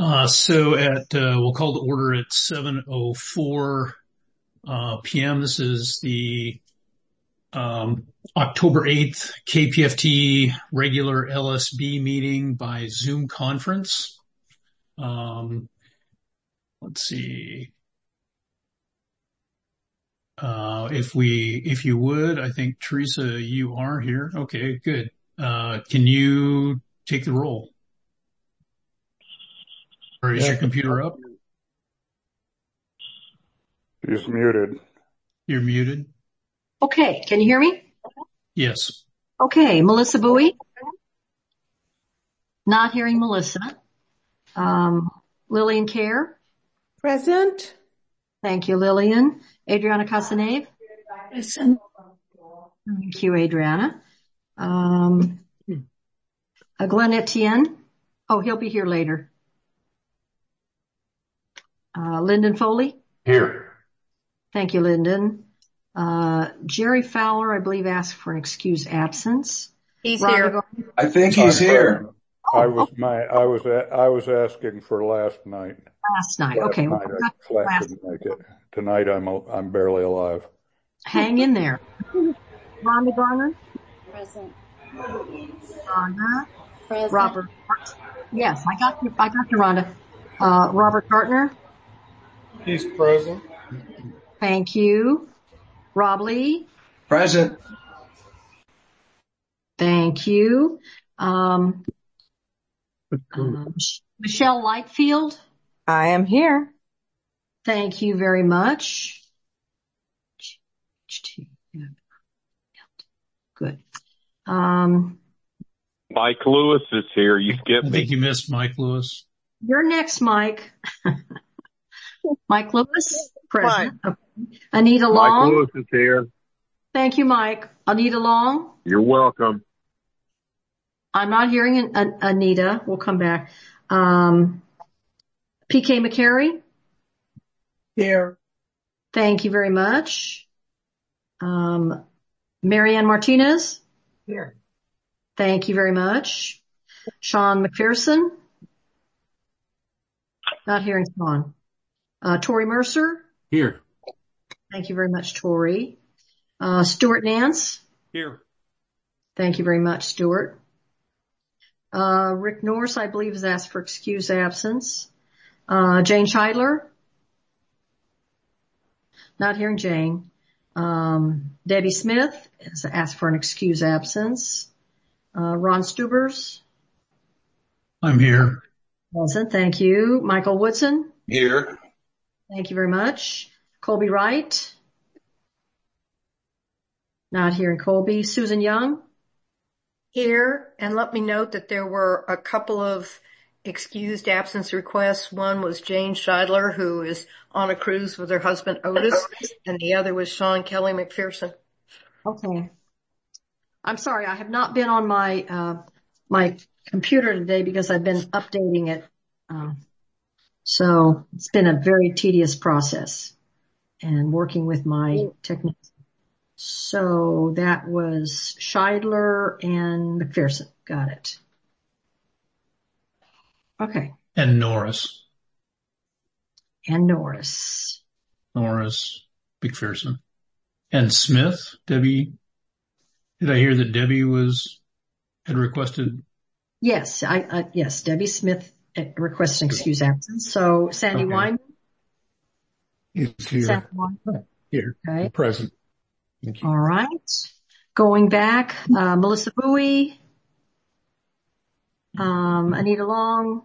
We'll call to order at 7:04 p.m. This is the October 8th KPFT regular LSB meeting by Zoom conference. Let's see. If you would, I think Teresa, you are here. Okay, good. Can you take the roll? Or is your computer up? She's muted. You're muted? Okay, can you hear me? Yes. Okay, Melissa Bowie? Not hearing Melissa. Lillian Kerr? Present. Thank you, Lillian. Adriana Casanave? Present. Thank you, Adriana. Glenn Etienne? Oh, he'll be here later. Lyndon Foley? Here. Thank you, Lyndon. Jerry Fowler, I believe, asked for an excused absence. He's here. I think he's here. I was asking for last night. Last night. Okay. Last night I couldn't make it. Tonight I'm barely alive. Hang in there. Rhonda Garner? Present. Rhonda? Present. Robert? Yes, I got you, Rhonda. Robert Gartner? He's present. Thank you. Rob Lee? Present. Thank you. Michelle Lightfield? I am here. Thank you very much. Good. Mike Lewis is here. You skipped I me. think you missed Mike Lewis. You're next, Mike. Mike Lewis, present. Okay. Anita Long. Mike Lewis is here. Thank you, Mike. Anita Long. You're welcome. I'm not hearing Anita. We'll come back. PK McCary. Here. Thank you very much. Marianne Martinez. Here. Thank you very much. Sean McPherson. Not hearing Sean. Tori Mercer. Here. Thank you very much, Tori. Stuart Nance. Here. Thank you very much, Stuart. Rick Norris, I believe, has asked for excused absence. Jane Scheidler. Not hearing Jane. Debbie Smith has asked for an excused absence. Ron Stubers. I'm here. Present, thank you. Michael Woodson. Here. Thank you very much. Colby Wright. Not hearing Colby. Susan Young. Here. And let me note that there were a couple of excused absence requests. One was Jane Scheidler, who is on a cruise with her husband Otis, and the other was Sean Kelly McPherson. Okay. I'm sorry, I have not been on my computer today because I've been updating it. So it's been a very tedious process and working with my techniques. So that was Scheidler and McPherson. Got it. Okay. And Norris. And Norris. Norris, McPherson. And Smith, Debbie. Did I hear that Debbie had requested? Yes, yes, Debbie Smith requested excuse absence. So Sandy Wyman? He's here. Sandy Wyman. Here. Okay. Present. Thank you. All right. Going back, Melissa Bowie, Anita Long.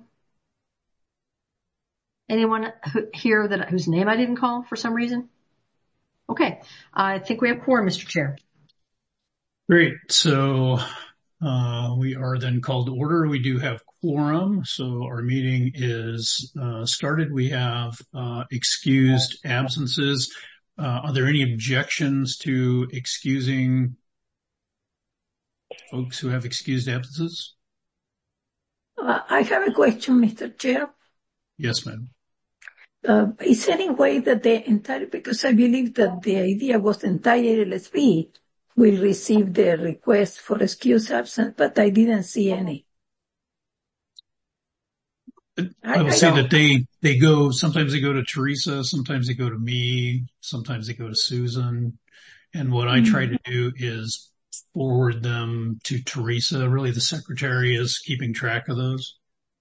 Anyone here whose name I didn't call for some reason? Okay. I think we have quorum, Mr. Chair. Great. So we are then called to order. We do have quorum. So our meeting is started. We have excused absences. Are there any objections to excusing folks who have excused absences? I have a question, Mr. Chair. Yes, ma'am. Is there any way that because I believe that the idea was the entire LSB will receive the request for excuse absence, but I didn't see any. I would say that they go, sometimes they go to Teresa, sometimes they go to me, sometimes they go to Susan. And what I try to do is forward them to Teresa. Really, the secretary is keeping track of those.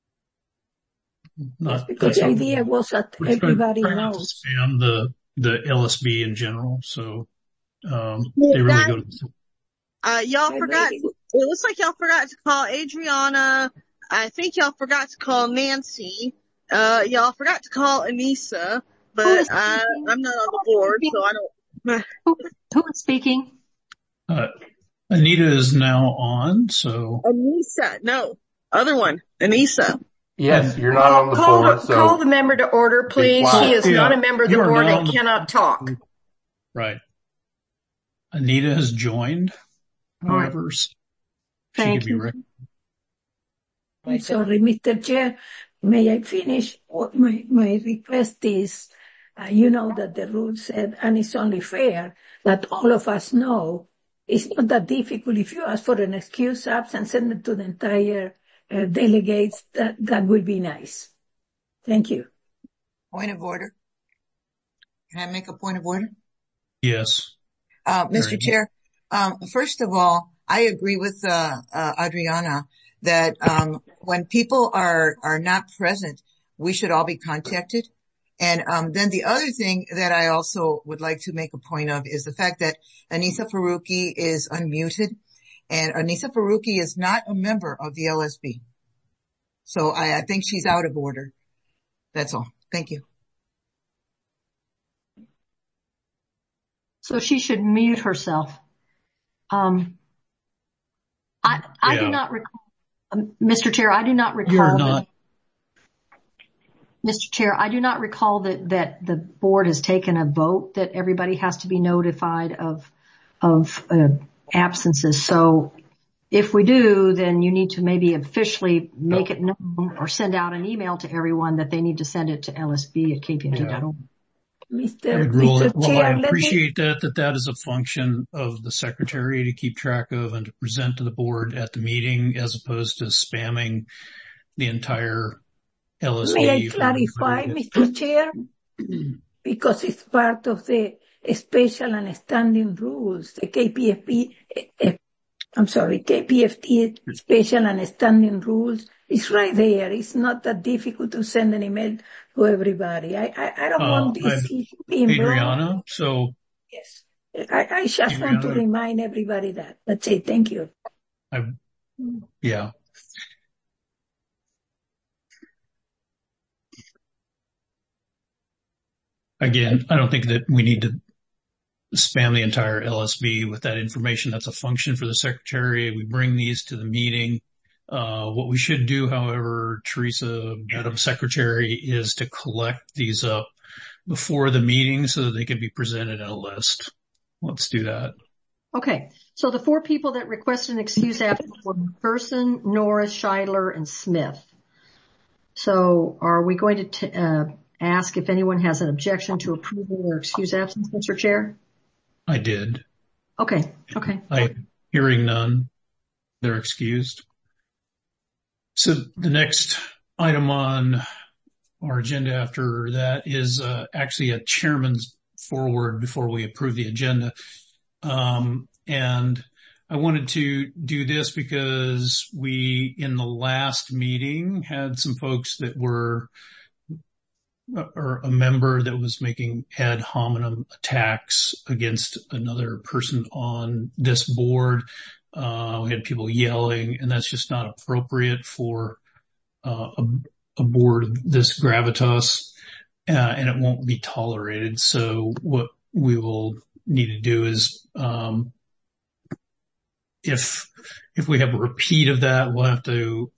Because the idea was that everybody knows. Spam the LSB in general. So, they really go to y'all forgot, it looks like y'all forgot to call Adriana. I think y'all forgot to call Nancy. Y'all forgot to call Anissa, but I'm not on the board, so I don't. Who is speaking? Anita is now on, so. Anissa, no. Other one. Anissa. Yes, you're not on the board, so. Call the member to order, please. She is not a member of the board and cannot talk. Right. Anita has joined, however. Thank you. I'm sorry, Mr. Chair. May I finish? My request is, you know that the rule said, and it's only fair that all of us know, it's not that difficult. If you ask for an excuse absence, send it to the entire delegates. That would be nice. Thank you. Point of order. Can I make a point of order? Yes. Mr. Chair, first of all, I agree with Adriana that when people are not present, we should all be contacted. And then the other thing that I also would like to make a point of is the fact that Anissa Faruqi is unmuted, and Anissa Faruqi is not a member of the LSB. So I think she's out of order. That's all. Thank you. So she should mute herself. I do not recall, Mr. Chair, I do not recall. You're not. Mr. Chair, I do not recall that the board has taken a vote that everybody has to be notified of absences. So if we do, then you need to maybe officially make it known or send out an email to everyone that they need to send it to lsb@kpmg.org. Mr. Chair, I appreciate that is a function of the secretary to keep track of and to present to the board at the meeting, as opposed to spamming the entire LSB. May I clarify, Mr. Chair? Because it's part of the special and standing rules, the KPFT special and standing rules. It's right there. It's not that difficult to send an email to everybody. I don't want this issue being Adriana, wrong. so. Yes. I just want to remind everybody that. That's it. Thank you. Yeah. Again, I don't think that we need to spam the entire LSB with that information. That's a function for the secretary. We bring these to the meeting. What we should do, however, Teresa, Madam Secretary, is to collect these up before the meeting so that they can be presented in a list. Let's do that. Okay. So the 4 people that requested an excuse absence were McPherson, Norris, Scheidler, and Smith. So are we going to ask if anyone has an objection to approval or excuse absence, Mr. Chair? I did. Okay. Hearing none, they're excused. So the next item on our agenda after that is actually a chairman's forward before we approve the agenda. And I wanted to do this because we, in the last meeting, had some folks that were, or a member that was making ad hominem attacks against another person on this board. We had people yelling, and that's just not appropriate for a board of this gravitas, and it won't be tolerated. So what we will need to do is, if we have a repeat of that, we'll have to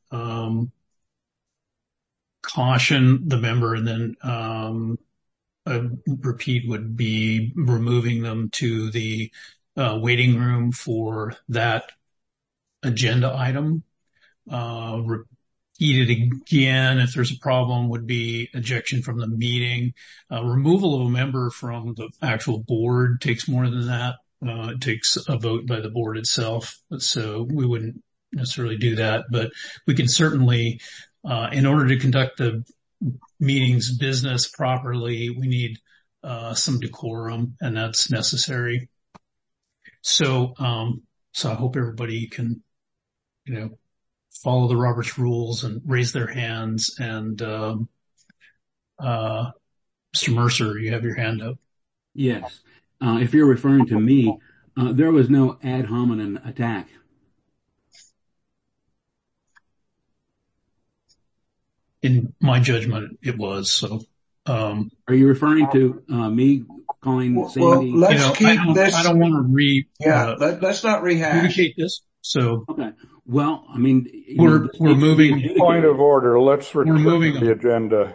caution the member, and then a repeat would be removing them to the waiting room for that agenda item. Repeat it again if there's a problem would be ejection from the meeting. Removal of a member from the actual board takes more than that. It takes a vote by the board itself, so we wouldn't necessarily do that, but we can certainly in order to conduct the meeting's business properly, we need some decorum, and that's necessary. So I hope everybody can, follow the Robert's rules and raise their hands. And Mr. Mercer, you have your hand up. Yes. If you're referring to me, there was no ad hominem attack. In my judgment, it was. So, are you referring to me calling Sandy? Well, let's keep this. I don't want to let's not rehash this. So, okay. Well, I mean, we're moving. Point of order. Let's return to the agenda.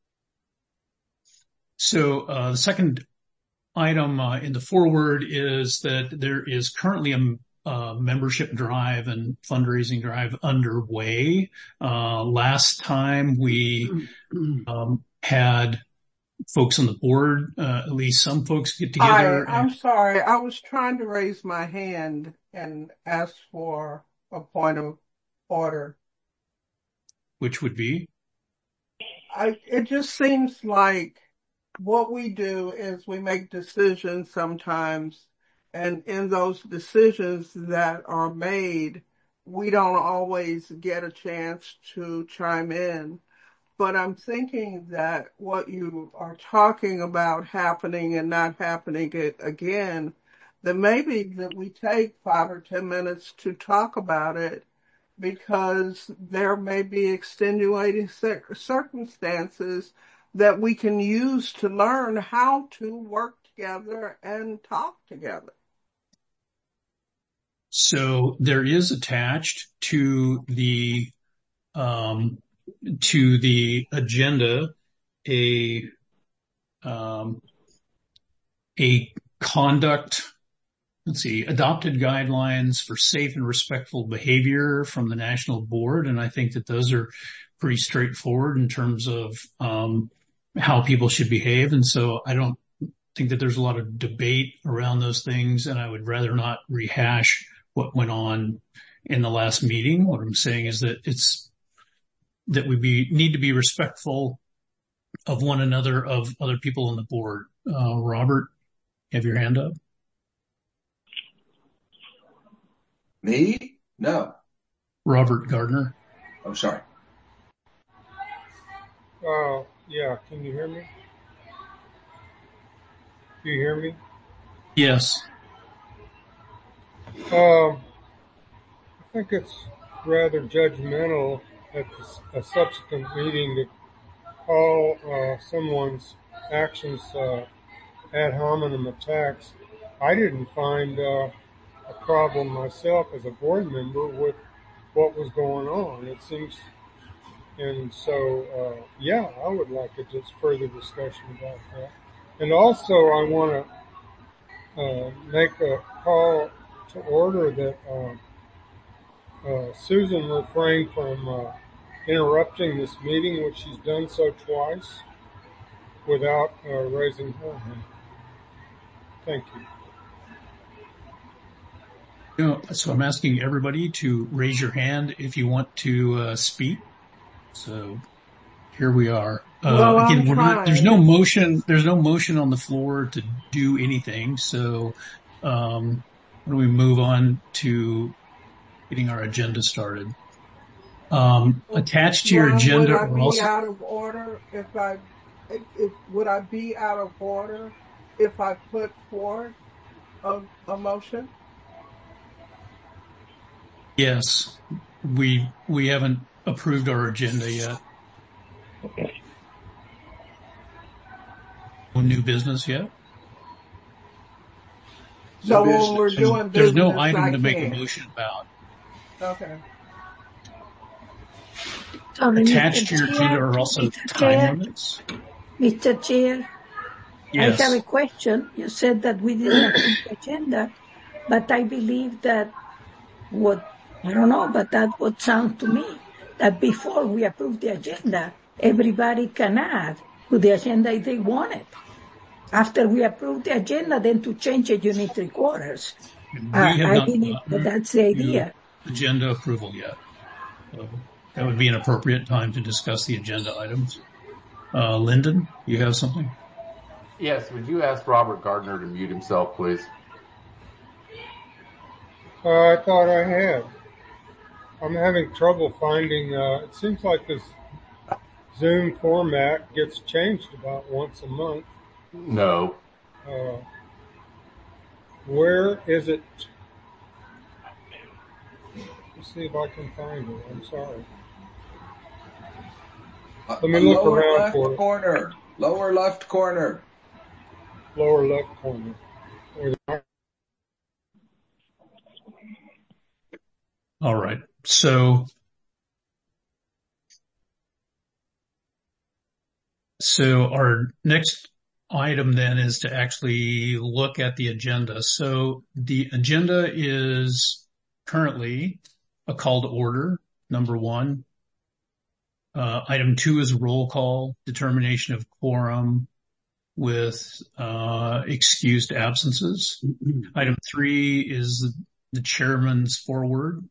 So, the second item in the forward is that there is currently a membership drive and fundraising drive underway. Last time we had folks on the board, at least some folks get together. I'm sorry. I was trying to raise my hand and ask for a point of order. Which would be? It just seems like what we do is we make decisions sometimes, and in those decisions that are made, we don't always get a chance to chime in. But I'm thinking that what you are talking about happening and not happening again, then maybe that we take 5 or 10 minutes to talk about it, because there may be extenuating circumstances that we can use to learn how to work together and talk together. So there is attached to the agenda a conduct, adopted guidelines for safe and respectful behavior from the National Board. And I think that those are pretty straightforward in terms of how people should behave. And so I don't think that there's a lot of debate around those things, and I would rather not rehash what went on in the last meeting. What I'm saying is that we need to be respectful of one another, of other people on the board. Robert, you have your hand up. Me? No. Robert Gardner. I'm sorry. Yeah, can you hear me? Do you hear me? Yes. I think it's rather judgmental at a subsequent meeting to call someone's actions ad hominem attacks. I didn't find a problem myself as a board member with what was going on. It seems, and so I would like just further discussion about that. And also, I want to make a call to order that Susan refrain from interrupting this meeting, which she's done so twice, without raising her hand. Thank you. So I'm asking everybody to raise your hand if you want to speak. So here we are. Again, there's no motion. There's no motion on the floor to do anything. So why don't we move on to getting our agenda started? Attached to your agenda. Would I be out of order would I be out of order if I put forward a motion? Yes, we haven't approved our agenda yet. No new business yet. So when we're doing business, there's no item to make a motion about. Okay. Attached to your agenda are also time limits. Mr. Chair, yes. I have a question. You said that we didn't approve the agenda, but I believe that that would sound to me that before we approve the agenda, everybody can add to the agenda if they want it. After we approve the agenda, then to change it, you need 3/4. I believe that's the idea. Agenda approval yet. that would be an appropriate time to discuss the agenda items. Lyndon, you have something? Yes, would you ask Robert Gardner to mute himself, please? I thought I had. I'm having trouble finding, it seems like this Zoom format gets changed about once a month. No. Where is it? Let's see if I can find it. I'm sorry. Let me look around for it. Corner. Lower left corner. Lower left corner. All right. So our next item then is to actually look at the agenda. So the agenda is currently a call to order, number 1. Item 2 is roll call, determination of quorum with excused absences. Item 3 is the chair's forward.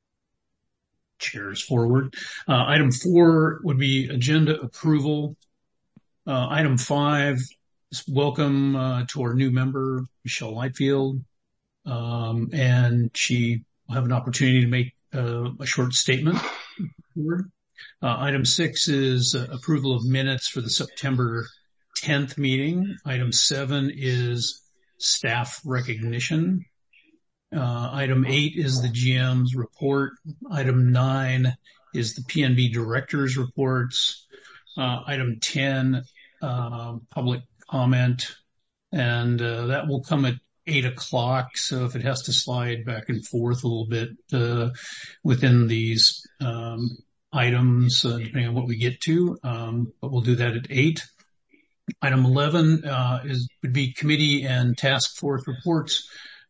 Item 4 would be agenda approval. Item 5 is welcome to our new member, Michelle Lightfield, and she will have an opportunity to make a short statement. Item 6 is approval of minutes for the September 10th meeting. Item 7 is staff recognition. Item 8 is the GM's report. Item 9 is the PNB director's reports. Item 10, public comment, and that will come at 8 o'clock. So if it has to slide back and forth a little bit within these items, depending on what we get to, but we'll do that at 8. Item 11 would be committee and task force reports.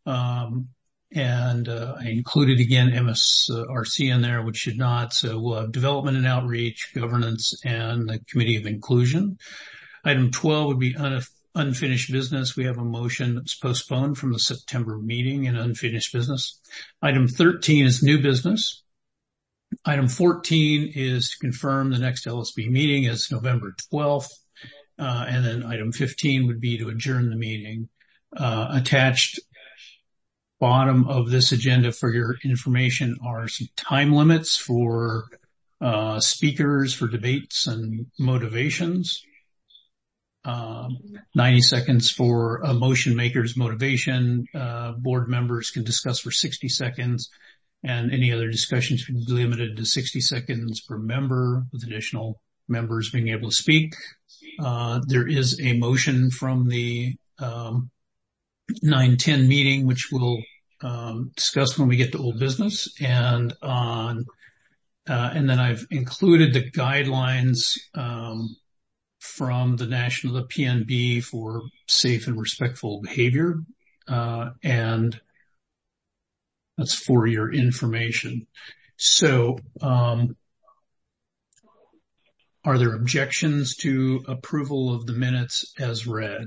And I included again MSRC in there, which should not. So we'll have development and outreach, governance, and the committee of inclusion. Item 12 would be unfinished business. We have a motion that's postponed from the September meeting in unfinished business. Item 13 is new business. Item 14 is to confirm the next LSB meeting is November 12th. And then item 15 would be to adjourn the meeting. Attached bottom of this agenda for your information are some time limits for speakers for debates and motivations. 90 seconds for a motion maker's motivation. Board members can discuss for 60 seconds, and any other discussions can be limited to 60 seconds per member, with additional members being able to speak. There is a motion from the 9:10 meeting, which we'll discuss when we get to old business, and then I've included the guidelines from the PNB for safe and respectful behavior, and that's for your information. So, are there objections to approval of the minutes as read?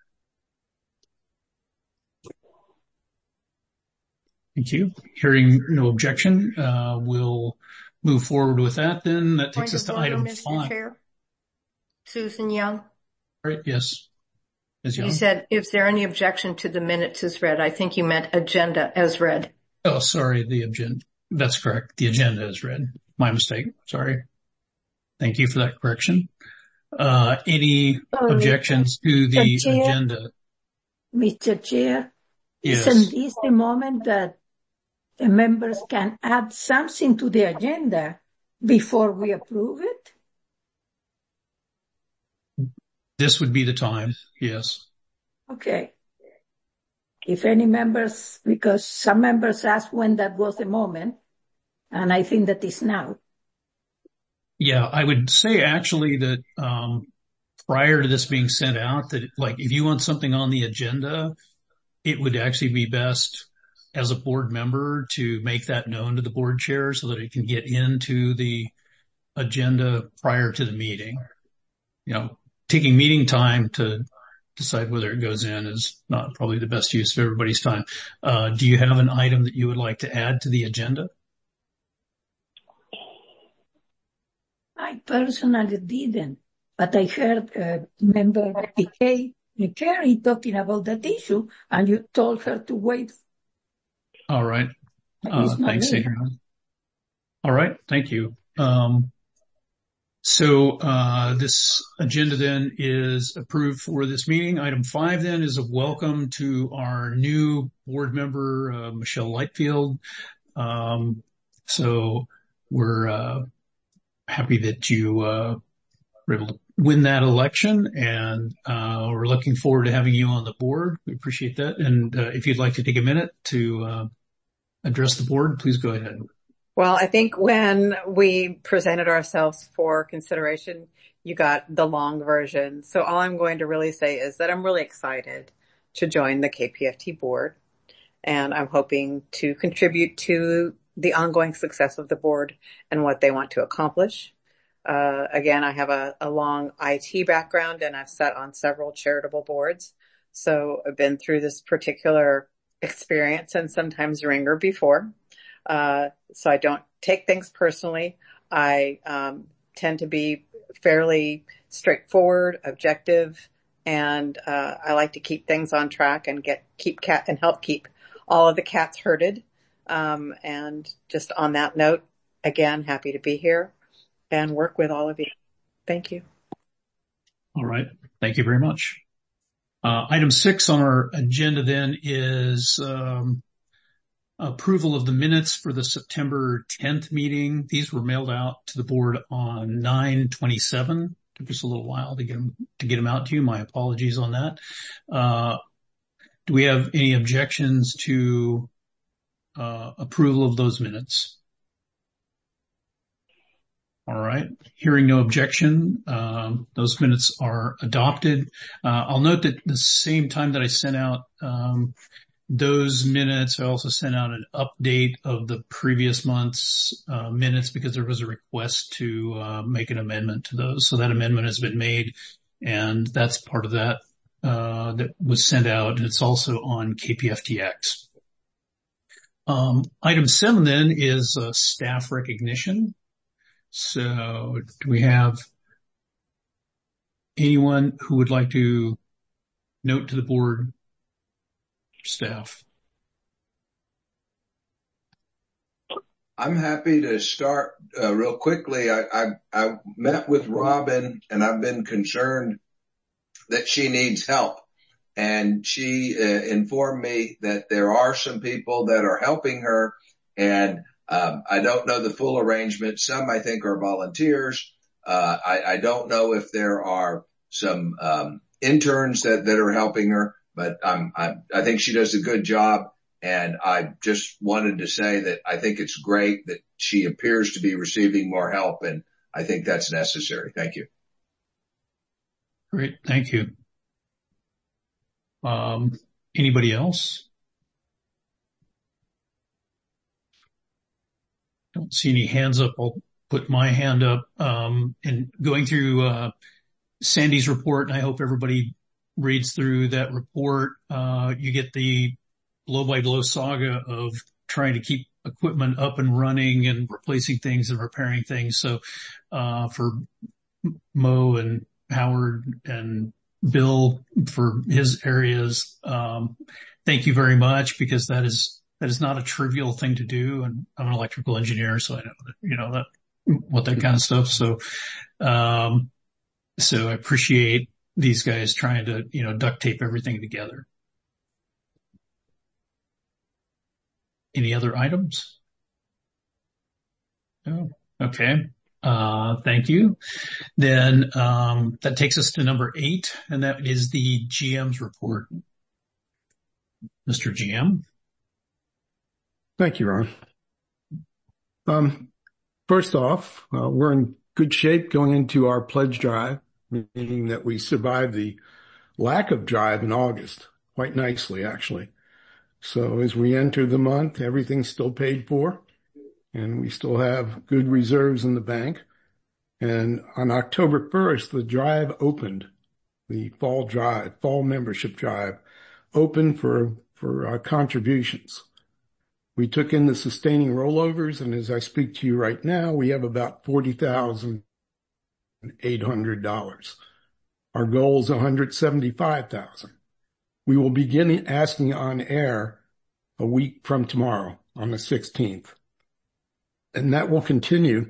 Thank you. Hearing no objection, we'll move forward with that then. That takes us to item 5. Chair. Susan Young. All right, yes. Ms. Young. You said, is there any objection to the minutes as read? I think you meant agenda as read. Oh, sorry, the agenda. That's correct. The agenda is read. My mistake. Sorry. Thank you for that correction. Any objections to the agenda? Mr. Chair, yes. Isn't this the moment that the members can add something to the agenda before we approve it? This would be the time, yes. Okay. If any members, because some members asked when that was the moment, and I think that is now. Yeah, I would say actually that prior to this being sent out, that like if you want something on the agenda, it would actually be best as a board member to make that known to the board chair so that it can get into the agenda prior to the meeting. You know, taking meeting time to decide whether it goes in is not probably the best use of everybody's time. Do you have an item that you would like to add to the agenda? I personally didn't, but I heard member PK Carey talking about that issue, and you told her to wait. All right. Thanks, Adriana. All right. Thank you. So this agenda then is approved for this meeting. Item 5 then is a welcome to our new board member, Michelle Lightfield. So we're happy that you were able to win that election, and we're looking forward to having you on the board. We appreciate that. And if you'd like to take a minute to address the board, please go ahead. Well, I think when we presented ourselves for consideration, you got the long version. So all I'm going to really say is that I'm really excited to join the KPFT board, and I'm hoping to contribute to the ongoing success of the board and what they want to accomplish. Again, I have a long IT background, and I've sat on several charitable boards. So I've been through this particular experience and sometimes ringer before. So I don't take things personally. I tend to be fairly straightforward, objective, and I like to keep things on track and help keep all of the cats herded. And just on that note, again, happy to be here and work with all of you. Thank you. All right. Thank you very much. Item 6 on our agenda then is approval of the minutes for the September 10th meeting. These were mailed out to the board on 9/27. Took us a little while to get them out to you. My apologies on that. Do we have any objections to approval of those minutes? All right. Hearing no objection, those minutes are adopted. I'll note that the same time that I sent out those minutes, I also sent out an update of the previous month's minutes because there was a request to make an amendment to those. So that amendment has been made, and that's part of that that was sent out. And it's also on KPFTX. Item 7 then is staff recognition. So do we have anyone who would like to note to the board staff? I'm happy to start real quickly. I met with Robin, and I've been concerned that she needs help. And she informed me that there are some people that are helping her, and I don't know the full arrangement. Some I think are volunteers. I don't know if there are some interns that are helping her, but I think she does a good job. And I just wanted to say that I think it's great that she appears to be receiving more help, and I think that's necessary. Thank you. Great. Thank you. Anybody else? Don't see any hands up. I'll put my hand up. And going through Sandy's report, and I hope everybody reads through that report. You get the blow-by-blow saga of trying to keep equipment up and running and replacing things and repairing things. So for Mo and Howard and Bill for his areas, thank you very much, because that is not a trivial thing to do. And I'm an electrical engineer, so I know that, what that kind of stuff. So I appreciate these guys trying to, duct tape everything together. Any other items? No. Okay. Thank you. Then, that takes us to number 8, and that is the GM's report. Mr. GM. Thank you, Ron. First off, we're in good shape going into our pledge drive, meaning that we survived the lack of drive in August quite nicely, actually. So as we enter the month, everything's still paid for, and we still have good reserves in the bank. And on October 1st, the drive opened, the fall membership drive, opened for contributions. We took in the sustaining rollovers, and as I speak to you right now, we have about 40,000 $1,800. Our goal is $175,000. We will begin asking on air a week from tomorrow on the 16th. And that will continue,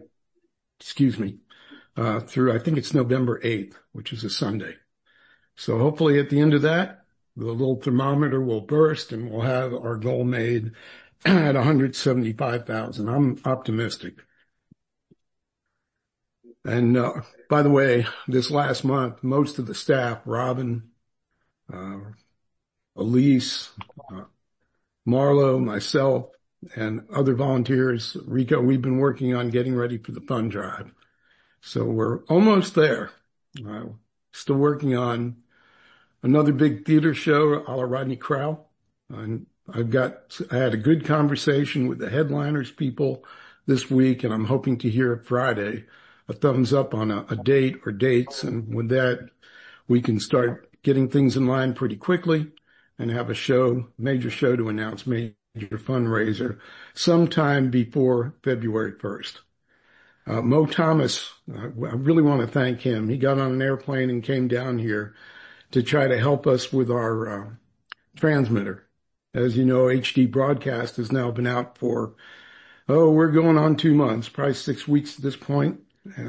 through, I think it's November 8th, which is a Sunday. So hopefully at the end of that, the little thermometer will burst and we'll have our goal made at 175,000. I'm optimistic. And by the way, this last month, most of the staff, Robin, Elise, Marlo, myself, and other volunteers, Rico, we've been working on getting ready for the fund drive. So we're almost there. Still working on another big theater show, a la Rodney Crowell. And I had a good conversation with the headliners people this week, and I'm hoping to hear Friday a thumbs up on a date or dates. And with that, we can start getting things in line pretty quickly and have a major show to announce, major fundraiser sometime before February 1st. Mo Thomas, I really want to thank him. He got on an airplane and came down here to try to help us with our transmitter. As you know, HD broadcast has now been out for, we're going on 2 months, probably 6 weeks at this point.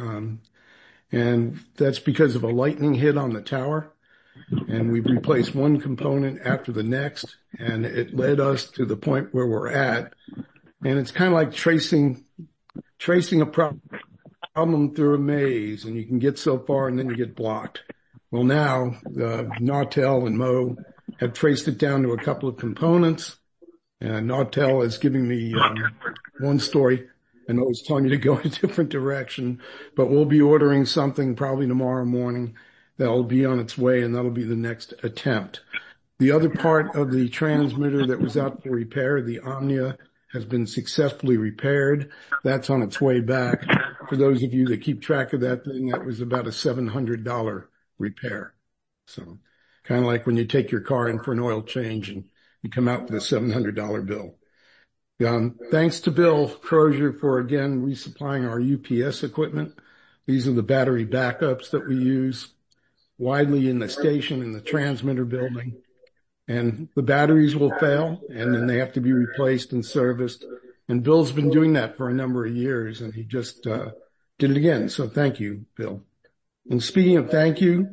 And that's because of a lightning hit on the tower. And we've replaced one component after the next, and it led us to the point where we're at. And it's kind of like tracing a problem through a maze, and you can get so far and then you get blocked. Well, now, Nautel and Mo have traced it down to a couple of components, and Nautel is giving me one story, and Mo's telling me to go in a different direction, but we'll be ordering something probably tomorrow morning that'll be on its way, and that'll be the next attempt. The other part of the transmitter that was out for repair, the Omnia, has been successfully repaired. That's on its way back. For those of you that keep track of that thing, that was about a $700 repair. So kind of like when you take your car in for an oil change and you come out with a $700 bill. Thanks to Bill Crozier for, again, resupplying our UPS equipment. These are the battery backups that we use widely in the station, in the transmitter building. And the batteries will fail, and then they have to be replaced and serviced. And Bill's been doing that for a number of years, and he just did it again. So thank you, Bill. And speaking of thank you,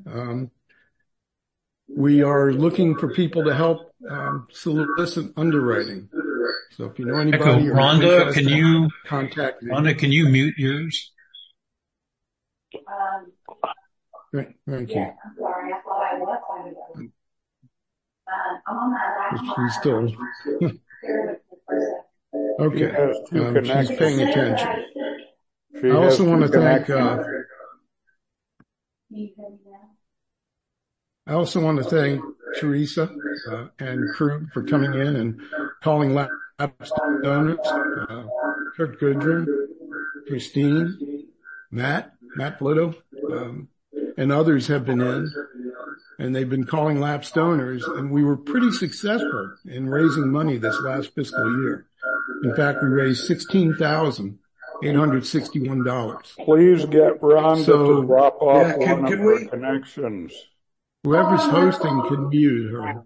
we are looking for people to help solicit underwriting. So if you know anybody, Rhonda, can you contact me? Rhonda, can you mute yours? Great, thank you. I'm sorry, I thought I was finding She's still okay. She's paying attention. I also want to thank Teresa and crew for coming in and calling Labs donors. Kurt Goodrum, Christine, Matt Blitto, and others have been in. And they've been calling lapsed donors, and we were pretty successful in raising money this last fiscal year. In fact, we raised $16,861. Please get Rhonda to drop off one of her connections. Whoever's hosting can mute her.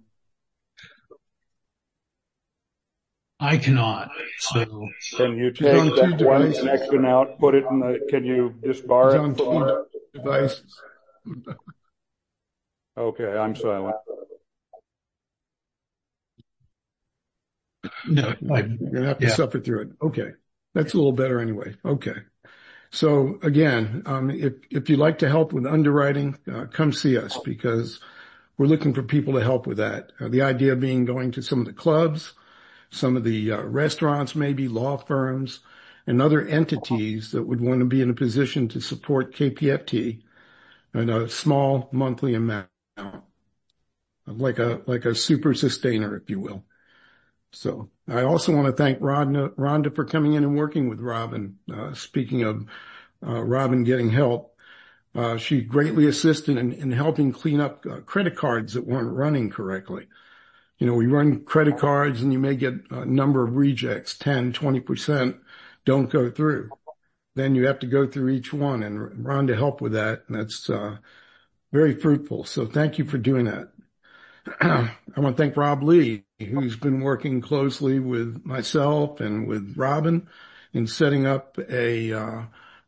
I cannot. So can you take that one connection out, put it in the, can you just bar it? It's on 2 devices. Okay, I'm silent. No, you're gonna have to suffer through it. Okay, that's a little better anyway. Okay, so again, if you'd like to help with underwriting, come see us because we're looking for people to help with that. The idea being going to some of the clubs, some of the restaurants, maybe law firms, and other entities that would want to be in a position to support KPFT in a small monthly amount. Like a super sustainer, if you will. So I also want to thank Rhonda for coming in and working with Robin. Speaking of Robin getting help, she greatly assisted in helping clean up credit cards that weren't running correctly. You know, we run credit cards and you may get a number of rejects, 10, 20% don't go through. then you have to go through each one, and Rhonda helped with that, and that's very fruitful. So thank you for doing that. I want to thank Rob Lee, who's been working closely with myself and with Robin in setting up a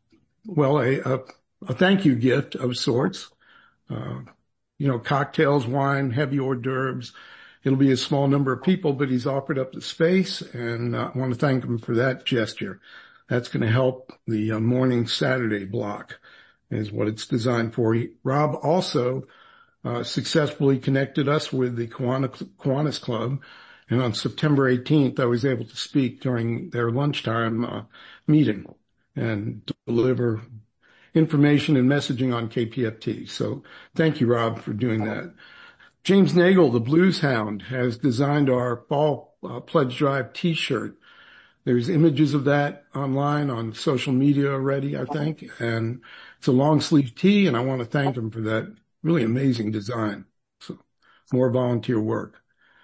thank you gift of sorts. Cocktails, wine, heavy hors d'oeuvres. It'll be a small number of people, but he's offered up the space, and I want to thank him for that gesture. That's going to help the morning Saturday block is what it's designed for. Rob also successfully connected us with the Kiwanis Club, and on September 18th, I was able to speak during their lunchtime meeting and deliver information and messaging on KPFT. So thank you, Rob, for doing that. James Nagel, the Blues Hound, has designed our fall pledge drive T-shirt. There's images of that online on social media already, I think, and it's a long sleeve tee, and I want to thank him for that really amazing design. So more volunteer work.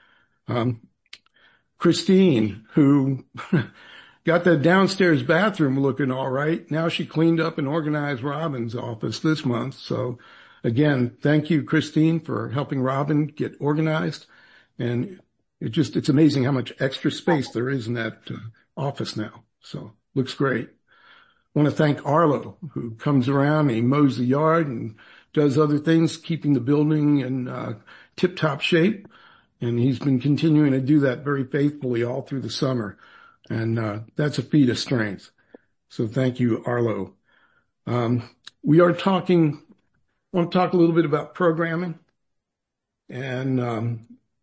Christine, who got the downstairs bathroom looking all right. Now she cleaned up and organized Robin's office this month. So again, thank you, Christine, for helping Robin get organized. And it's amazing how much extra space there is in that office now. So looks great. I want to thank Arlo, who comes around and he mows the yard and does other things, keeping the building in tip-top shape. And he's been continuing to do that very faithfully all through the summer. And that's a feat of strength. So thank you, Arlo. I want to talk a little bit about programming. And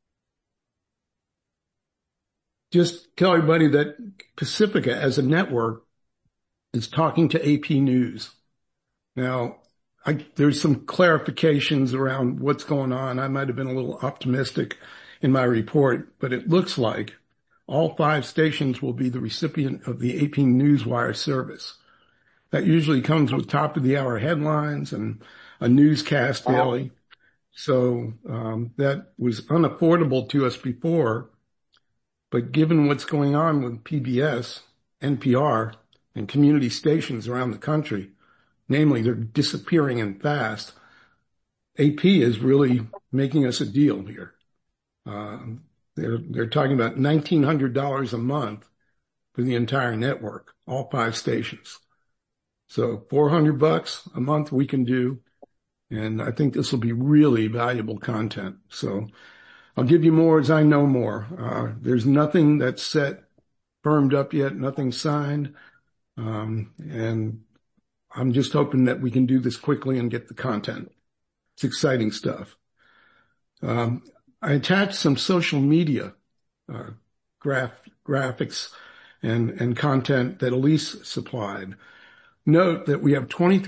just tell everybody that Pacifica as a network is talking to AP News. Now, there's some clarifications around what's going on. I might have been a little optimistic in my report, but it looks like all 5 stations will be the recipient of the AP Newswire service. That usually comes with top-of-the-hour headlines and a newscast daily. So that was unaffordable to us before. But given what's going on with PBS, NPR, and community stations around the country, namely they're disappearing and fast, AP is really making us a deal here. They're talking about $1,900 a month for the entire network, all 5 stations. So $400 a month we can do, and I think this will be really valuable content. So I'll give you more as I know more. There's nothing that's firmed up yet, nothing signed, and I'm just hoping that we can do this quickly and get the content. It's exciting stuff. I attached some social media graphics and content that Elise supplied. Note that we have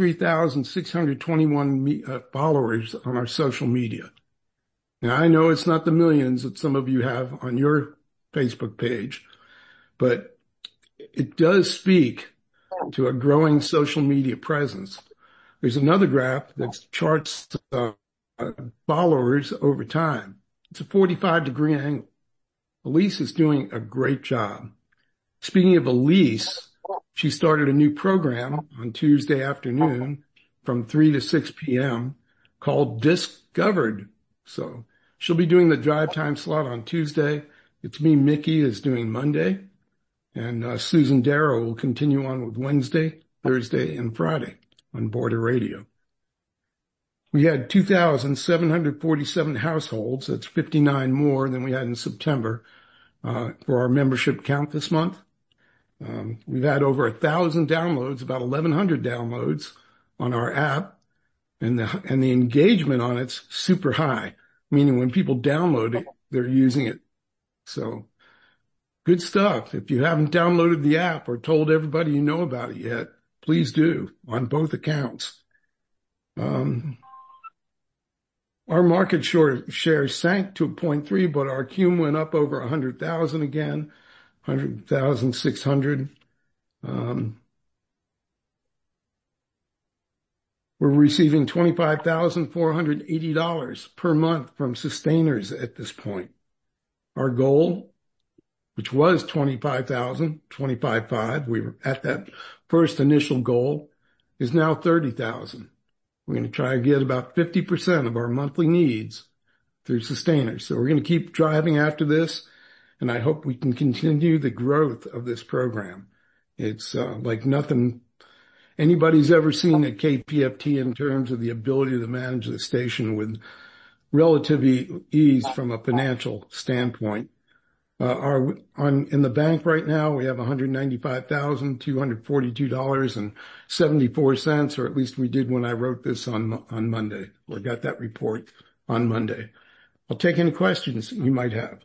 23,621 followers on our social media. Now, I know it's not the millions that some of you have on your Facebook page, but it does speak to a growing social media presence. There's another graph that charts followers over time. It's a 45-degree angle. Elise is doing a great job. Speaking of Elise, she started a new program on Tuesday afternoon from 3 to 6 p.m. called Discovered. So she'll be doing the drive time slot on Tuesday. It's me, Mickey, is doing Monday. And Susan Darrow will continue on with Wednesday, Thursday, and Friday on Border Radio. We had 2,747 households. That's 59 more than we had in September for our membership count this month. We've had over 1,000 downloads, about 1,100 downloads on our app, and the engagement on it's super high, meaning when people download it, they're using it. So good stuff. If you haven't downloaded the app or told everybody you know about it yet, please do on both accounts. Our market share sank to 0.3, but our cum went up over 100,000 again, 100,600. We're receiving $25,480 per month from sustainers at this point. Our goal, which was 25,000, 25,500, we were at that first initial goal is now 30,000. We're going to try to get about 50% of our monthly needs through sustainers. So we're going to keep driving after this, and I hope we can continue the growth of this program. It's like nothing anybody's ever seen at KPFT in terms of the ability to manage the station with relative ease from a financial standpoint. In the bank right now, we have $195,242.74, or at least we did when I wrote this on Monday, or got that report on Monday. I'll take any questions you might have.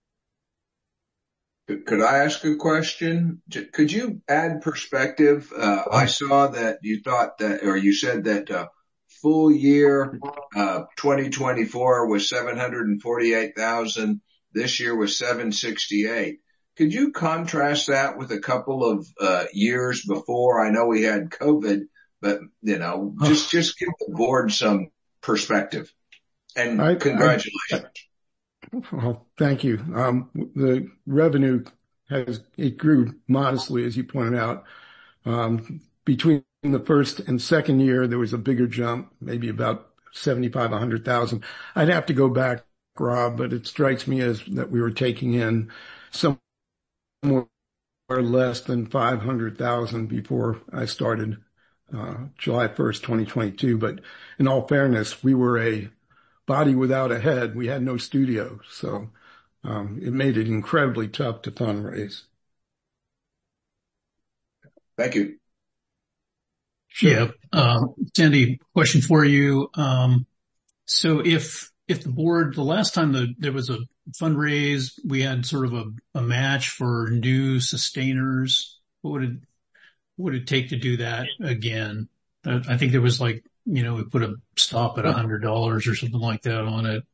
Could I ask a question? Could you add perspective? I saw that you thought that, or you said that full year 2024 was 748,000. This year was 768. Could you contrast that with a couple of years before? I know we had COVID, but just give the board some perspective. And congratulations. Well, thank you. The revenue it grew modestly, as you pointed out. Between the first and second year, there was a bigger jump, maybe about 75, 100,000. I'd have to go back, Rob, but it strikes me as that we were taking in somewhere less than 500,000 before I started July 1st, 2022. But in all fairness, we were a body without a head. We had no studio, so it made it incredibly tough to fundraise. Thank you. Sure. Yeah. Sandy, question for you. So if the board, the last time there was a fundraise, we had sort of a match for new sustainers. What would it take to do that again? I think there was we put a stop at $100 or something like that on it.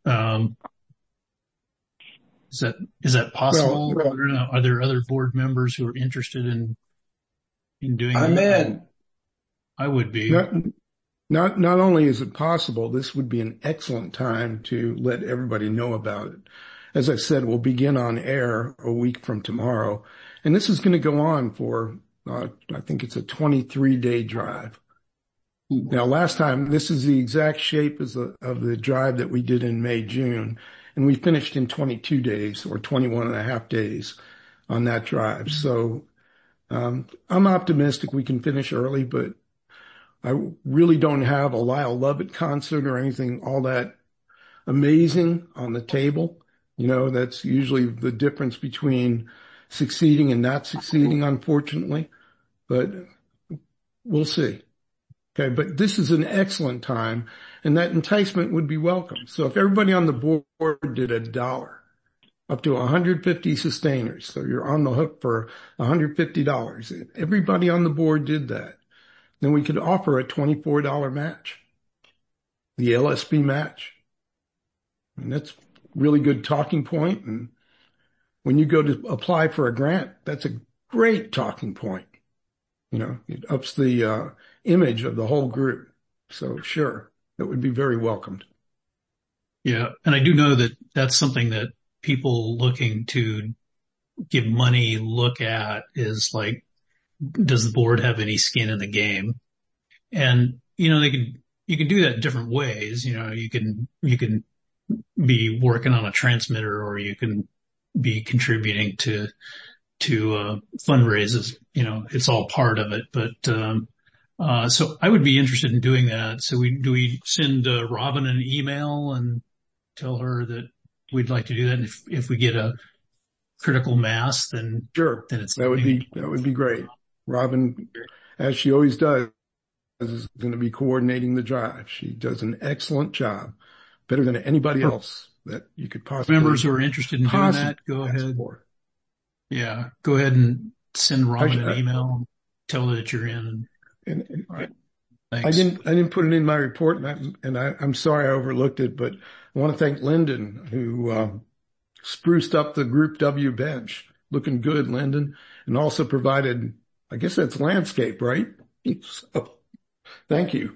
Is that possible? Well, are there other board members who are interested in doing that? I'm in. I would be. Not only is it possible, this would be an excellent time to let everybody know about it. As I said, we'll begin on air a week from tomorrow, and this is going to go on for, I think it's a 23-day drive. Now, last time, this is the exact shape of the drive that we did in May, June, and we finished in 22 days or 21 and a half days on that drive. So I'm optimistic we can finish early, but I really don't have a Lyle Lovett concert or anything all that amazing on the table. That's usually the difference between succeeding and not succeeding, unfortunately, but we'll see. Okay, but this is an excellent time, and that enticement would be welcome. So if everybody on the board did $1, up to 150 sustainers, so you're on the hook for $150. If everybody on the board did that, then we could offer a $24 match, the LSB match. And that's really good talking point. And when you go to apply for a grant, that's a great talking point. It ups the image of the whole group. So sure, that would be very welcomed. Yeah. And I do know that that's something that people looking to give money look at is like, does the board have any skin in the game? And, you can do that in different ways. You can be working on a transmitter, or you can be contributing to fundraisers. It's all part of it. But, so I would be interested in doing that. So do we send Robin an email and tell her that we'd like to do that? And if we get a critical mass, then sure, then it's that would be great. Robin, as she always does, is going to be coordinating the drive. She does an excellent job, better than anybody else that you could possibly. Members who are interested in doing that, go ahead. Yeah, go ahead and send Robin an email, tell her that you're in. And all right. Thanks. I didn't put it in my report, and I'm sorry I overlooked it, but I want to thank Lyndon, who spruced up the Group W bench. Looking good, Lyndon, and also provided, I guess that's landscape, right? So, thank you.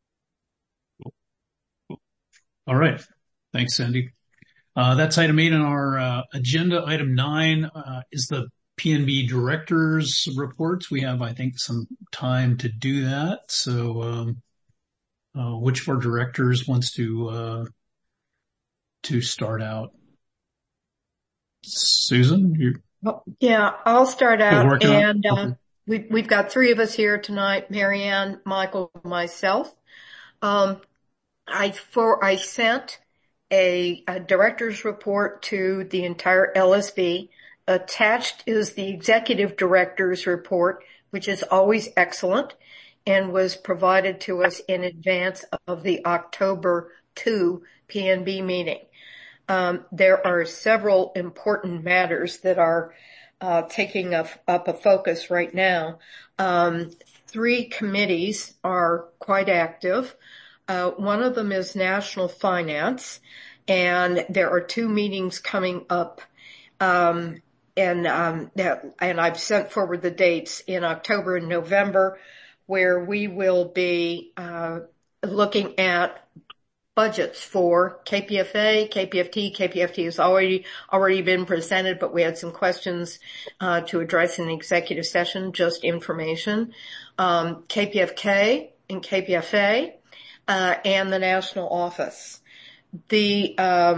All right. Thanks, Sandy. That's item 8 on our agenda. Item 9 is the PNB directors reports. We have, I think, some time to do that. So, which of our directors wants to start out? Susan? Yeah, I'll start out. And okay. we've got three of us here tonight, Marianne, Michael, myself. I sent a director's report to the entire LSB. Attached is the executive director's report, which is always excellent and was provided to us in advance of the October 2 PNB meeting. There are several important matters that are taking up a focus right now. 3 committees are quite active. One of them is national finance, and there are 2 meetings coming up. And I've sent forward the dates in October and November, where we will be looking at budgets for KPFA, KPFT. KPFT has already been presented, but we had some questions to address in the executive session, just information. KPFK and KPFA, and the national office. The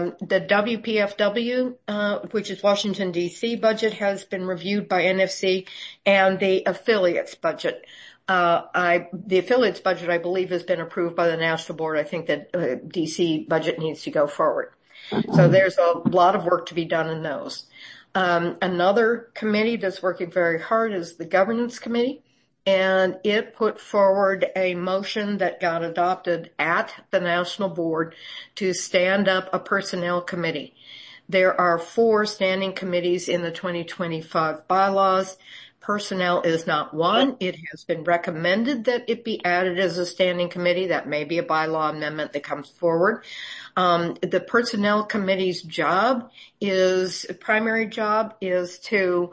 WPFW, which is Washington D.C. budget, has been reviewed by NFC, and the affiliates budget. The affiliates budget, I believe, has been approved by the national board. I think that DC budget needs to go forward. So there's a lot of work to be done in those. Another committee that's working very hard is the governance committee, and it put forward a motion that got adopted at the national board to stand up a personnel committee. There are 4 standing committees in the 2025 bylaws. Personnel is not one. It has been recommended that it be added as a standing committee. That may be a bylaw amendment that comes forward. The personnel committee's primary job is to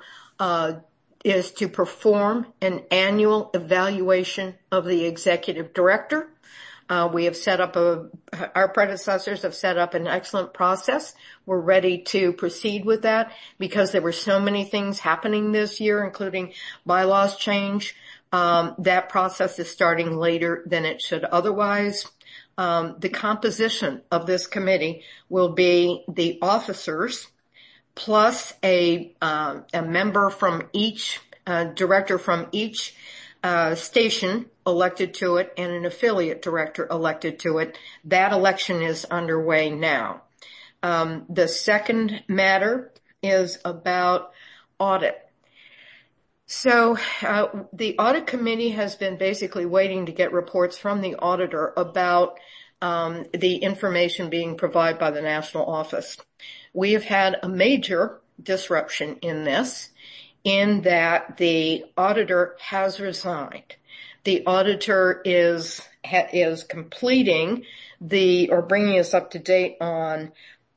perform an annual evaluation of the executive director. We have set up our predecessors have set up an excellent process. We're ready to proceed with that because there were so many things happening this year, including bylaws change. That process is starting later than it should otherwise. The composition of this committee will be the officers plus a member from each, director from each station elected to it, and an affiliate director elected to it. That election is underway now. The second matter is about audit. So the audit committee has been basically waiting to get reports from the auditor about the information being provided by the national office. We have had a major disruption in this, in that the auditor has resigned. The auditor is completing or bringing us up to date on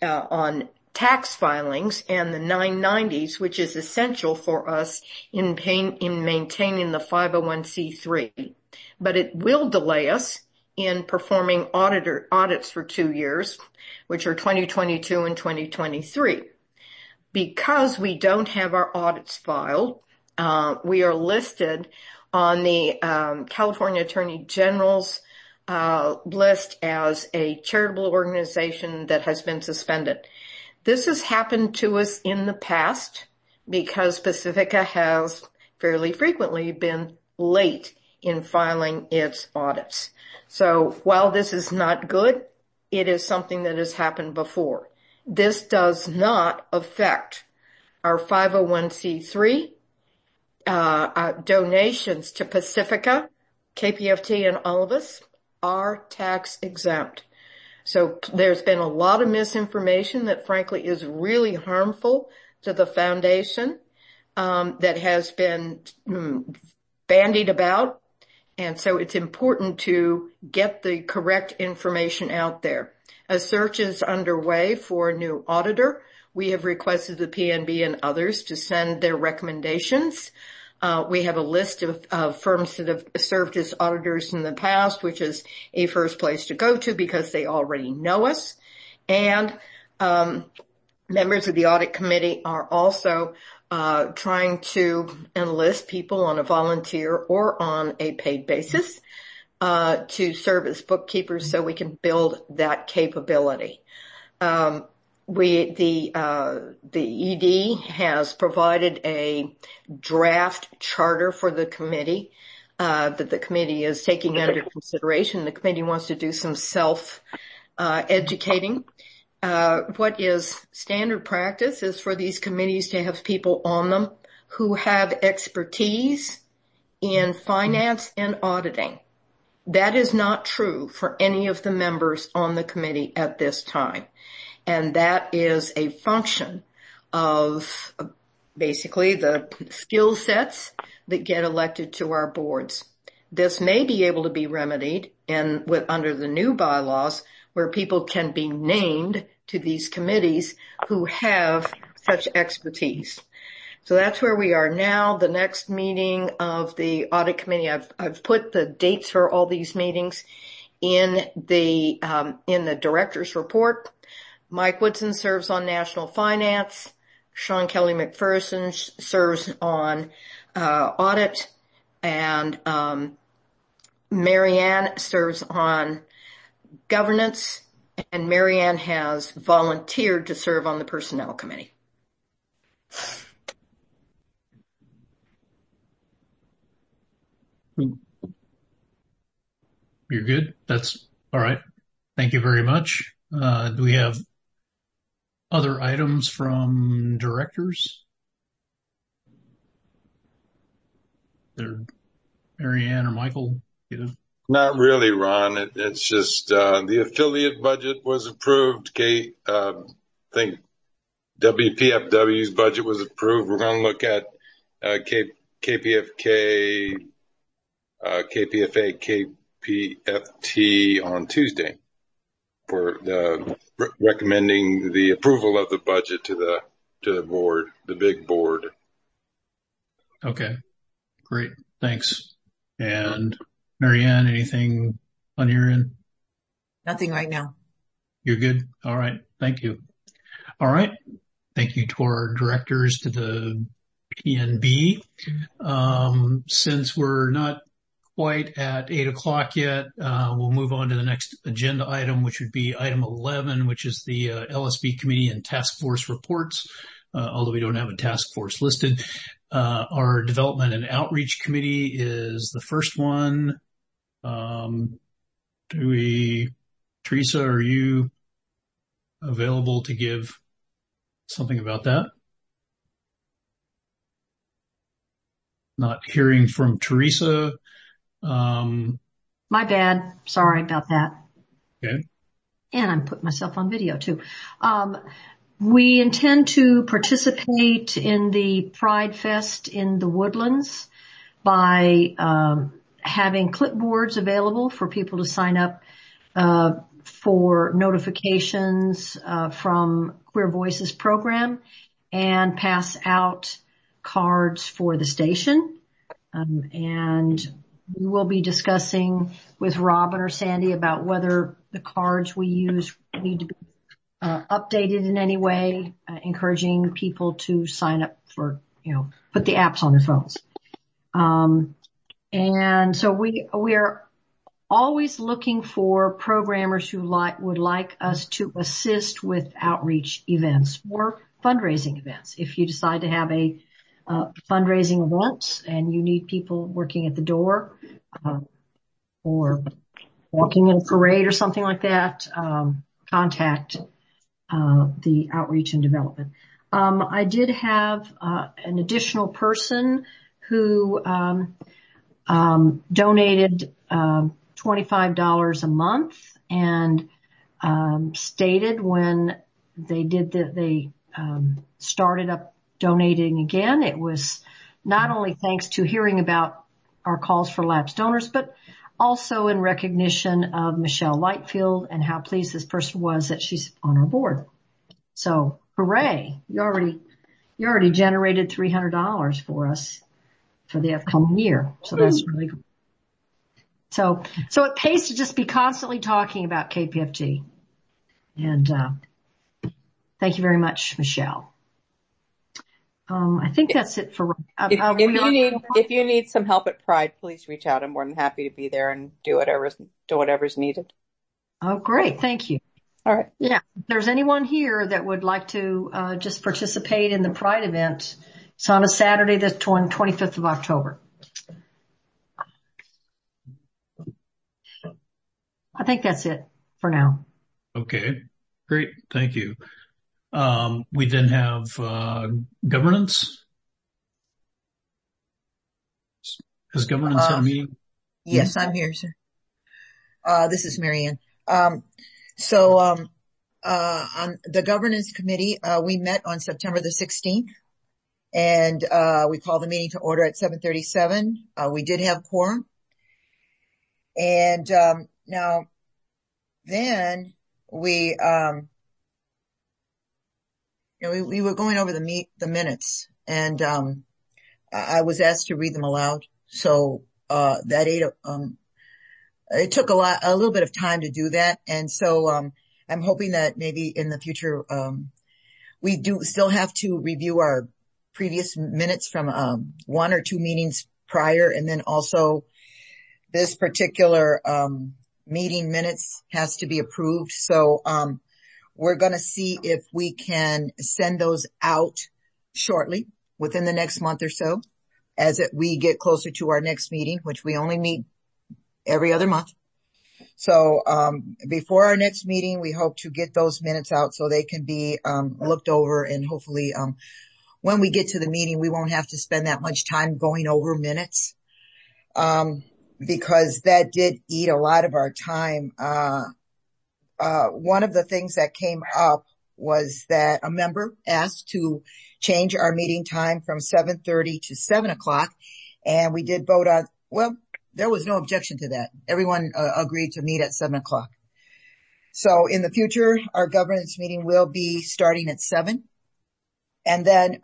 tax filings and the 990s, which is essential for us in maintaining the 501c3. But it will delay us in performing audits for 2 years, which are 2022 and 2023. Because we don't have our audits filed, we are listed on the California Attorney General's list as a charitable organization that has been suspended. This has happened to us in the past because Pacifica has fairly frequently been late in filing its audits. So while this is not good, it is something that has happened before. This does not affect our 501c3 donations to Pacifica, KPFT, and all of us are tax exempt. So there's been a lot of misinformation that frankly is really harmful to the foundation, that has been bandied about. And so it's important to get the correct information out there. A search is underway for a new auditor. We have requested the PNB and others to send their recommendations. We have a list of firms that have served as auditors in the past, which is a first place to go to because they already know us. And members of the audit committee are also trying to enlist people on a volunteer or on a paid basis to serve as bookkeepers so we can build that capability. The ED has provided a draft charter for the committee that the committee is taking under consideration. The committee wants to do some self-educating. What is standard practice is for these committees to have people on them who have expertise in finance and auditing. That is not true for any of the members on the committee at this time. And that is a function of basically the skill sets that get elected to our boards. This may be able to be remedied under the new bylaws where people can be named to these committees who have such expertise. So that's where we are now. The next meeting of the audit committee, I've put the dates for all these meetings in the director's report. Mike Woodson serves on national finance. Sean Kelly McPherson serves on audit, and Marianne serves on governance, and Marianne has volunteered to serve on the personnel committee. You're good? That's all right. Thank you very much. Do we have other items from directors? Marianne or Michael? Not really, Ron. It's just the affiliate budget was approved. I think WPFW's budget was approved. We're going to look at KPFK, KPFA, KPFT on Tuesday for recommending the approval of the budget to the board, the big board. Okay, great. Thanks. And Marianne, anything on your end? Nothing right now. You're good? All right. Thank you. All right. Thank you to our directors, to the PNB. Since we're not quite at 8:00 yet, we'll move on to the next agenda item, which would be item 11, which is the LSB committee and task force reports, although we don't have a task force listed. Our development and outreach committee is the first one. Teresa, are you available to give something about that? Not hearing from Teresa. My bad. Sorry about that. Okay. And I'm putting myself on video too. We intend to participate in the Pride Fest in the Woodlands by having clipboards available for people to sign up for notifications from Queer Voices program and pass out cards for the station. And we will be discussing with Robin or Sandy about whether the cards we use need to be updated in any way, encouraging people to sign up for, put the apps on their phones. And so we are always looking for programmers who would like us to assist with outreach events or fundraising events. If you decide to have a fundraising event and you need people working at the door or walking in a parade or something like that, contact the outreach and development. I did have an additional person who donated $25 a month and stated when they started up donating again, it was not only thanks to hearing about our calls for lapsed donors, but also in recognition of Michelle Lightfield and how pleased this person was that she's on our board. So hooray. You already generated $300 for us for the upcoming year. So that's really cool. So it pays to just be constantly talking about KPFT. And thank you very much, Michelle. I think that's it for, if you need some help at Pride, please reach out. I'm more than happy to be there and do whatever's needed. Oh, great. Thank you. All right. Yeah. If there's anyone here that would like to, just participate in the Pride event, it's on a Saturday, the 25th of October. I think that's it for now. Okay. Great. Thank you. We then have governance. Has governance had a meeting? Yes, I'm here, sir. This is Marianne. On the governance committee, we met on September the 16th, and we called the meeting to order at 7:37. We did have quorum. And now then we we were going over the minutes, and I was asked to read them aloud. So it took a little bit of time to do that, and so I'm hoping that maybe in the future we do still have to review our previous minutes from one or two meetings prior, and then also this particular meeting minutes has to be approved. So we're going to see if we can send those out shortly within the next month or so as we get closer to our next meeting, which we only meet every other month. So before our next meeting, we hope to get those minutes out so they can be looked over, and hopefully when we get to the meeting, we won't have to spend that much time going over minutes because that did eat a lot of our time. One of the things that came up was that a member asked to change our meeting time from 7:30 to 7 o'clock. And we did vote on, well, there was no objection to that. Everyone agreed to meet at 7 o'clock. So in the future, our governance meeting will be starting at 7. And then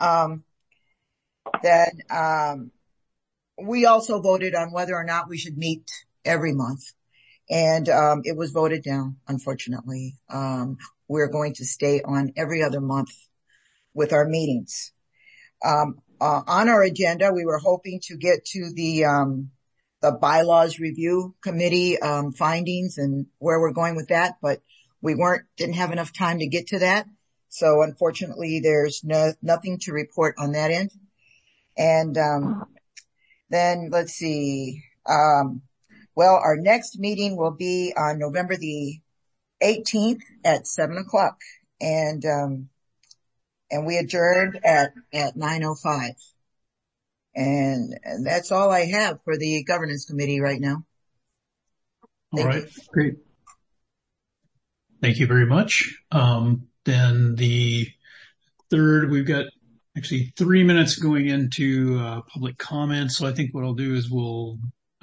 we also voted on whether or not we should meet every month. And it was voted down, unfortunately. We're going to stay on every other month with our meetings. On our agenda, we were hoping to get to the bylaws review committee findings and where we're going with that, but we didn't have enough time to get to that. So unfortunately, there's nothing to report on that end. And then let's see. Well, our next meeting will be on November the 18th at 7 o'clock. And we adjourned at 9:05. And that's all I have for the governance committee right now. All right. Great. Thank you very much. Then the third, we've got actually 3 minutes going into public comments. So I think what I'll do is we'll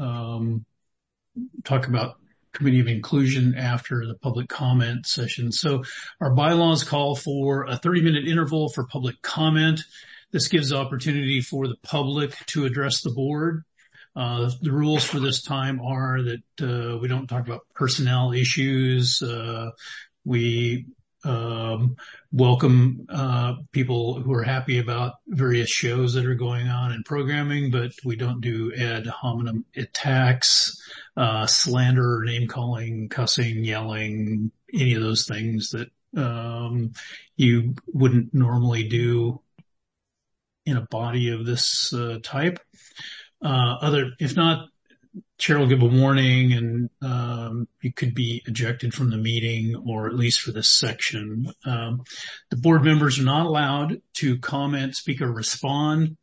talk about Committee of Inclusion after the public comment session. So our bylaws call for a 30-minute interval for public comment. This gives opportunity for the public to address the board. The rules for this time are that we don't talk about personnel issues. We welcome people who are happy about various shows that are going on in programming, but we don't do ad hominem attacks, slander, name calling, cussing, yelling, any of those things that you wouldn't normally do in a body of this type. If not, Chair will give a warning, and you could be ejected from the meeting, or at least for this section. The board members are not allowed to comment, speak, or respond.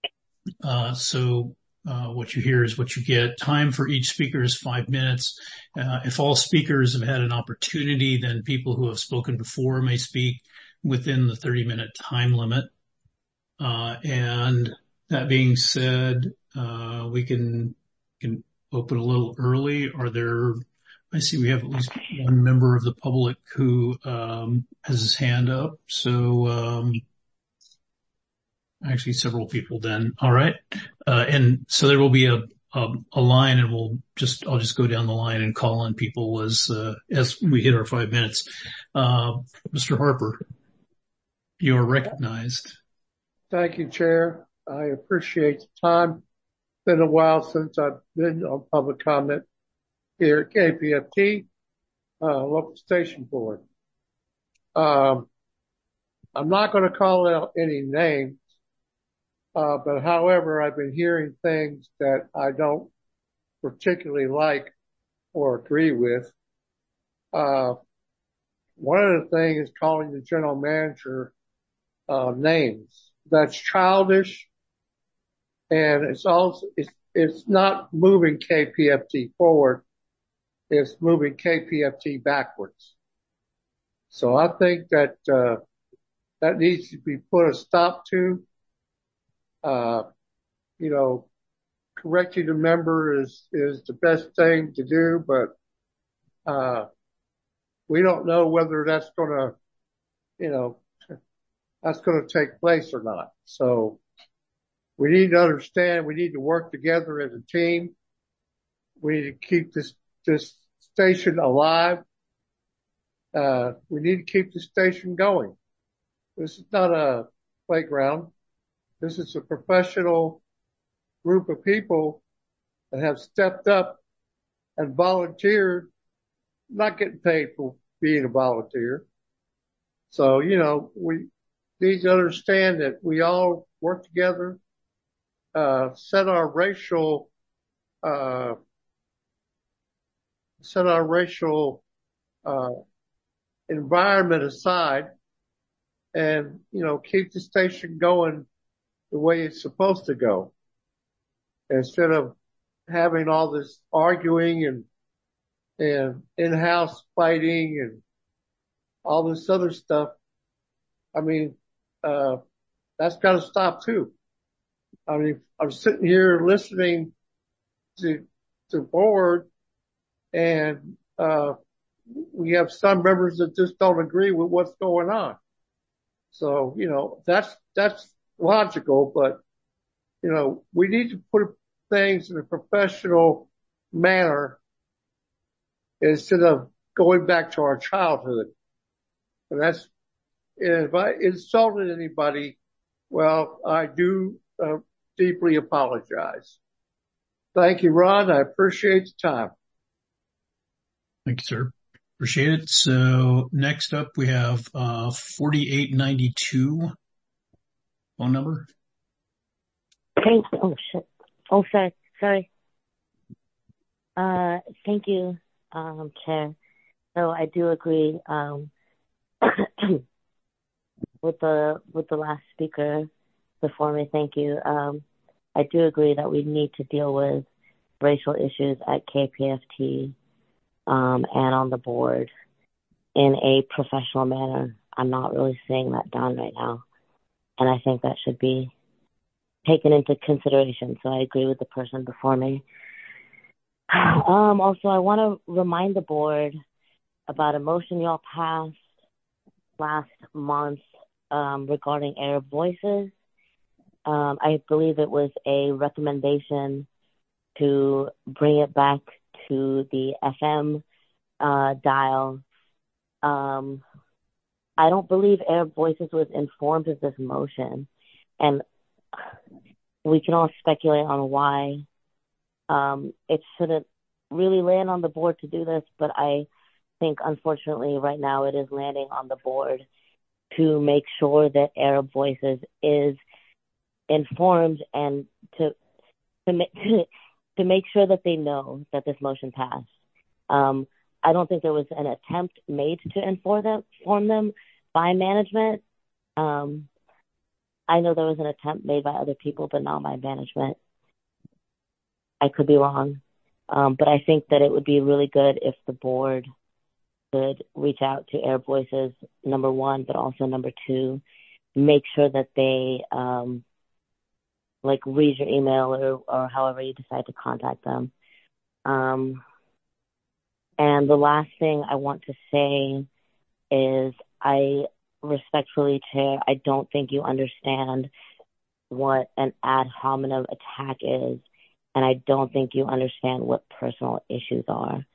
So what you hear is what you get. Time for each speaker is 5 minutes. If all speakers have had an opportunity, then people who have spoken before may speak within the 30-minute time limit. And that being said, we can open a little early. I see we have at least one member of the public who has his hand up. So actually several people then. All right. And so there will be a line, and I'll just go down the line and call on people as we hit our 5 minutes. Mr. Harper, you are recognized. Thank you, Chair. I appreciate the time. It's been a while since I've been on public comment here at KPFT, local station board. I'm not going to call out any names, but however, I've been hearing things that I don't particularly like or agree with. One of the things is calling the general manager names. That's childish, and it's not moving KPFT forward. It's moving KPFT backwards. So I think that that needs to be put a stop to. Correcting a member is the best thing to do, but we don't know whether that's going to take place or not. So we need to understand, we need to work together as a team. We need to keep this station alive. We need to keep the station going. This is not a playground. This is a professional group of people that have stepped up and volunteered, not getting paid for being a volunteer. So, we need to understand that we all work together, set our racial environment aside and, keep the station going the way it's supposed to go. Instead of having all this arguing and in-house fighting and all this other stuff. I mean, that's got to stop too. I mean, I'm sitting here listening to the board and, we have some members that just don't agree with what's going on. So, that's logical, but, we need to put things in a professional manner instead of going back to our childhood. And if I insulted anybody, well, I do deeply apologize. Thank you, Ron. I appreciate the time. Thank you, sir. Appreciate it. So next up we have 4892 phone number. Thanks. Oh shit. Oh, sorry. Thank you, Chair. So I do agree with the last speaker before me. Thank you. I do agree that we need to deal with racial issues at KPFT and on the board in a professional manner. I'm not really seeing that done right now, and I think that should be taken into consideration. So I agree with the person before me. Also, I want to remind the board about a motion y'all passed last month regarding Arab Voices. I believe it was a recommendation to bring it back to the FM dial. I don't believe Arab Voices was informed of this motion, and we can all speculate on why. It shouldn't really land on the board to do this, but I think unfortunately right now it is landing on the board to make sure that Arab Voices is informed and to make sure that they know that this motion passed. I don't think there was an attempt made to inform them by management. I know there was an attempt made by other people, but not by management. I could be wrong. But I think that it would be really good if the board could reach out to Arab Voices, number one, but also number two, make sure that they read your email or however you decide to contact them. And the last thing I want to say is I respectfully, Chair, I don't think you understand what an ad hominem attack is, and I don't think you understand what personnel issues,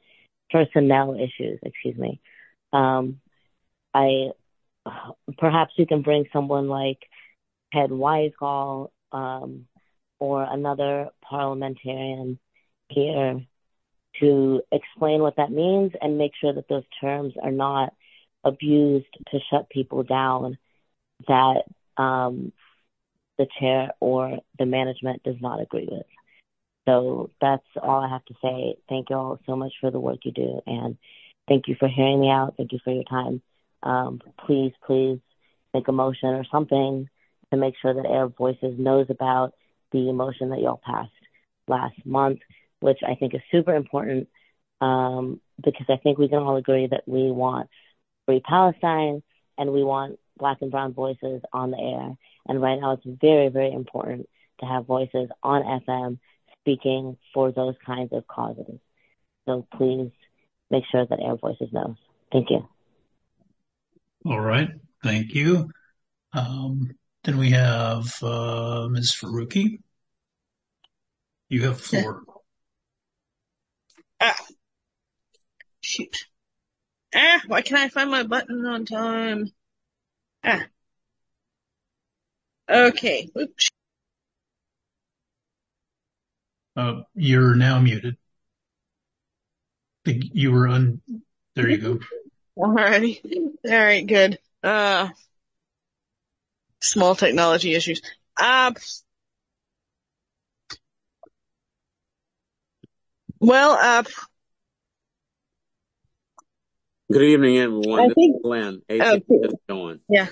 excuse me. Perhaps you can bring someone like Ted Weisgall, or another parliamentarian here to explain what that means and make sure that those terms are not abused to shut people down that the chair or the management does not agree with. So that's all I have to say. Thank you all so much for the work you do, and thank you for hearing me out. Thank you for your time. Please make a motion or something to make sure that Arab Voices knows about the motion that y'all passed last month, which I think is super important, because I think we can all agree that we want free Palestine and we want Black and brown voices on the air. And right now it's very, very important to have voices on FM speaking for those kinds of causes. So please make sure that Arab Voices knows. Thank you. All right. Thank you. Then we have Ms. Faruqi. You have the floor. Shoot. Why can't I find my button on time? Okay. Oops. You're now muted. You were there you go. Alrighty. Alright, good. Small technology issues. Good evening, everyone. This is Glenn. How's it going? Yeah.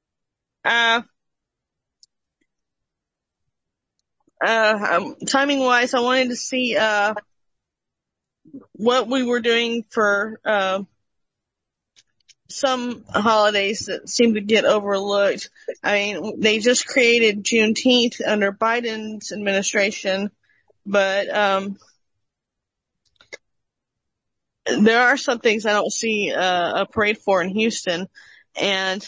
Timing wise, I wanted to see, what we were doing for, some holidays that seem to get overlooked. I mean, they just created Juneteenth under Biden's administration, but, there are some things I don't see a parade for in Houston. And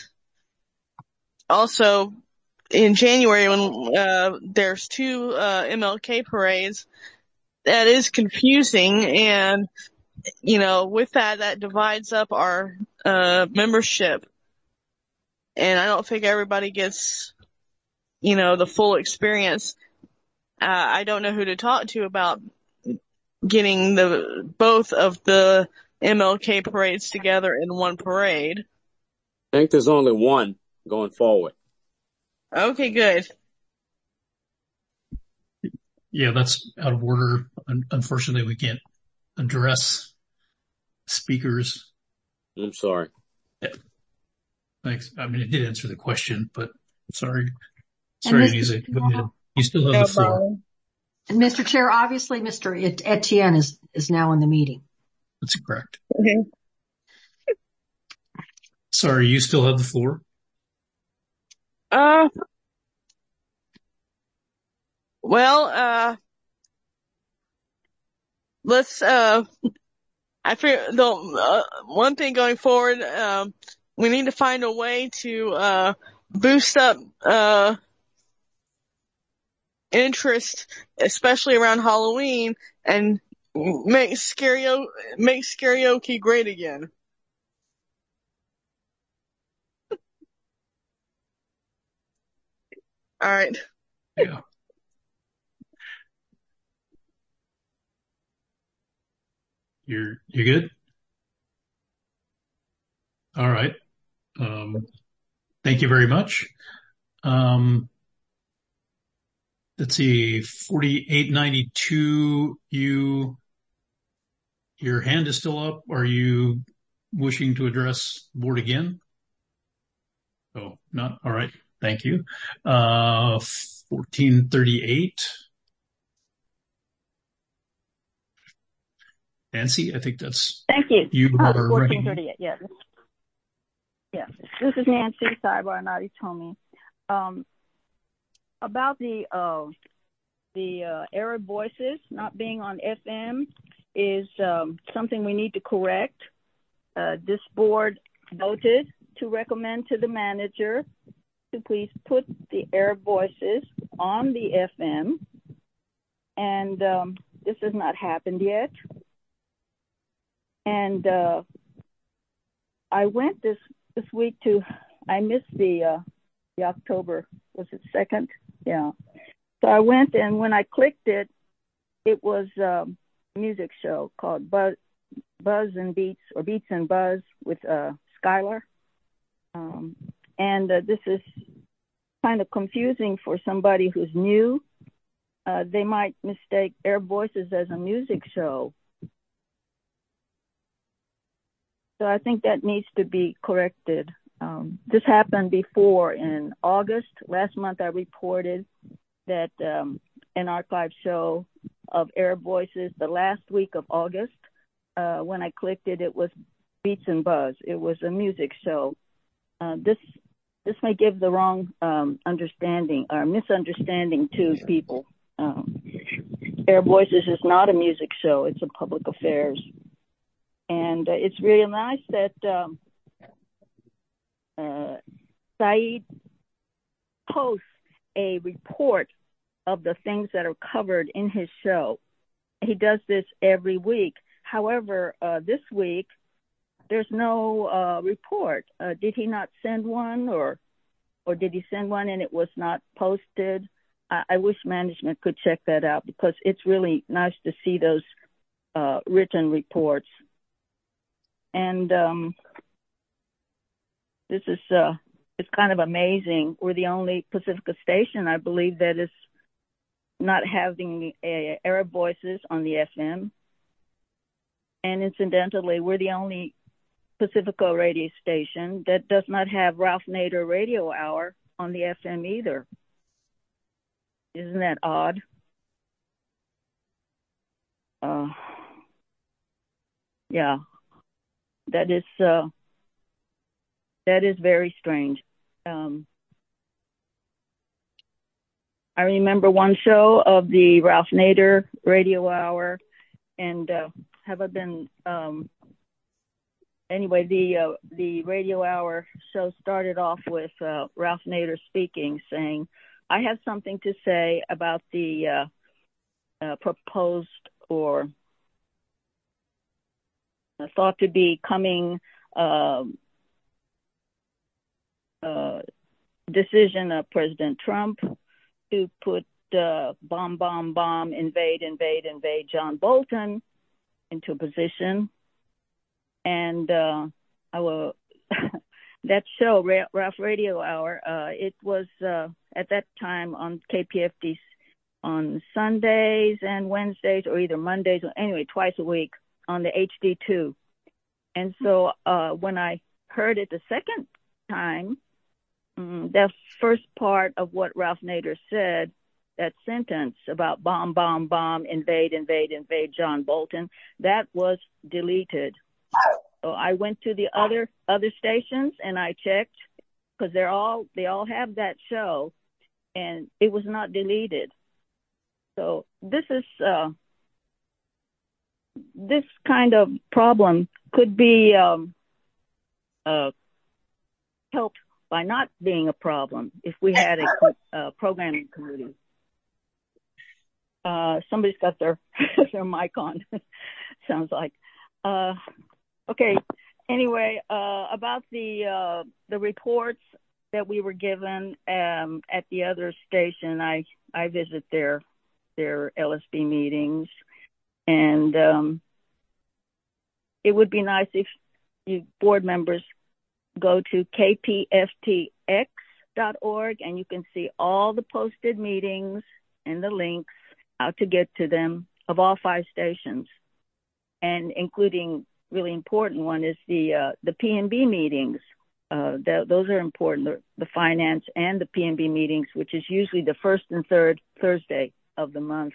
also in January when there's two MLK parades, that is confusing, and with that divides up our membership, and I don't think everybody gets the full experience. I don't know who to talk to about getting both of the MLK parades together in one parade. I think there's only one going forward. Okay, good. Yeah, that's out of order. Unfortunately, we can't address speakers. I'm sorry. Yeah. Thanks. I mean, it did answer the question, but sorry. Sorry, Anisa. Go ahead. You still have the floor. And Mr. Chair, obviously Mr. Etienne is now in the meeting. That's correct. Okay. Sorry, you still have the floor? Let's, I figure one thing going forward, we need to find a way to, boost up, interest, especially around Halloween, and make karaoke great again. All right. Yeah. You're good? All right. Thank you very much. Let's see, 4892, your hand is still up. Are you wishing to address the board again? Oh, not. All right. Thank you. 1438. Nancy, I think that's. Thank you. You are 1438. Yeah. Yeah. This is Nancy Cyber Tomi. About the Arab Voices not being on FM is something we need to correct. This board voted to recommend to the manager to please put the Arab Voices on the FM, and this has not happened yet. And I went this week I missed the October was it second? Yeah. So I went, and when I clicked it, it was a music show called Buzz and Beats, or Beats and Buzz with Skylar. And this is kind of confusing for somebody who's new. They might mistake Arab Voices as a music show. So I think that needs to be corrected. This happened before in August. Last month I reported that an archive show of Arab Voices the last week of August. When I clicked it, it was Beats and Buzz. It was a music show. This may give the wrong understanding or misunderstanding to people. Arab Voices is not a music show. It's a public affairs. And it's really nice that Saeed posts a report of the things that are covered in his show. He does this every week. However, this week, there's no report. Did he not send one, or did he send one and it was not posted? I wish management could check that out, because it's really nice to see those written reports. And this is it's kind of amazing. We're the only Pacifica station, I believe, that is not having Arab Voices on the FM. And incidentally, we're the only Pacifica radio station that does not have Ralph Nader Radio Hour on the FM either. Isn't that odd? Yeah, that is very strange. I remember one show of the Ralph Nader Radio Hour, and have I been anyway, the Radio Hour show started off with Ralph Nader speaking, saying, "I have something to say about the proposed or thought to be coming decision of President Trump to put bomb, invade John Bolton into a position." And I will that show, Ralph Radio Hour, it was at that time on KPFT on Sundays and Wednesdays, or either Mondays, or anyway, twice a week on the HD2. And so when I heard it the second time, the first part of what Ralph Nader said, that sentence about bomb, invade John Bolton, that was deleted. So I went to the other stations and I checked, because they all have that show, and it was not deleted. So this is this kind of problem could be helped by not being a problem if we had a programming committee. Somebody's got their mic on. Sounds like. Okay. Anyway, about the reports that we were given at the other station, I visit their LSB meetings, and it would be nice if you board members go to kpftx.org, and you can see all the posted meetings and the links, how to get to them, of all 5 stations, and including really important one is the PNB meetings. Those are important, the finance and the PNB meetings, which is usually the first and third Thursday of the month.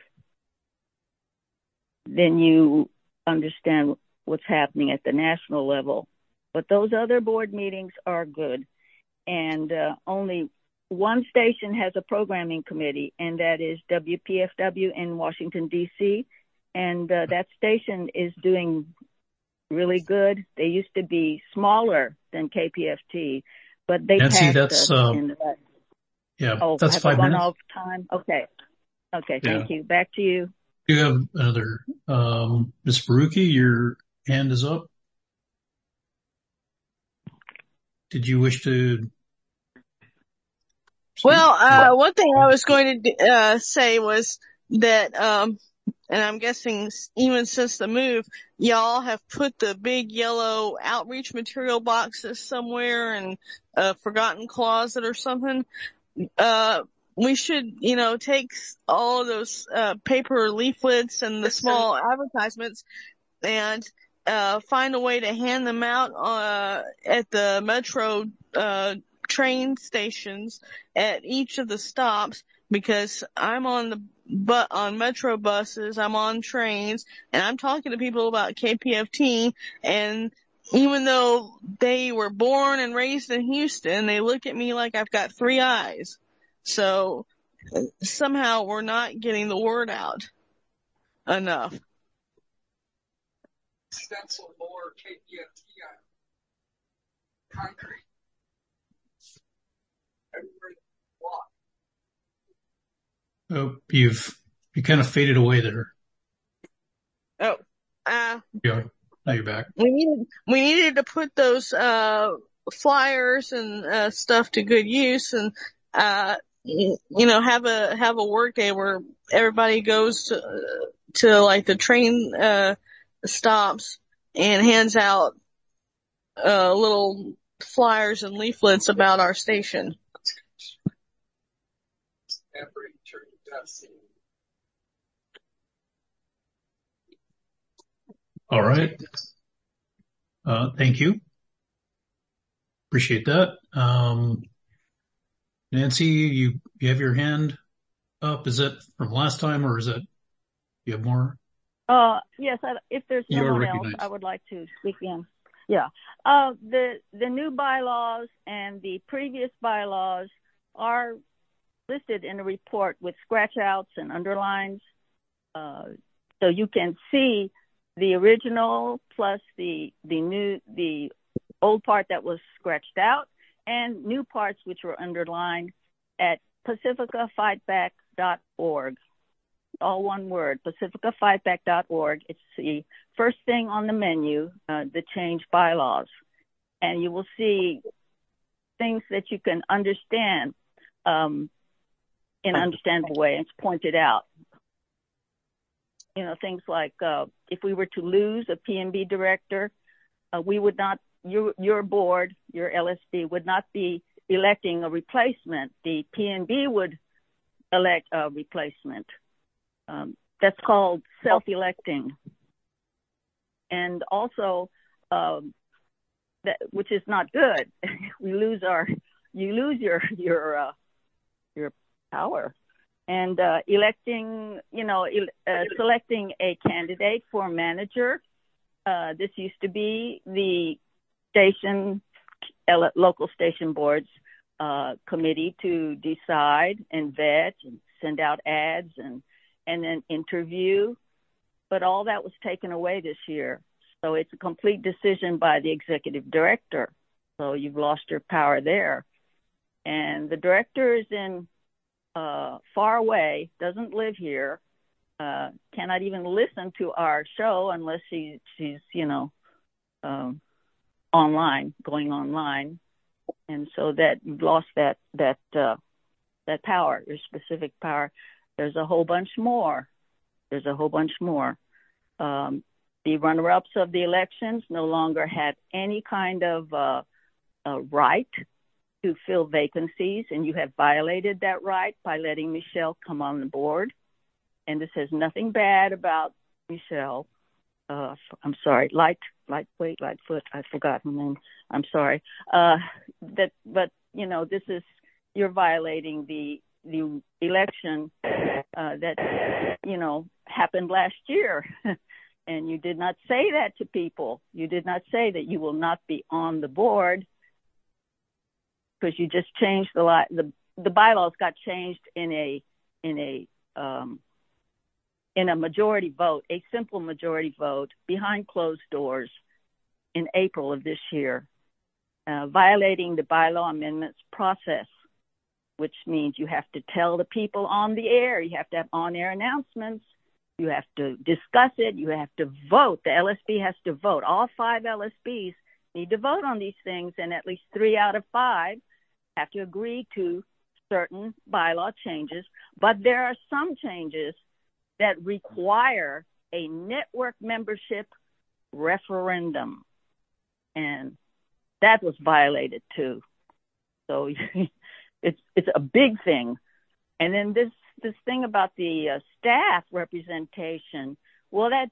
Then you understand what's happening at the national level. But those other board meetings are good. And only one station has a programming committee, and that is WPFW in Washington, D.C. And that station is doing really good. They used to be smaller than KPFT, but they Nancy, passed us in that. Yeah, Oh, that's have 5 I run minutes. out of time? Okay, Yeah. thank you. Back to you. You have another, Ms. Baruki, your hand is up. Did you wish to? Well, one thing I was going to say was that, and I'm guessing even since the move, y'all have put the big yellow outreach material boxes somewhere in a forgotten closet or something. We should, take all of those paper leaflets and the small advertisements and find a way to hand them out at the metro train stations at each of the stops, because I'm on metro buses, I'm on trains, and I'm talking to people about KPFT, and even though they were born and raised in Houston, they look at me like I've got three eyes. So somehow we're not getting the word out enough. Stencil more KPFT on concrete. Oh, you kind of faded away there. Oh, yeah. Now you're back. We needed to put those flyers and stuff to good use, and have a work day where everybody goes to like the train stops and hands out little flyers and leaflets about our station. All right. Thank you. Appreciate that. Nancy, you have your hand up. Is that from last time, or is that you have more? Yes. If there's no one else, I would like to speak in. Yeah. The new bylaws and the previous bylaws are listed in a report with scratch outs and underlines. So you can see the original plus the old part that was scratched out and new parts which were underlined at pacificafightback.org. All one word, pacificafightback.org. It's the first thing on the menu, the change bylaws. And you will see things that you can understand in an understandable way. It's pointed out. Things like if we were to lose a PNB director, we would not, your board, your LSB would not be electing a replacement. The PNB would elect a replacement. That's called self-electing. And also, which is not good. You lose your power. And electing, selecting a candidate for manager. This used to be the local station boards committee to decide and vet and send out ads and then interview. But all that was taken away this year. So it's a complete decision by the executive director. So you've lost your power there. And the director is in far away, doesn't live here, cannot even listen to our show unless she's going online. And so that you've lost that power, your specific power. There's a whole bunch more. The runner-ups of the elections no longer have any kind of right to fill vacancies, and you have violated that right by letting Michelle come on the board. And this has nothing bad about Michelle. I'm sorry, Lightfoot, I forgot her name. I'm sorry. But this is, you're violating the election that happened last year. And you did not say that to people. You did not say that you will not be on the board, because you just changed the bylaws got changed in a majority vote, a simple majority vote behind closed doors in April of this year, violating the bylaw amendments process, which means you have to tell the people on the air, you have to have on-air announcements, you have to discuss it, you have to vote. The LSB has to vote. All 5 LSBs need to vote on these things, and at least 3 out of 5 have to agree to certain bylaw changes, but there are some changes that require a network membership referendum. And that was violated too. So it's a big thing. And then this thing about the staff representation, well, it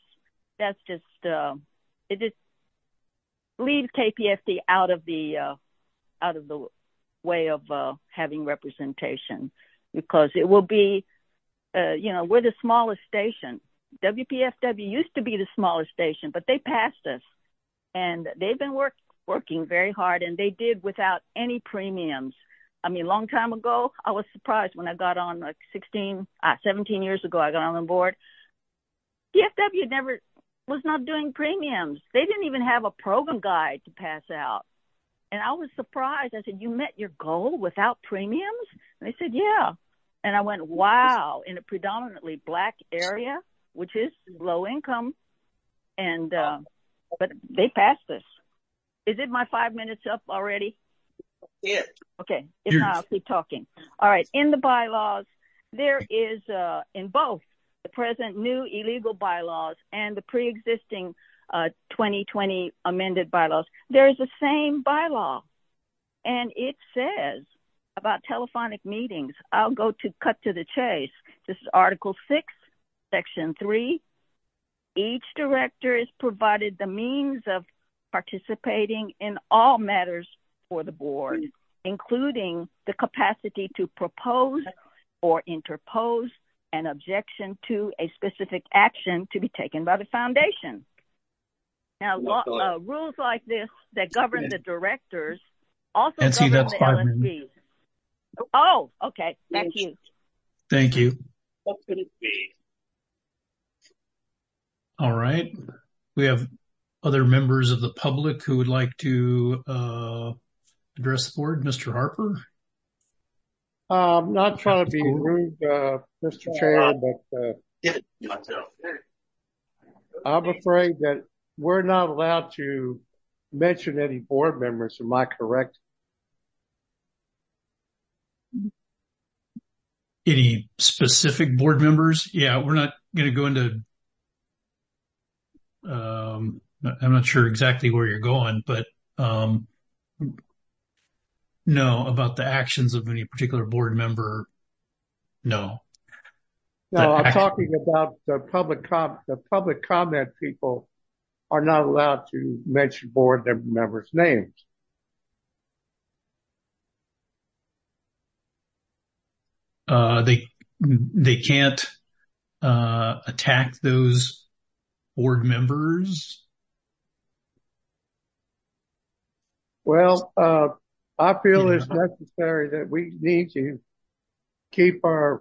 just leaves KPFT out of the way of having representation, because it will be, we're the smallest station. WPFW used to be the smallest station, but they passed us, and they've been working very hard, and they did without any premiums. I mean, a long time ago, I was surprised when I got on, like 17 years ago, I got on the board. PFW was not doing premiums. They didn't even have a program guide to pass out. And I was surprised. I said, you met your goal without premiums? And they said, yeah. And I went, wow, in a predominantly black area, which is low income. And, but they passed us. Is it my 5 minutes up already? Yeah. Okay. If not, I'll keep talking. All right. In the bylaws, there is, in both the present new illegal bylaws and the pre-existing 2020 amended bylaws, there is the same bylaw. And it says about telephonic meetings. I'll cut to the chase. This is Article 6, Section 3. Each director is provided the means of participating in all matters for the board, including the capacity to propose or interpose an objection to a specific action to be taken by the foundation. Now, rules like this that govern the directors also Nancy, govern that's the 5 LSPs. minutes. Oh, okay. Back to you. Thank you. What could it be? All right. We have other members of the public who would like to address the board. Mr. Harper? I'm not trying to be rude, Mr. Chair, but I'm afraid that we're not allowed to mention any board members. Am I correct? Any specific board members? Yeah, we're not going to go into, I'm not sure exactly where you're going, but no, about the actions of any particular board member, no. No, I'm talking about the public comment people are not allowed to mention board members' names. They can't attack those board members. Well, I feel it's necessary that we need to keep our,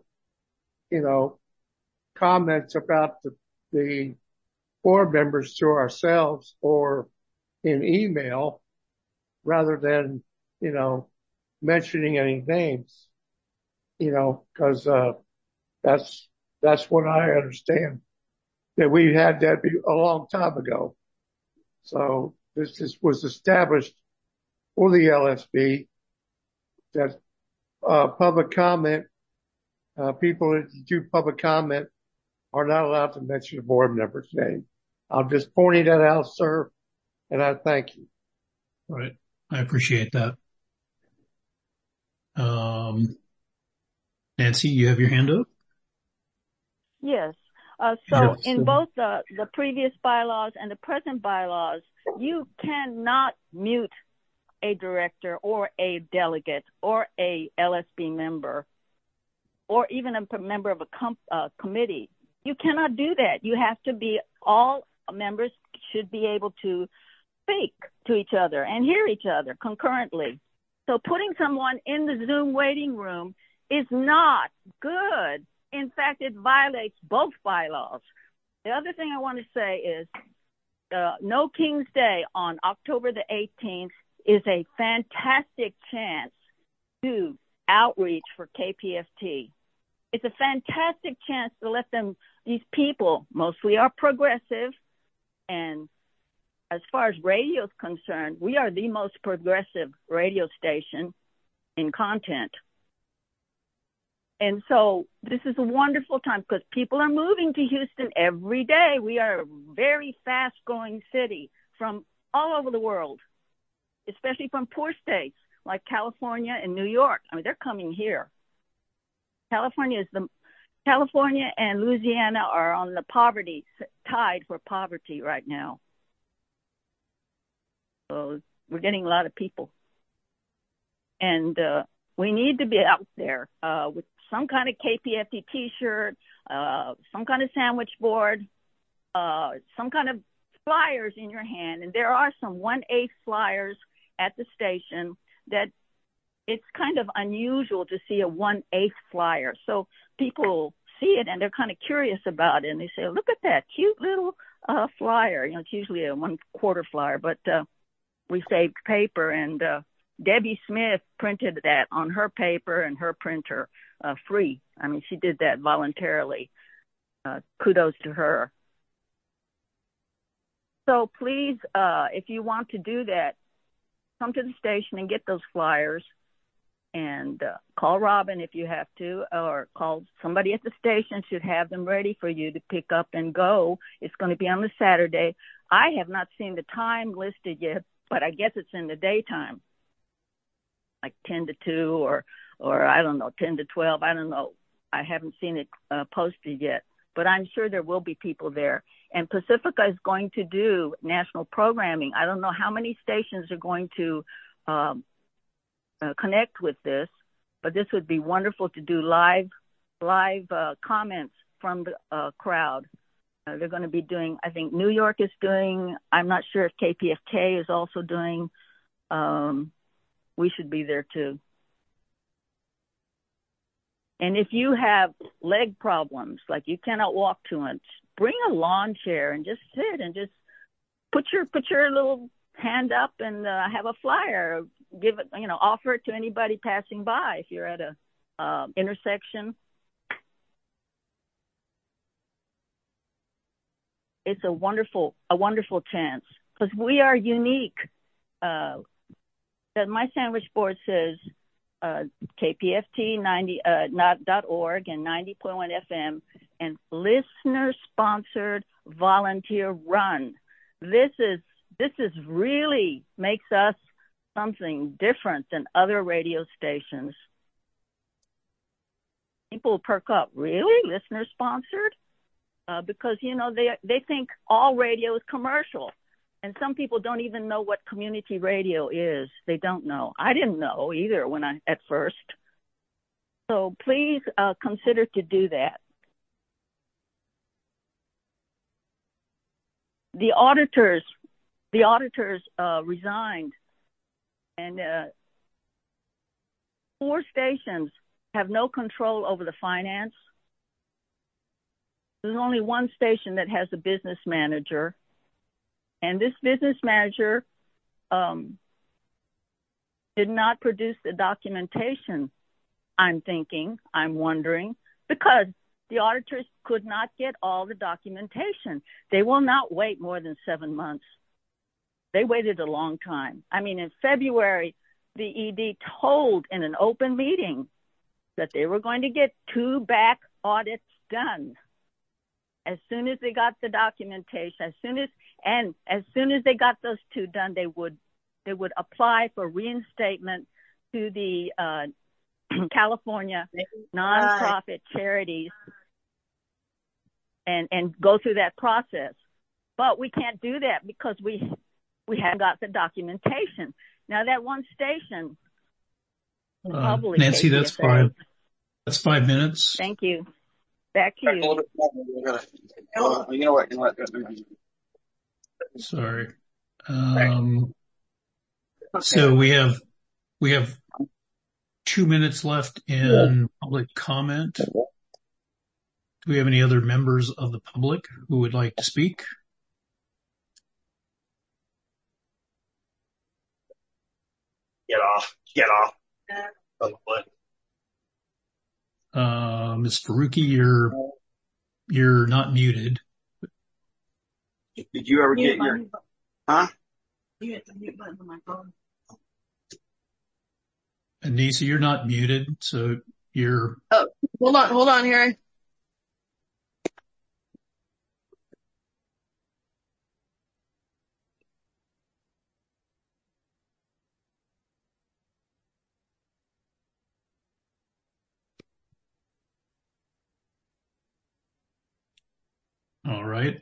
comments about the board members to ourselves or in email rather than, mentioning any names, because that's what I understand, that we had that a long time ago. So this was established for the LSB, that public comment, people that do public comment are not allowed to mention a board member's name. I'm just pointing that out, sir, and I thank you. All right. I appreciate that. Nancy, you have your hand up? Yes. So in both the previous bylaws and the present bylaws, you cannot mute a director or a delegate or a LSB member or even a member of a committee. You cannot do that. You have to be, all members should be able to speak to each other and hear each other concurrently. So putting someone in the Zoom waiting room is not good. In fact, it violates both bylaws. The other thing I want to say is No King's Day on October the 18th is a fantastic chance to outreach for KPFT. It's a fantastic chance to let them, these people mostly are progressive, and as far as radio is concerned, we are the most progressive radio station in content. And so this is a wonderful time because people are moving to Houston every day. We are a very fast growing city from all over the world, especially from poor states like California and New York. I mean, they're coming here. California and Louisiana are on the tied for poverty right now. So we're getting a lot of people. And we need to be out there with some kind of KPFT t-shirt, some kind of sandwich board, some kind of flyers in your hand. And there are some 1/8 flyers at the station that it's kind of unusual to see a 1/8 flyer. So people see it and they're kind of curious about it. And they say, look at that cute little flyer. You know, it's usually a 1/4 flyer, but we saved paper, and Debbie Smith printed that on her paper and her printer free. I mean, she did that voluntarily. Kudos to her. So please, if you want to do that, come to the station and get those flyers, and call Robin if you have to, or call somebody at the station. Should have them ready for you to pick up and go. It's going to be on the Saturday. I have not seen the time listed yet, but I guess it's in the daytime, like 10 to 2 or I don't know, 10 to 12. I don't know. I haven't seen it posted yet, but I'm sure there will be people there. And Pacifica is going to do national programming. I don't know how many stations are going to connect with this, but this would be wonderful to do live comments from the crowd. They're going to be doing, I think New York is doing, I'm not sure if KPFK is also doing. We should be there too. And if you have leg problems, like you cannot walk too much, bring a lawn chair and just sit and just put your little hand up and have a flyer. Give it, offer it to anybody passing by if you're at a intersection. It's a wonderful chance because we are unique. That my sandwich board says KPFT 90.org and 90.1 FM and listener sponsored, volunteer run. This is really makes us something different than other radio stations. People perk up. Really? Listener sponsored? Because, they think all radio is commercial. And some people don't even know what community radio is. They don't know. I didn't know either at first. So please consider to do that. The auditors resigned, and 4 stations have no control over the finance. There's only one station that has a business manager. And this business manager did not produce the documentation, I'm wondering, because the auditors could not get all the documentation. They will not wait more than 7 months. They waited a long time. I mean, in February, the ED told in an open meeting that they were going to get 2 back audits done. As soon as they got the documentation, as soon as they got those 2 done, they would apply for reinstatement to the California nonprofit charities and go through that process. But we can't do that because we haven't got the documentation. Now that one station, probably Nancy, that's 5. That's 5 minutes. Thank you. Back to you. You know what? Sorry. So we have 2 minutes left in public comment. Do we have any other members of the public who would like to speak? Get off. Ms. Faruqi, you're not muted. Did you ever get your, huh? You hit the mute button on my phone. Anissa, you're not muted, so you're. Oh, Hold on, Harry. All right.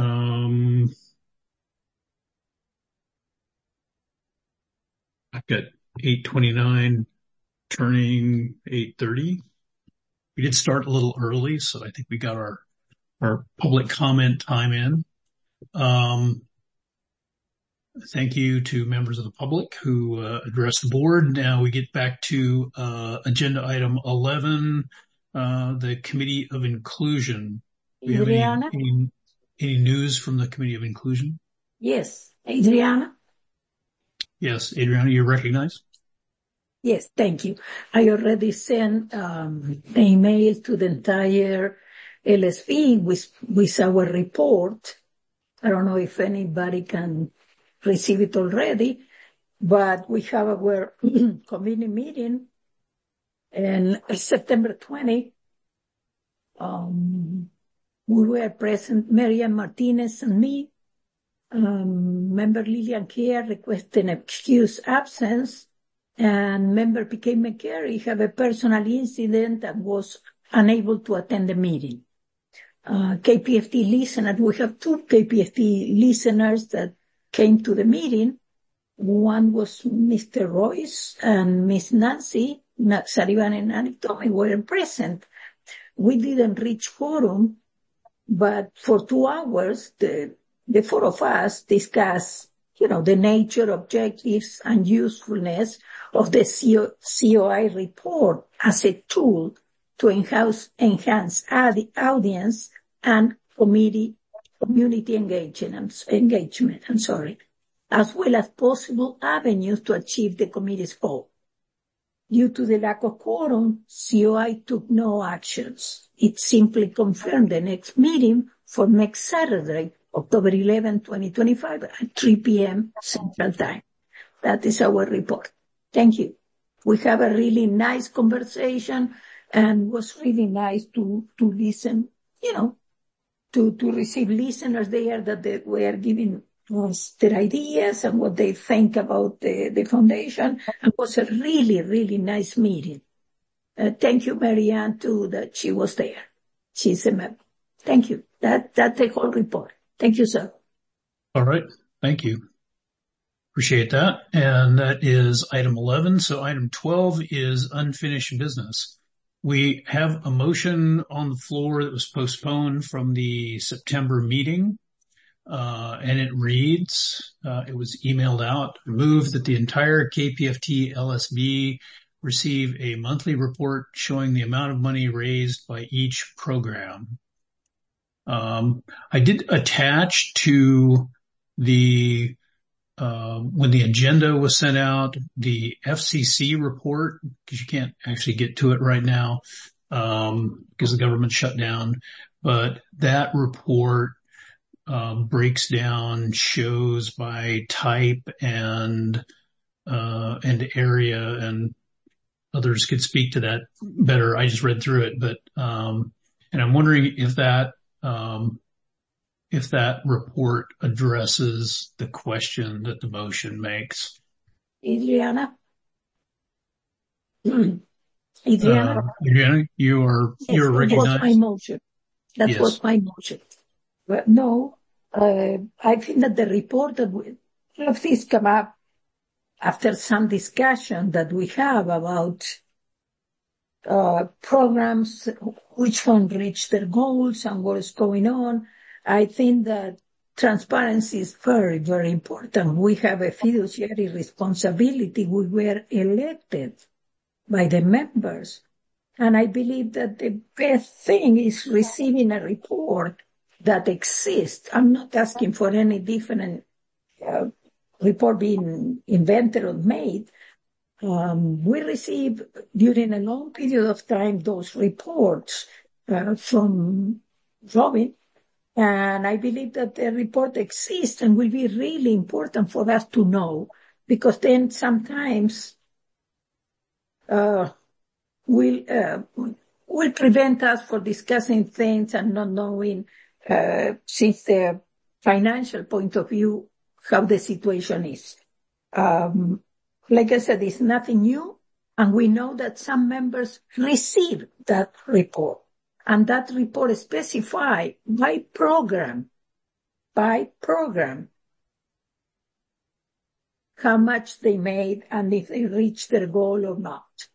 I've got 8:29 turning 8:30. We did start a little early, so I think we got our public comment time in. Thank you to members of the public who addressed the board. Now we get back to agenda item 11, the Committee of Inclusion. Do you have any news from the Committee of Inclusion? Yes. Adriana? Yes, Adriana, you're recognized. Yes, thank you. I already sent an email to the entire LSB with our report. I don't know if anybody can receive it already, but we have our committee meeting on September 20. We were present, Marian Martinez and me. Member Lillian Kerr requested an excused absence, and Member P.K. McCary had a personal incident and was unable to attend the meeting. KPFT listeners, we have two KPFT listeners that came to the meeting. One was Mr. Royce and Miss Nancy Sariban and Anitomi were present. We didn't reach quorum, but for 2 hours, the four of us discussed, the nature, objectives, and usefulness of the COI report as a tool to enhance audience and community engagement, as well as possible avenues to achieve the committee's goal. Due to the lack of quorum, COI took no actions. It simply confirmed the next meeting for next Saturday, October 11, 2025 at 3 p.m. Central Time. That is our report. Thank you. We have a really nice conversation, and was really nice to listen, to receive listeners there that they were giving us their ideas and what they think about the foundation. It was a really, really nice meeting. Thank you, Marianne, too, that she was there. She's a member. Thank you. That's the whole report. Thank you, sir. All right. Thank you. Appreciate that. And that is item 11. So item 12 is unfinished business. We have a motion on the floor that was postponed from the September meeting. And it reads, it was emailed out, move that the entire KPFT LSB receive a monthly report showing the amount of money raised by each program. I did attach to the, when the agenda was sent out, the FCC report, because you can't actually get to it right now, because the government shut down. But that report, breaks down shows by type and area, and others could speak to that better. I just read through it, but, and I'm wondering if that report addresses the question that the motion makes. Adriana? Adriana, you're recognized. That was my motion. That was my motion. But no, I think that the report that all of this come up after some discussion that we have about programs, which one reach their goals and what is going on. I think that transparency is very, very important. We have a fiduciary responsibility. We were elected by the members. And I believe that the best thing is receiving a report that exists. I'm not asking for any different report being invented or made. We receive during a long period of time those reports from Robin, and I believe that the report exists and will be really important for us to know, because then sometimes we will prevent us from discussing things and not knowing, since the financial point of view, how the situation is. Like I said, it's nothing new, and we know that some members receive that report, and that report specifies by program, how much they made and if they reached their goal or not.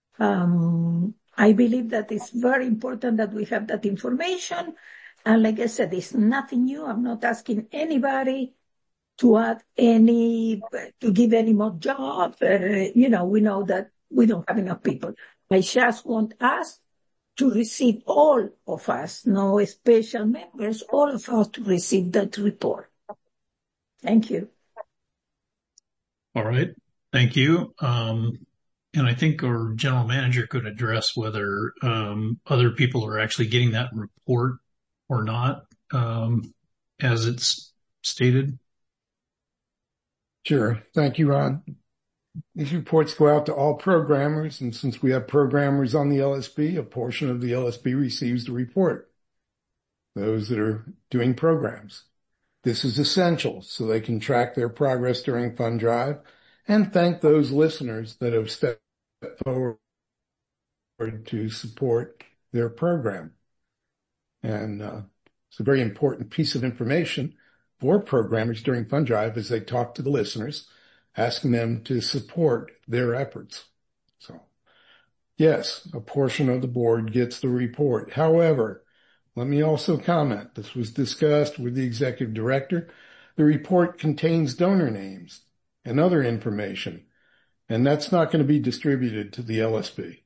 I believe that it's very important that we have that information. And like I said, it's nothing new. I'm not asking anybody to give any more jobs. We know that we don't have enough people. I just want us to receive, all of us, no special members, all of us to receive that report. Thank you. All right. Thank you. And I think our general manager could address whether other people are actually getting that report or not, as it's stated. Sure. Thank you, Ron. These reports go out to all programmers, and since we have programmers on the LSB, a portion of the LSB receives the report, those that are doing programs. This is essential so they can track their progress during Fund Drive and thank those listeners that have stepped forward to support their program. And it's a very important piece of information for programmers during Fund Drive as they talk to the listeners, asking them to support their efforts. So, yes, a portion of the board gets the report. However, let me also comment, this was discussed with the executive director. The report contains donor names and other information, and that's not going to be distributed to the LSB.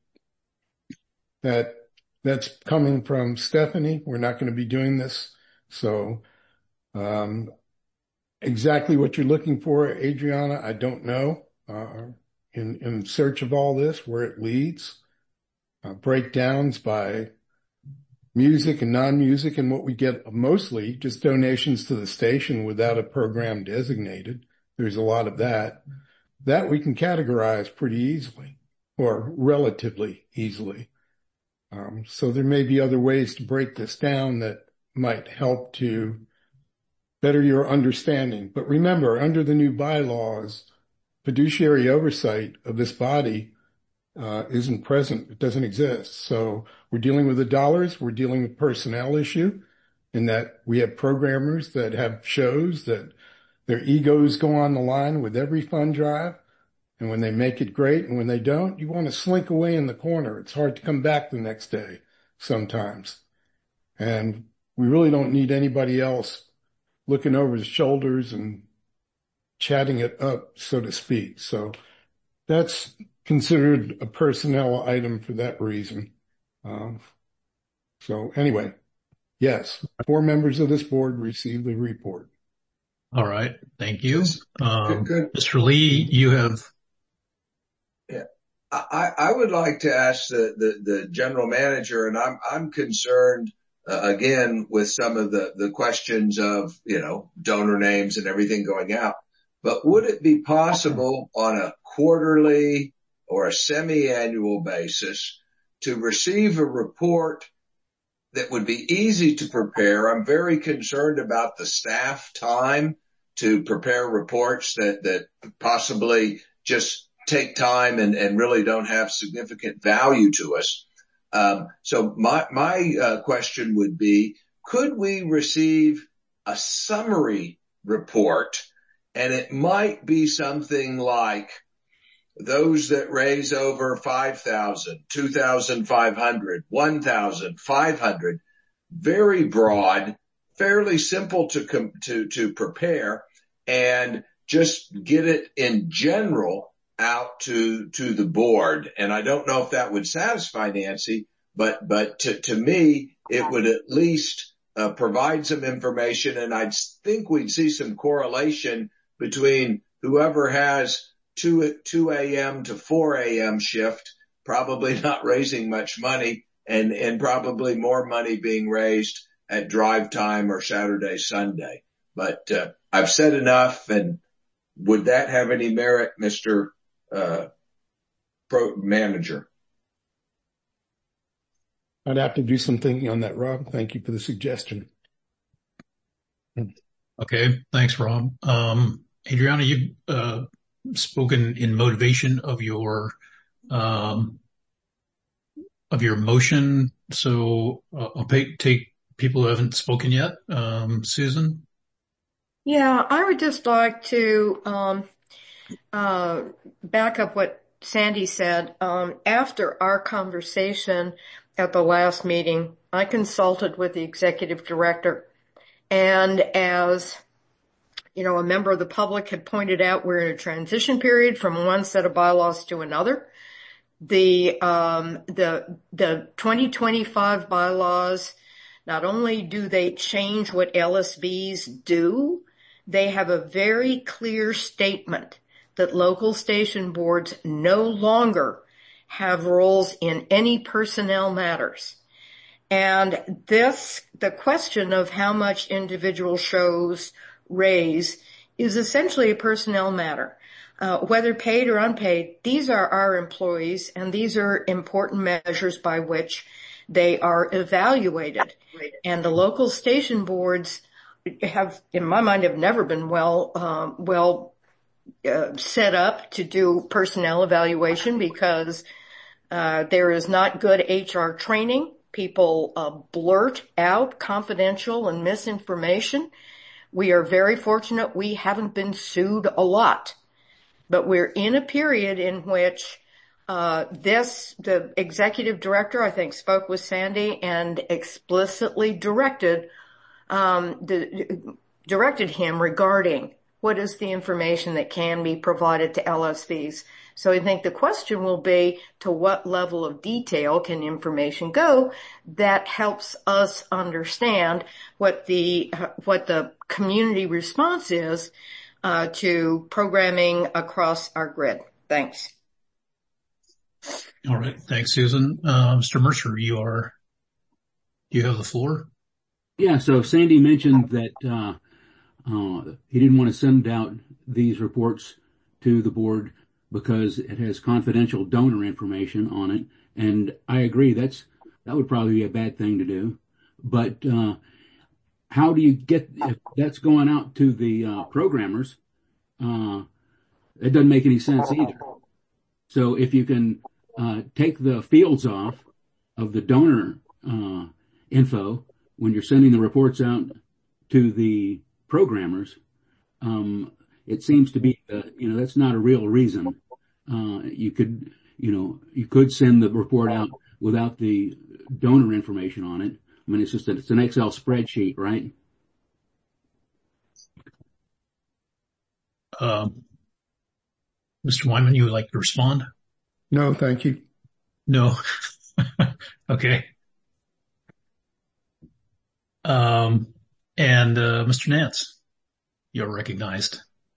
That's coming from Stephanie. We're not going to be doing this. So, exactly what you're looking for, Adriana, I don't know. In search of all this, where it leads, breakdowns by music and non-music, and what we get mostly just donations to the station without a program designated. There's a lot of that we can categorize pretty easily, or relatively easily. So there may be other ways to break this down that might help to better your understanding. But remember, under the new bylaws, fiduciary oversight of this body isn't present. It doesn't exist. So we're dealing with the dollars. We're dealing with personnel issue in that we have programmers that have shows that their egos go on the line with every Fund Drive. And when they make it great and when they don't, you want to slink away in the corner. It's hard to come back the next day sometimes. And we really don't need anybody else looking over his shoulders and chatting it up, so to speak. So that's considered a personnel item for that reason. So anyway, yes, 4 members of this board received the report. All right. Thank you. Mr. Lee, you have. Yeah, I would like to ask the general manager, and I'm concerned again with some of the questions of, donor names and everything going out. But would it be possible on a quarterly or a semi-annual basis to receive a report that would be easy to prepare? I'm very concerned about the staff time to prepare reports that possibly just take time and really don't have significant value to us. So my question would be, could we receive a summary report? And it might be something like those that raise over 5,000, 2,500, 1,500, very broad, fairly simple to prepare, and just get it in general out to the board. And I don't know if that would satisfy Nancy, but to me, it would at least provide some information, and I think we'd see some correlation between whoever has 2 a.m. to 4 a.m. shift, probably not raising much money, and probably more money being raised at drive time or Saturday, Sunday. But I've said enough, and would that have any merit, Mr. Manager? I'd have to do some thinking on that, Rob. Thank you for the suggestion. Okay. Thanks, Rob. Adriana, you've spoken in motivation of your motion. So I'll take people who haven't spoken yet. Susan? Yeah, I would just like to back up what Sandy said. After our conversation at the last meeting, I consulted with the executive director. And as, you know, a member of the public had pointed out, we're in a transition period from one set of bylaws to another. The 2025 bylaws, not only do they change what LSVs do, they have a very clear statement that local station boards no longer have roles in any personnel matters. And the question of how much individual shows raise is essentially a personnel matter. Whether paid or unpaid, these are our employees, and these are important measures by which they are evaluated. And the local station boards have, in my mind, have never been well set up to do personnel evaluation because there is not good HR training. People blurt out confidential and misinformation. We are very fortunate we haven't been sued a lot, but we're in a period in which the executive director, I think, spoke with Sandy and explicitly directed him regarding what is the information that can be provided to LSVs. So I think the question will be, to what level of detail can information go that helps us understand what the community response is to programming across our grid. Thanks. All right. Thanks, Susan. Mr. Mercer, you have the floor. Yeah. So Sandy mentioned that he didn't want to send out these reports to the board because it has confidential donor information on it. And I agree, that would probably be a bad thing to do. But how do you get, if that's going out to the programmers, it doesn't make any sense either. So if you can take the fields off of the donor info when you're sending the reports out to the programmers, it seems to be, that's not a real reason. You could send the report out without the donor information on it. I mean, it's an Excel spreadsheet, right? Mr. Wyman, you would like to respond? No, thank you. No. Okay. And Mr. Nance, you're recognized.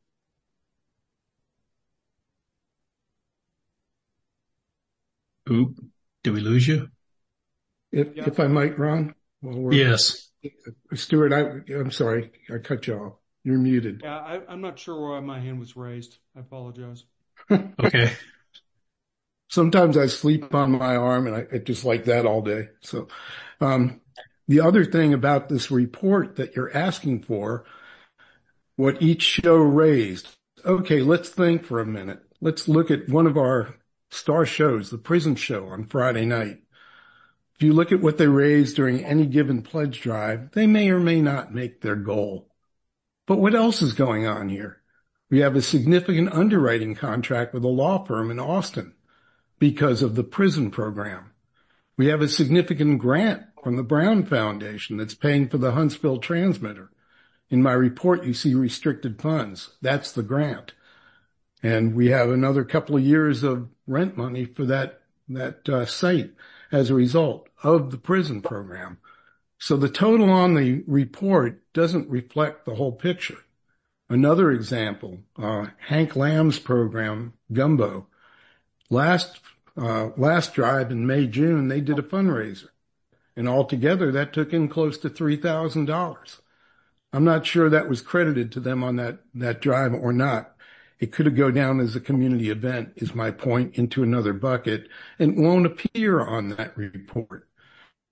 Oop, did we lose you? If I might, Ron? Yes. Stuart, I'm sorry, I cut you off. You're muted. Yeah, I'm not sure why my hand was raised. I apologize. Okay. Sometimes I sleep on my arm and I just like that all day. So, the other thing about this report that you're asking for, what each show raised. Okay, let's think for a minute. Let's look at one of our star shows, the prison show on Friday night. If you look at what they raised during any given pledge drive, they may or may not make their goal. But what else is going on here? We have a significant underwriting contract with a law firm in Austin because of the prison program. We have a significant grant from the Brown Foundation that's paying for the Huntsville transmitter. In my report, you see restricted funds. That's the grant. And we have another couple of years of rent money for that site as a result of the prison program. So the total on the report doesn't reflect the whole picture. Another example, Hank Lamb's program, Gumbo. Last drive in May, June, they did a fundraiser. And altogether, that took in close to $3,000. I'm not sure that was credited to them on that drive or not. It could have go down as a community event, is my point, into another bucket, and won't appear on that report.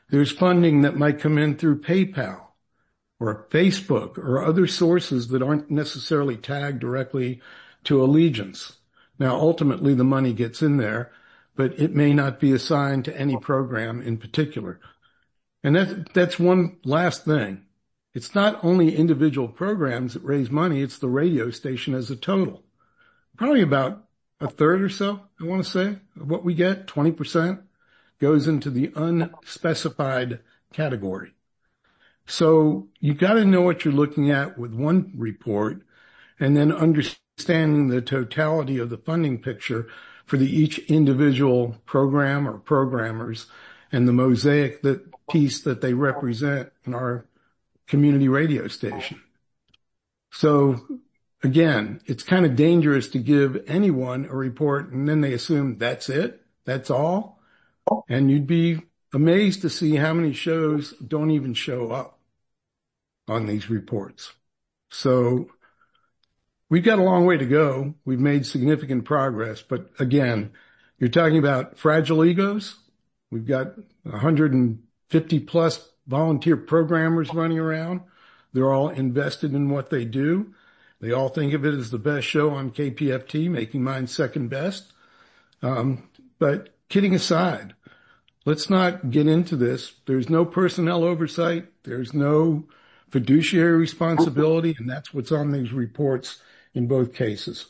There's funding that might come in through PayPal or Facebook or other sources that aren't necessarily tagged directly to Allegiance. Now, ultimately, the money gets in there, but it may not be assigned to any program in particular. And that's one last thing. It's not only individual programs that raise money, it's the radio station as a total. Probably about a third or so, I want to say, of what we get, 20%, goes into the unspecified category. So you got to know what you're looking at with one report and then understanding the totality of the funding picture for each individual program or programmers and the mosaic piece that they represent in our community radio station. So again, it's kind of dangerous to give anyone a report and then they assume that's it, that's all. And you'd be amazed to see how many shows don't even show up on these reports. So we've got a long way to go. We've made significant progress, but again, you're talking about fragile egos. We've got 150 plus volunteer programmers running around. They're all invested in what they do. They all think of it as the best show on KPFT, making mine second best. But kidding aside, let's not get into this. There's no personnel oversight. There's no fiduciary responsibility, and that's what's on these reports in both cases.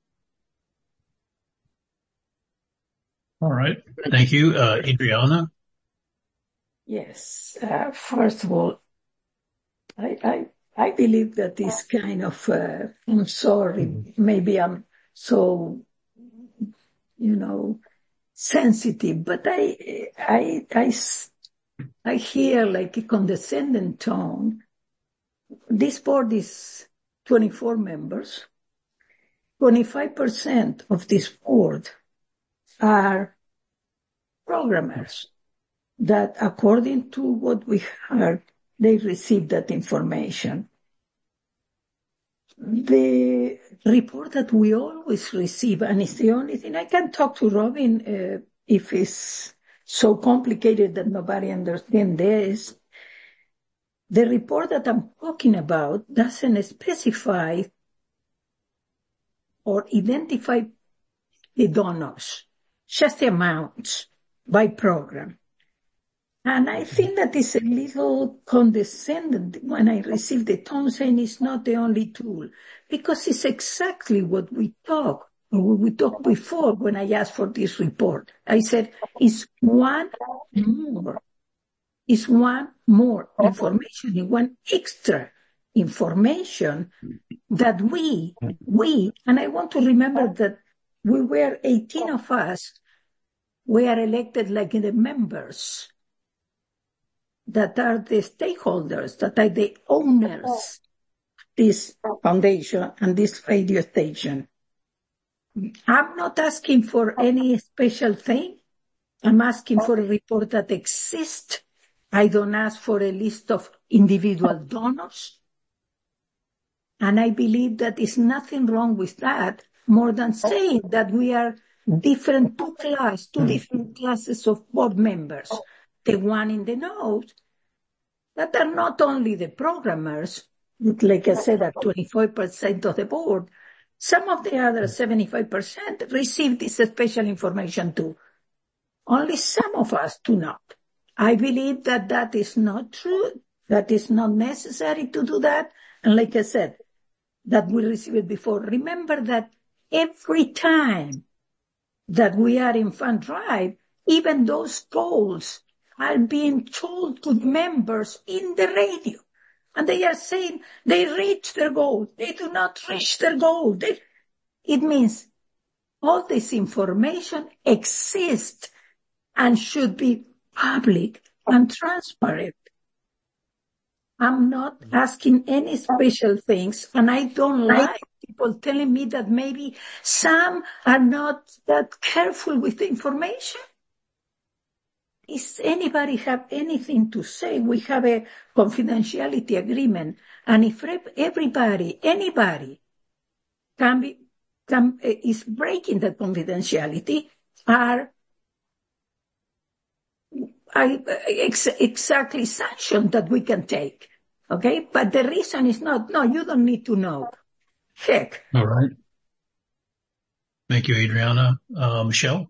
All right. Thank you. Adriana? Yes. First of all, I believe that this kind of, I'm sorry, maybe I'm so, sensitive, but I hear like a condescending tone. This board is 24 members. 25% of this board are programmers that, according to what we heard, they received that information. The report that we always receive, and it's the only thing, I can talk to Robin if it's so complicated that nobody understands this. The report that I'm talking about doesn't specify or identify the donors, just the amounts by program. And I think that is a little condescending when I receive the tone saying it's not the only tool, because it's exactly what we talked before when I asked for this report. I said, it's one more information, one extra information that we, and I want to remember that we were 18 of us, we are elected like the members that are the stakeholders, that are the owners, this foundation and this radio station. I'm not asking for any special thing. I'm asking for a report that exists. I don't ask for a list of individual donors. And I believe that there's nothing wrong with that, more than saying that we are two different classes of board members. The one in the nose, that are not only the programmers, like I said, are 25% of the board. Some of the other 75% receive this special information too. Only some of us do not. I believe that that is not true. That is not necessary to do that. And like I said, that we received it before. Remember that every time that we are in fund drive, even those goals are being told to members in the radio. And they are saying they reach their goal. They do not reach their goal. It means all this information exists and should be public and transparent. I'm not asking any special things, and I don't like people telling me that maybe some are not that careful with the information. Is anybody have anything to say? We have a confidentiality agreement, and if anybody is breaking that confidentiality, exactly sanction that we can take. Okay? But the reason is not, no, you don't need to know. Heck. All right. Thank you, Adriana. Michelle?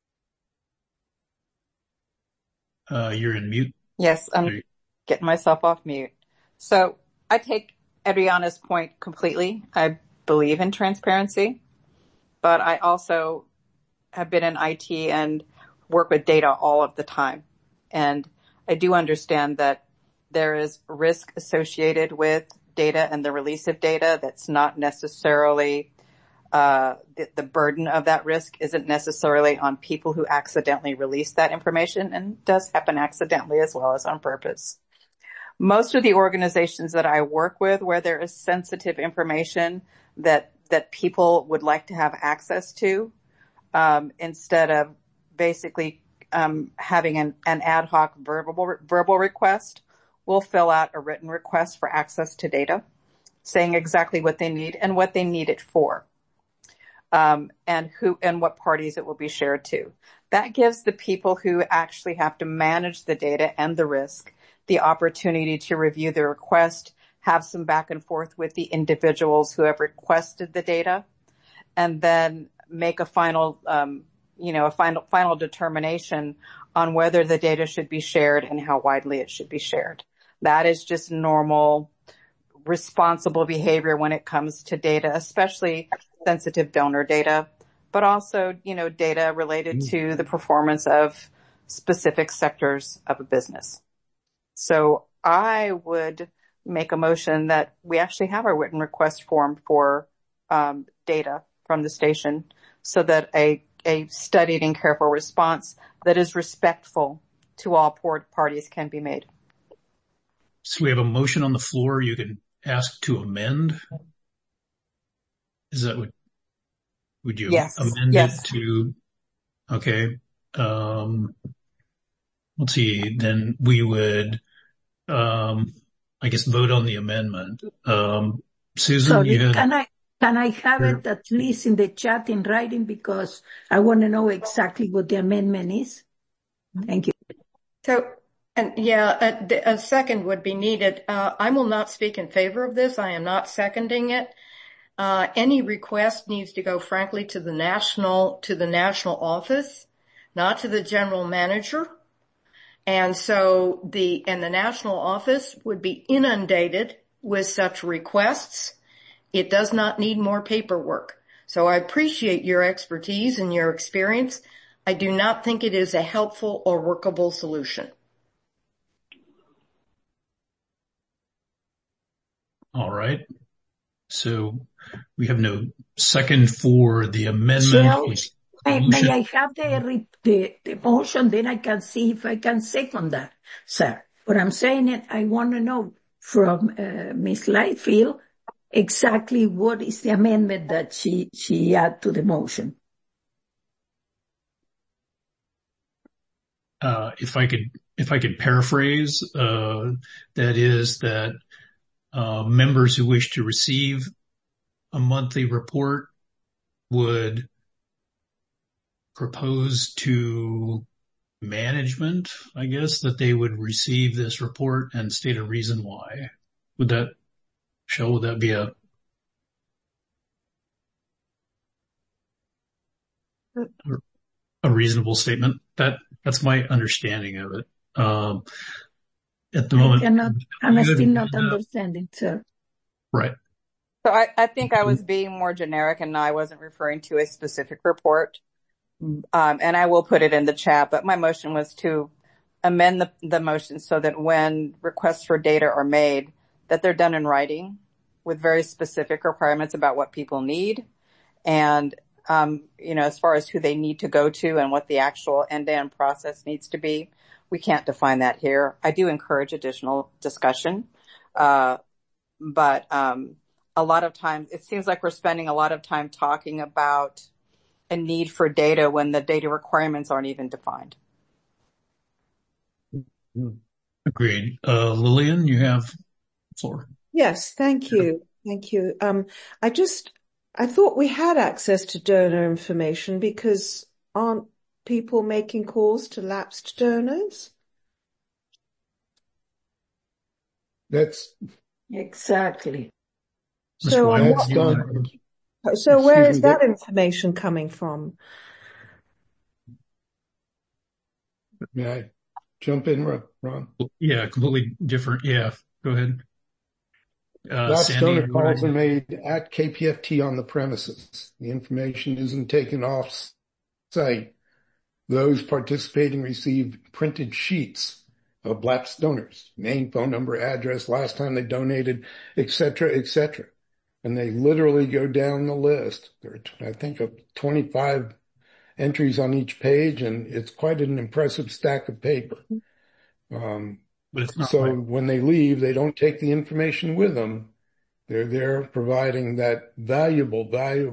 You're in mute. Yes, I'm getting myself off mute. So I take Adriana's point completely. I believe in transparency, but I also have been in IT and work with data all of the time. And I do understand that there is risk associated with data and the release of data that's not necessarily the burden of that risk isn't necessarily on people who accidentally release that information, and does happen accidentally as well as on purpose. Most of the organizations that I work with where there is sensitive information that people would like to have access to, instead of basically having an ad hoc verbal request, will fill out a written request for access to data, saying exactly what they need and what they need it for. And who and what parties it will be shared to. That gives the people who actually have to manage the data and the risk the opportunity to review the request, have some back and forth with the individuals who have requested the data, and then make a final, final determination on whether the data should be shared and how widely it should be shared. That is just normal, responsible behavior when it comes to data, especially sensitive donor data, but also, data related to the performance of specific sectors of a business. So I would make a motion that we actually have a written request form for data from the station so that a studied and careful response that is respectful to all parties can be made. So we have a motion on the floor. You can ask to amend. Is that what, would you amend it to, okay. Let's see, then we would, I guess vote on the amendment. Susan, Sorry, you had... Can I have it at least in the chat in writing, because I want to know exactly what the amendment is? Thank you. So, a second would be needed. I will not speak in favor of this. I am not seconding it. Any request needs to go, frankly, to the national office, not to the general manager. And so the national office would be inundated with such requests. It does not need more paperwork. So I appreciate your expertise and your experience. I do not think it is a helpful or workable solution. All right. So we have no second for the amendment. May I have the motion, then I can see if I can second that, sir. But I'm saying it, I want to know from Ms. Lightfield exactly what is the amendment that she add to the motion. If I could paraphrase, that is that members who wish to receive a monthly report would propose to management, I guess, that they would receive this report and state a reason why. Would that be a reasonable statement? That's my understanding of it. At the moment, I'm still not understanding, sir. Right. So I think I was being more generic and I wasn't referring to a specific report. And I will put it in the chat, but my motion was to amend the motion so that when requests for data are made, that they're done in writing with very specific requirements about what people need. And, as far as who they need to go to and what the actual end-to-end process needs to be, we can't define that here. I do encourage additional discussion. But a lot of times it seems like we're spending a lot of time talking about a need for data when the data requirements aren't even defined. Agreed. Lillian, you have the floor. Yes, thank you. Thank you. I thought we had access to donor information because aren't people making calls to lapsed donors? That's exactly. So, that's done. So where is that information coming from? May I jump in, Ron? Yeah, completely different. Yeah, go ahead. Lapsed Sandy, donor calls are made at KPFT on the premises. The information isn't taken off site. Those participating receive printed sheets of lapsed donors, name, phone number, address, last time they donated, et cetera, et cetera. And they literally go down the list. There are, I think, 25 entries on each page, and it's quite an impressive stack of paper. So when they leave, they don't take the information with them. They're there providing that valuable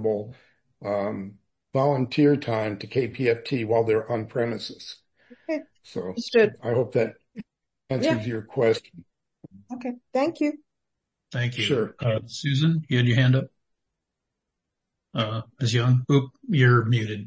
volunteer time to KPFT while they're on premises. Okay. So Understood. I hope that answers your question. Okay. Thank you. Thank you. Sure. Susan, you had your hand up. Ms. Young, you're muted.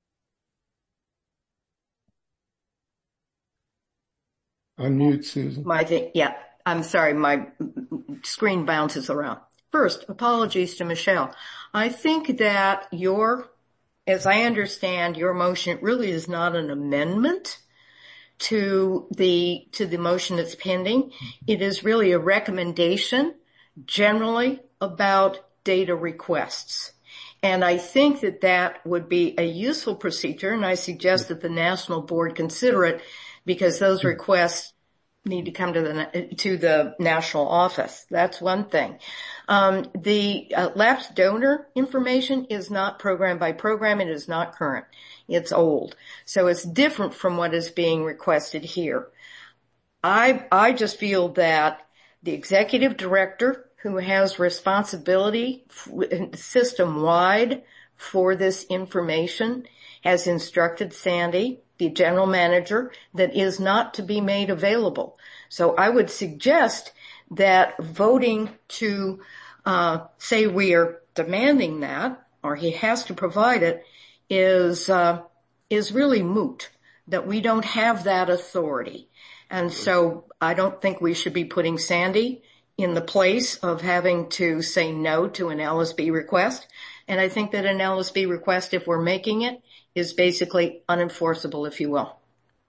Unmute, Susan. Yeah, I'm sorry. My screen bounces around. First, apologies to Michelle. I think that as I understand, your motion really is not an amendment to the motion that's pending. It is really a recommendation generally about data requests. And I think that would be a useful procedure, and I suggest that the National Board consider it, because those requests need to come to the national office. That's one thing. The lapsed donor information is not program by program. It is not current. It's old. So it's different from what is being requested here. I just feel that the executive director, who has responsibility system-wide for this information, has instructed Sandy, the general manager, that is not to be made available. So I would suggest that voting to say we are demanding that, or he has to provide it, is really moot, that we don't have that authority. And so I don't think we should be putting Sandy in the place of having to say no to an LSB request. And I think that an LSB request, if we're making it, is basically unenforceable, if you will.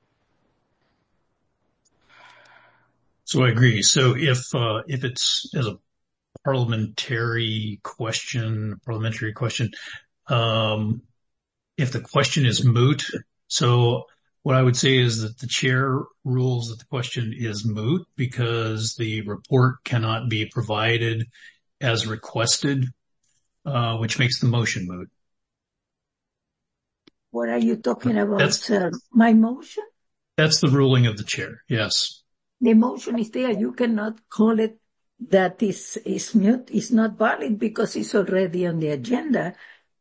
So I agree. So if it's as a parliamentary question, if the question is moot, so what I would say is that the chair rules that the question is moot because the report cannot be provided as requested, which makes the motion moot. What are you talking about, sir? My motion? That's the ruling of the chair, yes. The motion is there. You cannot call it that is mute. It's not valid because it's already on the agenda.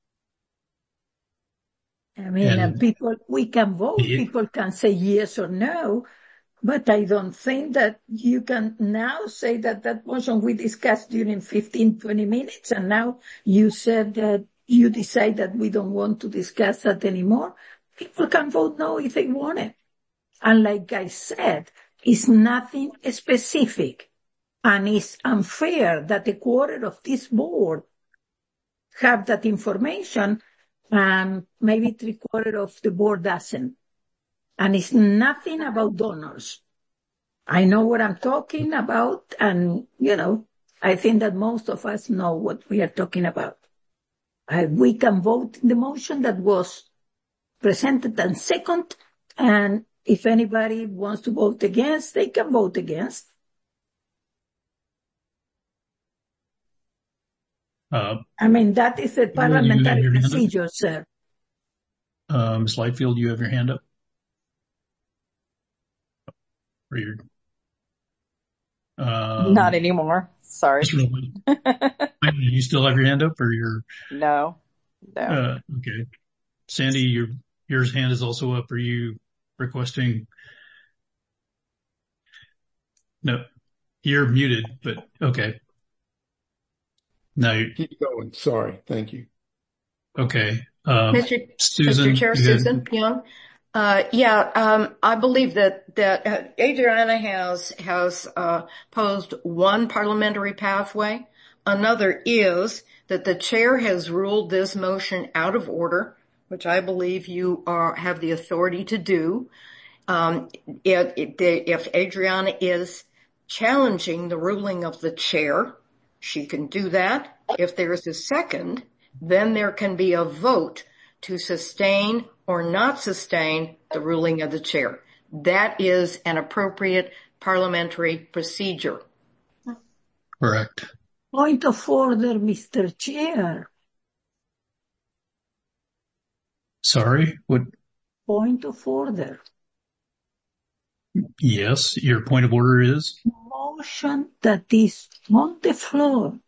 I mean, we can vote. People can say yes or no, but I don't think that you can now say that motion we discussed during 15, 20 minutes, and now you said that you decide that we don't want to discuss that anymore. People can vote no if they want it. And like I said, it's nothing specific, and it's unfair that a quarter of this board have that information and maybe 3/4 of the board doesn't. And it's nothing about donors. I know what I'm talking about, and, I think that most of us know what we are talking about. We can vote the motion that was presented and second, and if anybody wants to vote against, they can vote against. That is a parliamentary procedure, sir. Ms. Lightfield, you have your hand up? Not anymore. Sorry. You still have your hand up, or you're? No. Okay. Sandy, your hand is also up. Are you requesting? No, you're muted, but okay. No. Keep going. Sorry. Thank you. Okay. Mr. Chair, Susan Young, I believe that Adriana has posed one parliamentary pathway. Another is that the chair has ruled this motion out of order, which I believe you have the authority to do. If Adriana is challenging the ruling of the chair, she can do that. If there is a second, then there can be a vote to sustain or not sustain the ruling of the chair. That is an appropriate parliamentary procedure. Correct. Point of order, Mr. Chair. Sorry, what? Point of order. Yes, your point of order is? Motion that is on the floor,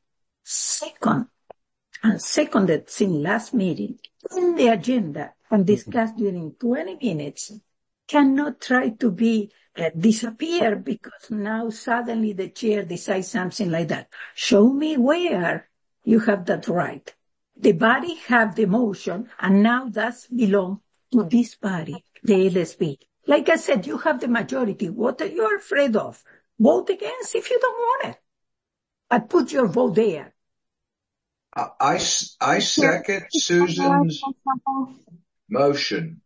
seconded in last meeting, in the agenda and discussed during 20 minutes, cannot try to be disappear because now suddenly the chair decides something like that. Show me where you have that right. The body have the motion, and now that belongs to this body, the LSB. Like I said, you have the majority. What are you afraid of? Vote against if you don't want it. But put your vote there. I second Susan's motion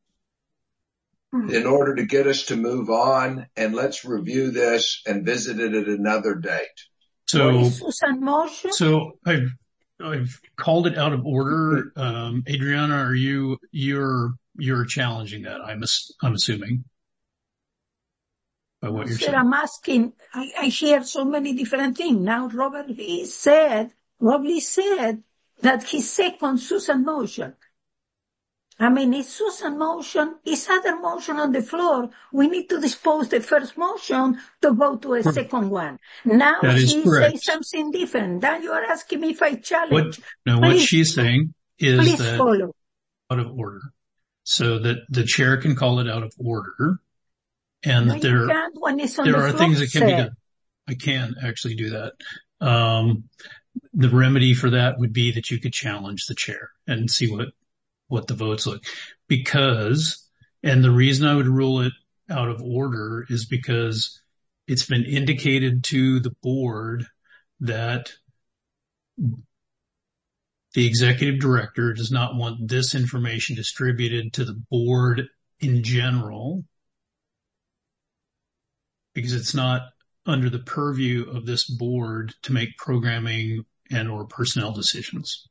in order to get us to move on, and let's review this and visit it at another date. So I've called it out of order. Adriana, you're challenging that, I'm assuming. By what you're saying. I'm asking, I hear so many different things. Now Rob Lee said that he seconds Susan's motion. I mean, it's Susan's motion, it's other motion on the floor. We need to dispose the first motion to go to a second one. Now she says something different. Now you are asking me if I challenge. What she's saying is that follow. Out of order. So that the chair can call it out of order. And no, there are things that can be done. I can actually do that. The remedy for that would be that you could challenge the chair and see what the votes look. And the reason I would rule it out of order is because it's been indicated to the board that the executive director does not want this information distributed to the board in general, because it's not under the purview of this board to make programming and or personnel decisions.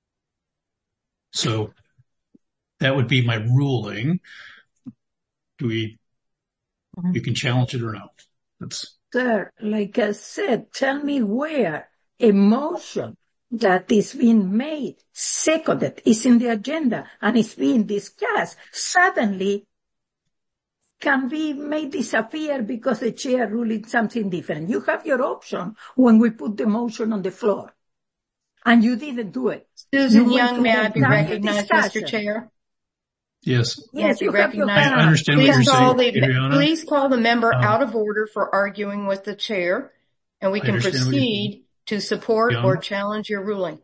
So that would be my ruling. You can challenge it or not. Sir, like I said, tell me where a motion that is being made, seconded, is in the agenda and is being discussed, suddenly can be made disappear because the chair ruled something different. You have your option when we put the motion on the floor. And you didn't do it. Susan Young, may I be recognized, Mr. Chair? Yes. Yes, you have your I understand what you're saying, Adriana. Please call the member out of order for arguing with the chair, and we can proceed to support or challenge your ruling.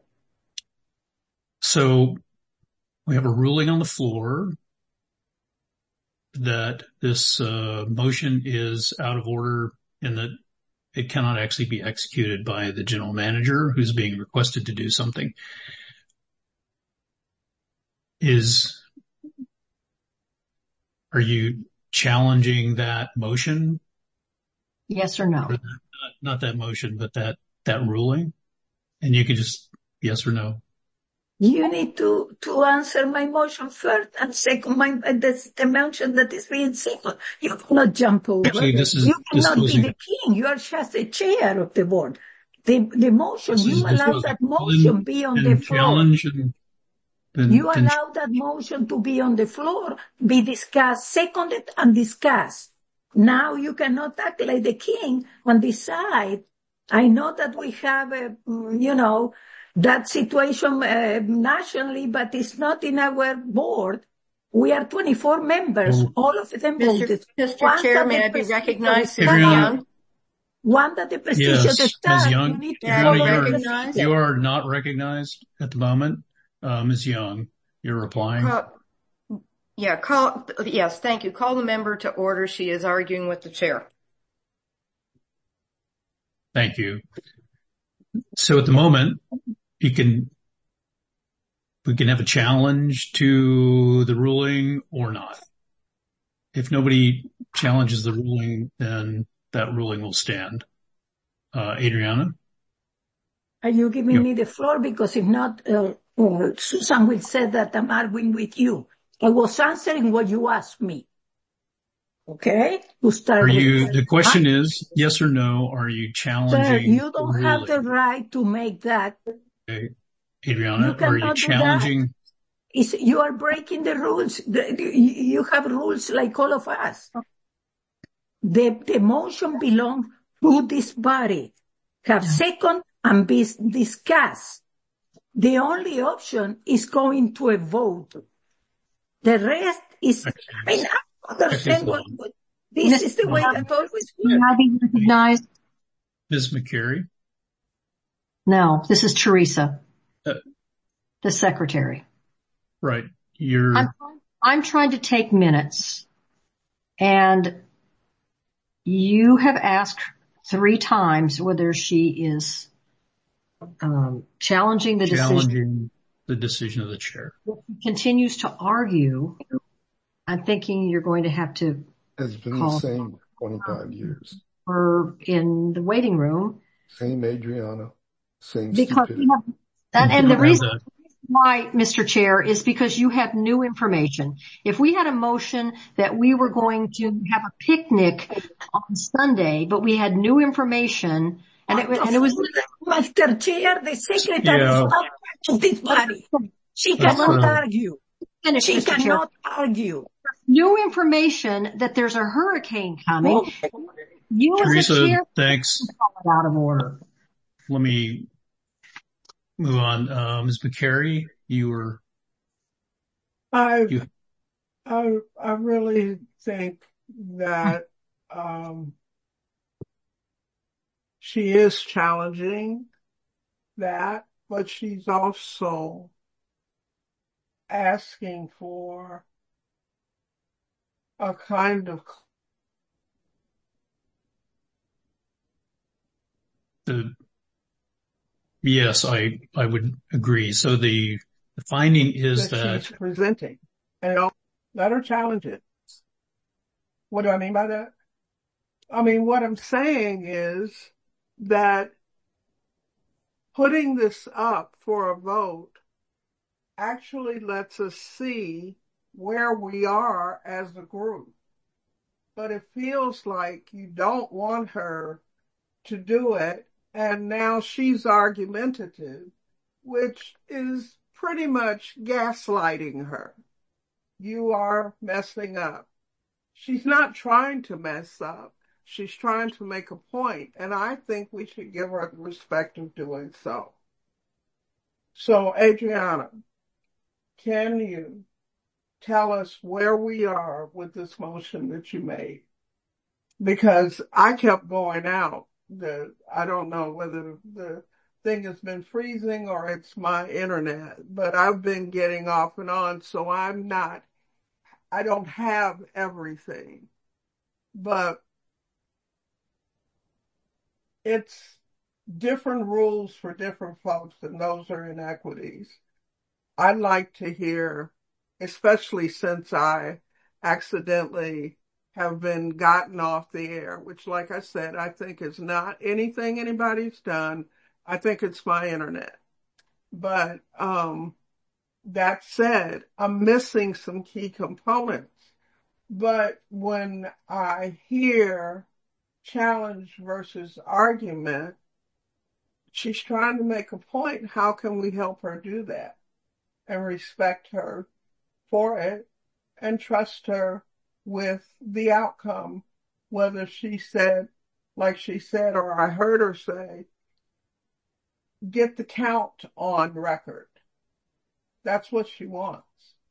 So we have a ruling on the floor that this motion is out of order and that it cannot actually be executed by the general manager who's being requested to do something. Are you challenging that motion? Yes or no? Not that motion, but that ruling? And you can just yes or no. You need to answer my motion first and second the motion that is being second. You cannot jump over. Actually, you cannot be the king. You are just the chair of the board. The motion, you allow that motion be on the floor. You allow that motion to be on the floor, be discussed, seconded and discussed. Now you cannot act like the king and decide. I know that we have, that situation nationally, but it's not in our board. We are 24 members. All of them voted. Mr. Chair, may I be recognized? One that the prestigious staff, Ms. you need to follow the procedure. You are not recognized at the moment. Ms. Young, you're replying. Yes, thank you. Call the member to order. She is arguing with the chair. Thank you. So at the moment, we can have a challenge to the ruling or not. If nobody challenges the ruling, then that ruling will stand. Adriana? Are you giving me the floor? Because if not, Susan will say that I'm arguing with you. I was answering what you asked me. Okay? The question is, yes or no, are you challenging? Sir, you don't have the right to make that. Okay. Adriana, are you challenging? You are breaking the rules. You have rules like all of us. The motion belongs to this body. Have second and be discussed. The only option is going to a vote. The rest is, I understand this is the way that always works. Can I be recognized? Ms. McCary? No, this is Teresa, the secretary. Right. I'm trying to take minutes, and you have asked 3 times whether she is challenging the decision of the chair. If she continues to argue, I'm thinking you're going to have to It's been the same 25 years. Her in the waiting room. Same Adriana. Same because stupidity. And the reason why, Mr. Chair, is because you have new information. If we had a motion that we were going to have a picnic on Sunday, but we had new information, and it was Mr. Chair, the secretary is not part of this body. She cannot argue. She cannot argue. New information that there's a hurricane coming. You Teresa, as a chair, thanks. Out of order. Let me move on. Ms. McCary, you were. I really think that she is challenging that, but she's also asking for a kind of Yes, I would agree. So the finding is that she's presenting, and I'll let her challenge it. What do I mean by that? I mean, what I'm saying is that putting this up for a vote actually lets us see where we are as a group. But it feels like you don't want her to do it, and now she's argumentative, which is pretty much gaslighting her. You are messing up. She's not trying to mess up. She's trying to make a point, and I think we should give her the respect of doing so. So, Adriana, can you tell us where we are with this motion that you made? Because I kept going out. I don't know whether the thing has been freezing or it's my internet, but I've been getting off and on, so I don't have everything. But it's different rules for different folks, and those are inequities. I'd like to hear, especially since I accidentally have been gotten off the air, which, like I said, I think is not anything anybody's done. I think it's my internet. But that said, I'm missing some key components. But when I hear challenge versus argument, she's trying to make a point. How can we help her do that and respect her for it and trust her with the outcome, whether she said, like she said, or I heard her say, get the count on record. That's what she wants.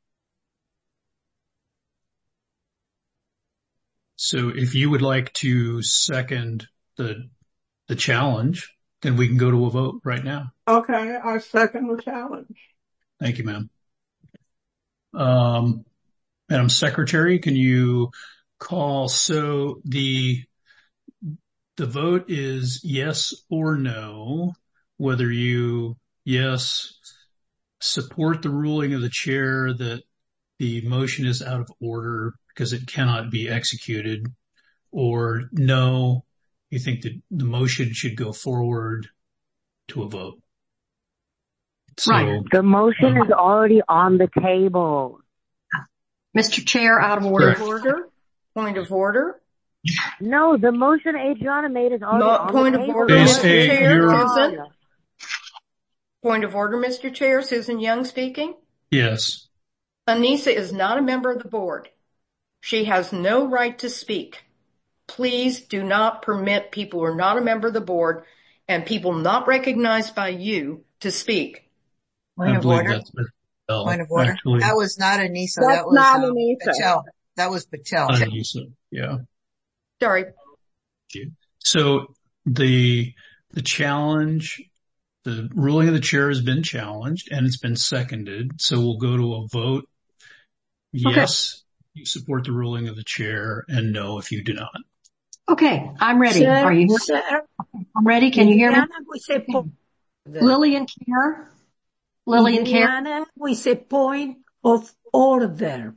So if you would like to second the challenge, then we can go to a vote right now. Okay, I second the challenge. Thank you, ma'am. Madam Secretary, can you call? So the vote is yes or no, whether you, yes, support the ruling of the chair that the motion is out of order because it cannot be executed, or no, you think that the motion should go forward to a vote. So, right. The motion is already on the table. Mr. Chair, out of order. Point of order. No, the motion Adriana made is already on Point the of table. order, Mr. Chair. Susan? Point of order, Mr. Chair. Susan Young speaking. Yes. Anissa is not a member of the board. She has no right to speak. Please do not permit people who are not a member of the board and people not recognized by you to speak. Point of order. Point of order. Actually, that was not Anissa. That was not Anissa. Patel. That was Patel. Anissa. Yeah. Sorry. So the challenge, the ruling of the chair has been challenged and it's been seconded. So we'll go to a vote. Yes, you support the ruling of the chair, and no if you do not. Okay, I'm ready. Sir, Are you? Sir, I'm ready. Can you hear me? We say Lillian Kerr. Lillian Kerr. We say point of order.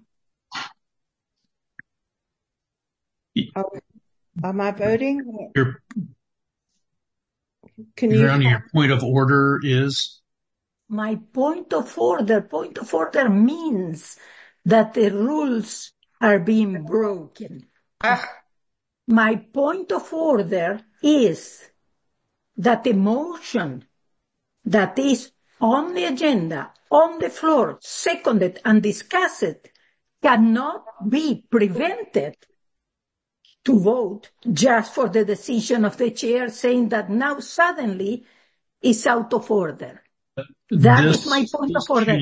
Am I voting? Your point of order is? My point of order means that the rules are being broken. My point of order is that the motion that is on the agenda, on the floor, seconded and discussed, cannot be prevented to vote just for the decision of the chair saying that now suddenly is out of order. That is my point of order.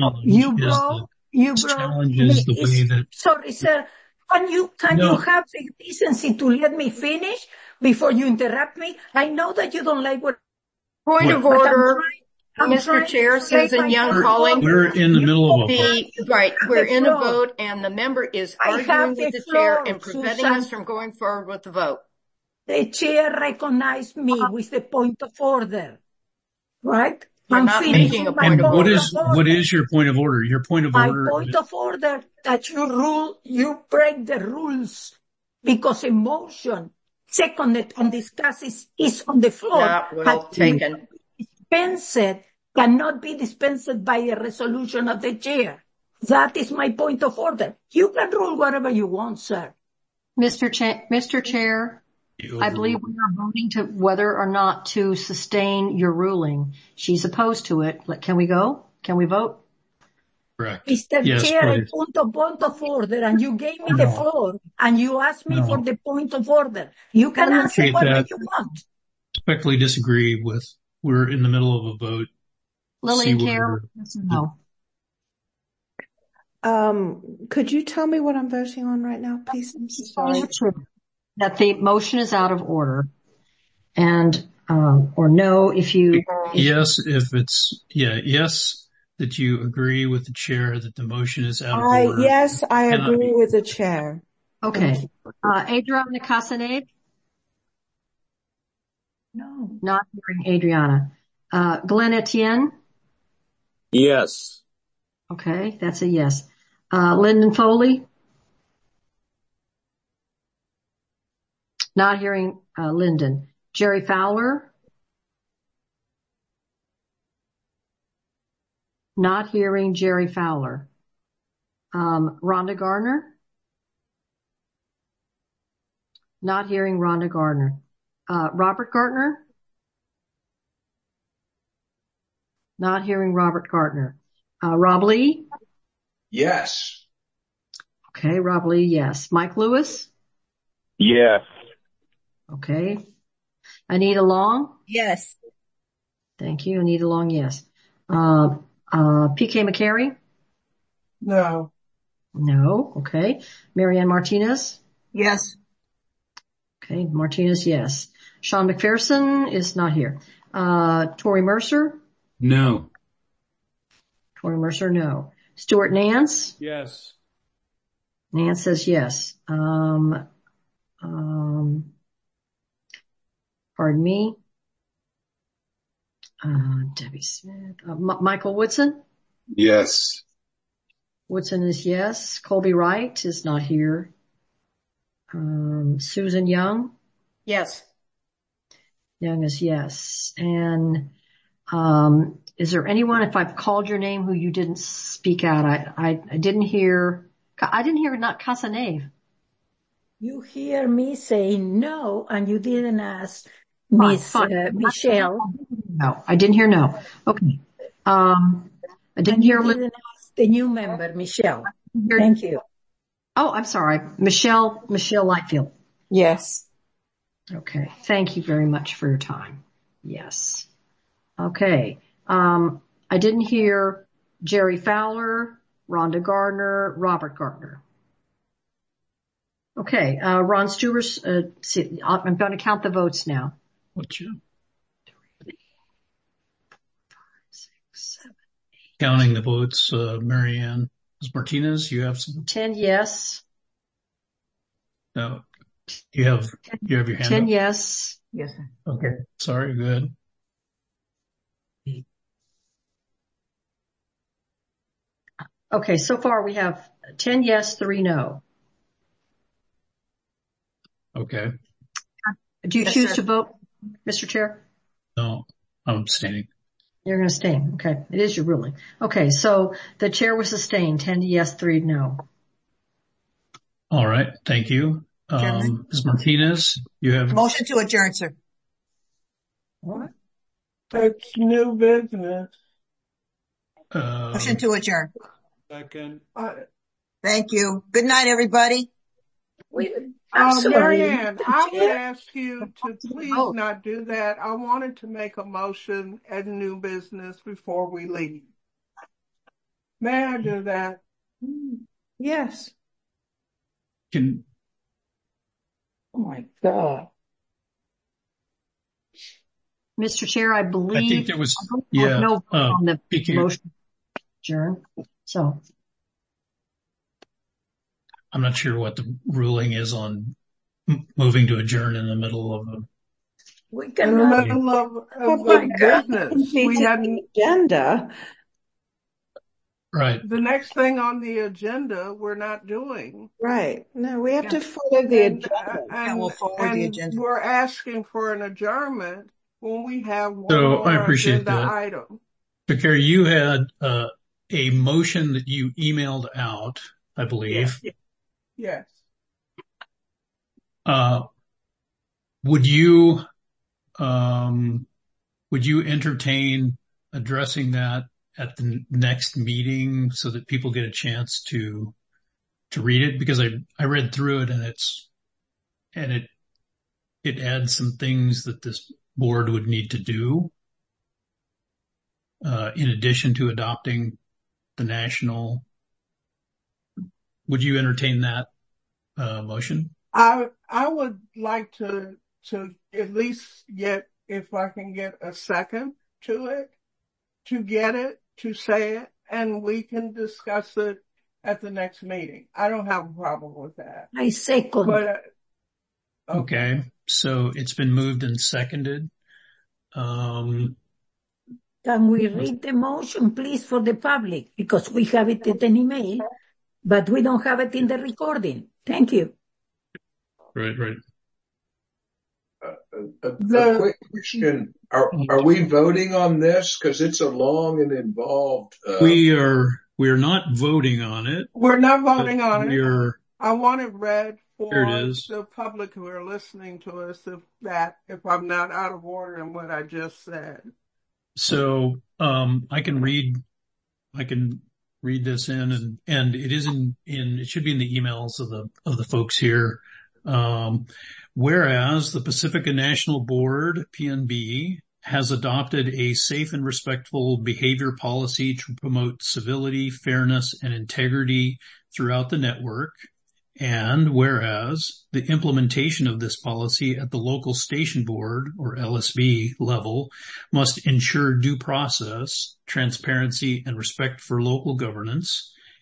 Sorry, sir. Can you have the decency to let me finish before you interrupt me? I know that you don't like what. Point of order, Mr. Chair. Susan Young calling. We're in the middle of a vote. Right, we're in a vote, and the member is arguing with the chair and preventing us from going forward with the vote. The chair recognized me with the point of order, right? I'm not making a point of order. What is your point of order? Your point of order. My point of order that you break the rules because a motion seconded and discussed is on the floor. Not well taken. Dispensed cannot be dispensed by a resolution of the chair. That is my point of order. You can rule whatever you want, sir. Mr. Chair, I believe we are voting to whether or not to sustain your ruling. She's opposed to it. Can we go? Can we vote? Correct. Mr. Chair, a point of order, and you gave me the floor, and you asked me for the point of order. You can answer whatever you want. Respectfully disagree with. We're in the middle of a vote. Lillian Kerr, yes or no? Could you tell me what I'm voting on right now, please? I'm so sorry. That the motion is out of order, and or no if you. Yes, if it's yes that you agree with the chair that the motion is out of order. Yes, I agree with the chair. Okay, Adriana Casanave. No, not hearing Adriana. Glenn Etienne. Yes. Okay, that's a yes. Lyndon Foley. Not hearing Lyndon. Jerry Fowler. Not hearing Jerry Fowler. Rhonda Garner. Not hearing Rhonda Garner. Robert Gartner. Not hearing Robert Gartner. Rob Lee. Yes. Okay, Rob Lee, yes. Mike Lewis. Yes. Okay. Anita Long? Yes. Thank you. Anita Long, yes. PK McCary? No. No. Okay. Marianne Martinez? Yes. Okay. Martinez, yes. Sean McPherson is not here. Tori Mercer? No. Tori Mercer, no. Stuart Nance? Yes. Nan says yes. Pardon me. Debbie Smith. Michael Woodson? Yes. Woodson is yes. Colby Wright is not here. Susan Young? Yes. Young is yes. And is there anyone, if I've called your name, who you didn't speak out? I didn't hear. I didn't hear not Casanave. You hear me saying no, and you didn't ask Miss Michelle. No, I didn't hear no. Okay. I didn't hear. You didn't ask the new member, Michelle. Thank you. Oh, I'm sorry. Michelle Lightfield. Yes. Okay. Thank you very much for your time. Yes. Okay. I didn't hear Jerry Fowler, Rhonda Gardner, Robert Gardner. Okay. Ron Stewart, I'm going to count the votes now. What's your? 3, 4, 5, 6, 7, 8. Counting the votes, Marianne. Martinez, you have some? 10 yes. No. You have your hand 10 up? yes. Yes, sir. Okay. Sorry. Good. Okay. So far we have 10 yes, 3 no. Okay. Do you choose to vote, Mr. Chair? No, I'm abstaining. You're going to abstain. Okay. It is your ruling. Okay. So the chair was sustained. 10 yes, 3 no. All right. Thank you. Ms. Martinez, you have. Motion to adjourn, sir. What? It's new business. Motion to adjourn. Second. Thank you. Good night, everybody. Marianne, I would ask you to please not do that. I wanted to make a motion at new business before we leave. May I do that? Yes. Can. Oh my God. Mr. Chair, I believe. I think there was. No vote on the motion adjourn. So. I'm not sure what the ruling is on moving to adjourn in the middle of a. In the middle of business. We had an agenda. Right. The next thing on the agenda, we're not doing. Right. No, we have to follow the agenda. And we'll follow the agenda. We're asking for an adjournment when we have one So more I appreciate agenda that. item. So, Carrie, you had a motion that you emailed out, I believe. Yes. Would you entertain addressing that at the next meeting so that people get a chance to read it? Because I read through it and it adds some things that this board would need to do, in addition to adopting the national. Would you entertain that motion? I would like to at least get, if I can get a second to it, to say it, and we can discuss it at the next meeting. I don't have a problem with that. I second. But, okay. So it's been moved and seconded. Can we read the motion, please, for the public? Because we have it in an email, but we don't have it in the recording. Thank you. Right. A quick question. Are we voting on this? Because it's a long and involved. We are not voting on it. We're not voting on it. I want it read for it is. The public who are listening to us if I'm not out of order in what I just said. So, I can read this in and it is it should be in the emails of the folks here. Whereas the Pacifica National Board, PNB, has adopted a safe and respectful behavior policy to promote civility, fairness, and integrity throughout the network. And whereas the implementation of this policy at the local station board or LSB level must ensure due process, transparency, and respect for local governance.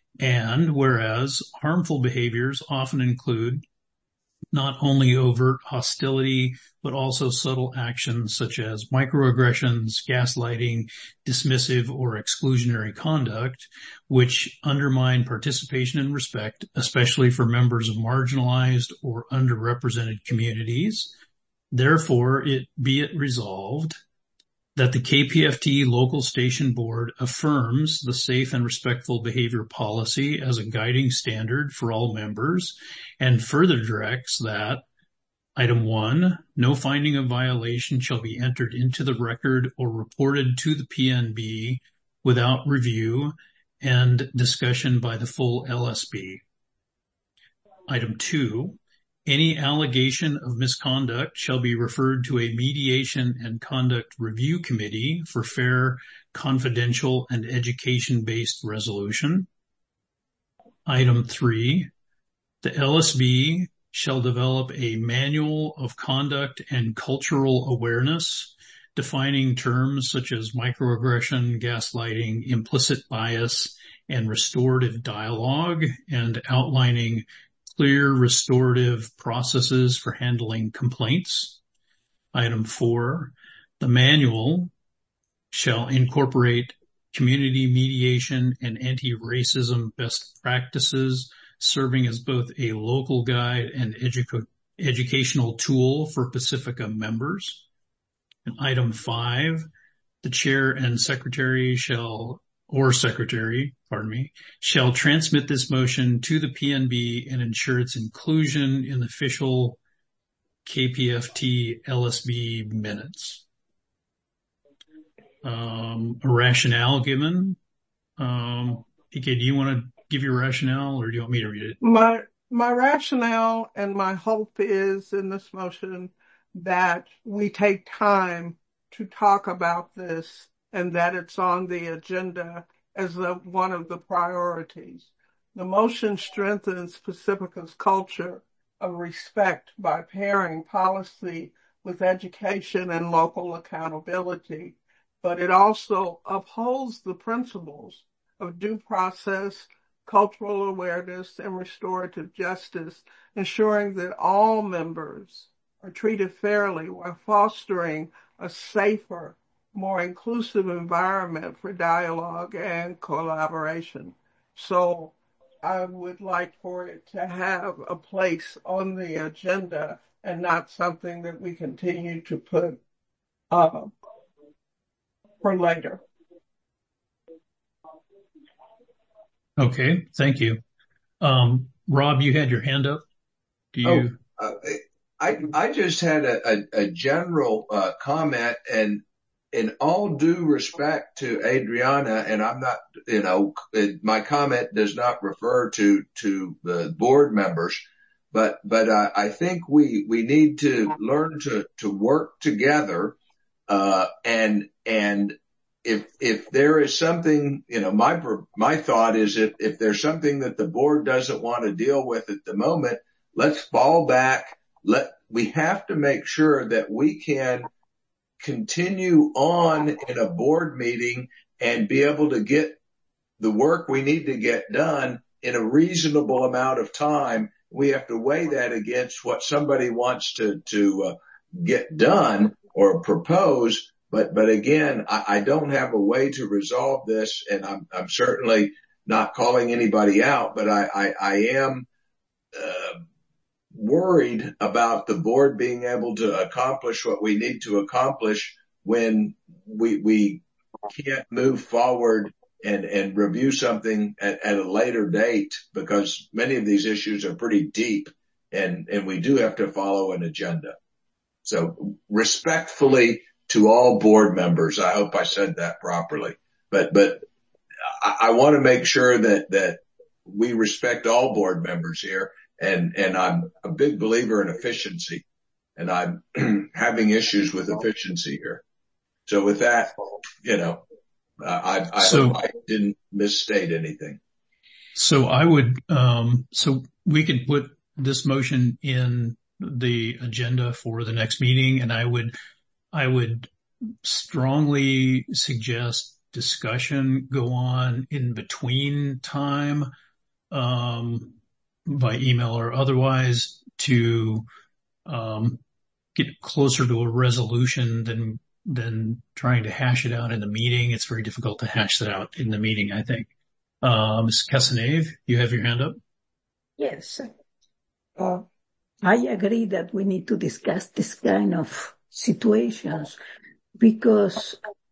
And whereas harmful behaviors often include not only overt hostility, but also subtle actions such as microaggressions, gaslighting, dismissive or exclusionary conduct, which undermine participation and respect, especially for members of marginalized or underrepresented communities. Therefore, be it resolved that the KPFT Local Station Board affirms the safe and respectful behavior policy as a guiding standard for all members, and further directs that item 1, no finding of violation shall be entered into the record or reported to the PNB without review and discussion by the full LSB. Item 2, any allegation of misconduct shall be referred to a mediation and conduct review committee for fair, confidential, and education-based resolution. Item 3, the LSB shall develop a manual of conduct and cultural awareness, defining terms such as microaggression, gaslighting, implicit bias, and restorative dialogue, and outlining clear restorative processes for handling complaints. Item 4, the manual shall incorporate community mediation and anti-racism best practices, serving as both a local guide and educational tool for Pacifica members. And item 5, the chair and secretary shall transmit this motion to the PNB and ensure its inclusion in the official KPFT LSB minutes. A rationale given. PK, do you want to give your rationale, or do you want me to read it? My rationale and my hope is in this motion that we take time to talk about this and that it's on the agenda as one of the priorities. The motion strengthens Pacifica's culture of respect by pairing policy with education and local accountability, but it also upholds the principles of due process, cultural awareness, and restorative justice, ensuring that all members are treated fairly while fostering a safer, more inclusive environment for dialogue and collaboration. So I would like for it to have a place on the agenda and not something that we continue to put for later. Okay, thank you. Rob, you had your hand up. I just had a general comment, and in all due respect to Adriana, and I'm not, my comment does not refer to the board members, but I think we need to learn to work together, and if there is something, my thought is if there's something that the board doesn't want to deal with at the moment, let's fall back. We have to make sure that we can continue on in a board meeting and be able to get the work we need to get done in a reasonable amount of time. We have to weigh that against what somebody wants to get done or propose. But again, I don't have a way to resolve this, and I'm certainly not calling anybody out, but I am worried about the board being able to accomplish what we need to accomplish when we can't move forward and review something at a later date, because many of these issues are pretty deep and we do have to follow an agenda. So respectfully to all board members, I hope I said that properly, but I want to make sure that we respect all board members here. And I'm a big believer in efficiency, and I'm having issues with efficiency here. So with that, I hope I didn't misstate anything. So I would, so we could put this motion in the agenda for the next meeting, and I would strongly suggest discussion go on in between time, by email or otherwise to, get closer to a resolution than trying to hash it out in the meeting. It's very difficult to hash that out in the meeting, I think. Ms. Casanave, you have your hand up? Yes. I agree that we need to discuss this kind of situations because,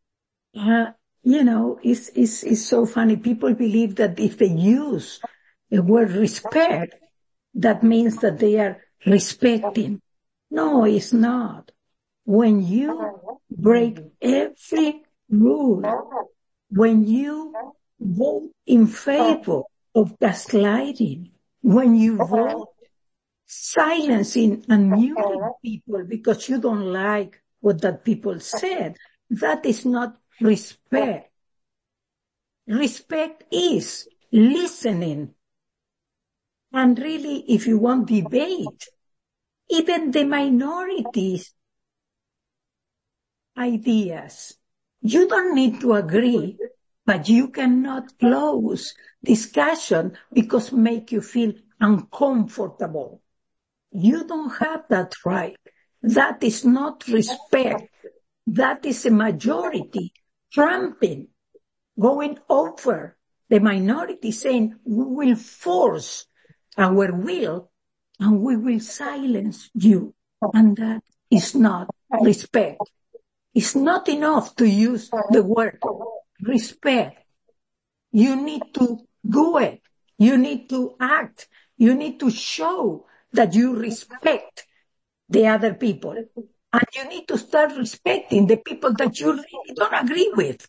it's so funny. People believe that if they use the word respect, that means that they are respecting. No, it's not. When you break every rule, when you vote in favor of gaslighting, when you vote silencing and muting people because you don't like what that people said, that is not respect. Respect is listening. And really, if you want debate, even the minorities' ideas, you don't need to agree, but you cannot close discussion because make you feel uncomfortable. You don't have that right. That is not respect. That is a majority tramping, going over the minority, saying we will force our will and we will silence you. And that is not respect. It's not enough to use the word respect. You need to do it. You need to act. You need to show that you respect the other people. And you need to start respecting the people that you really don't agree with.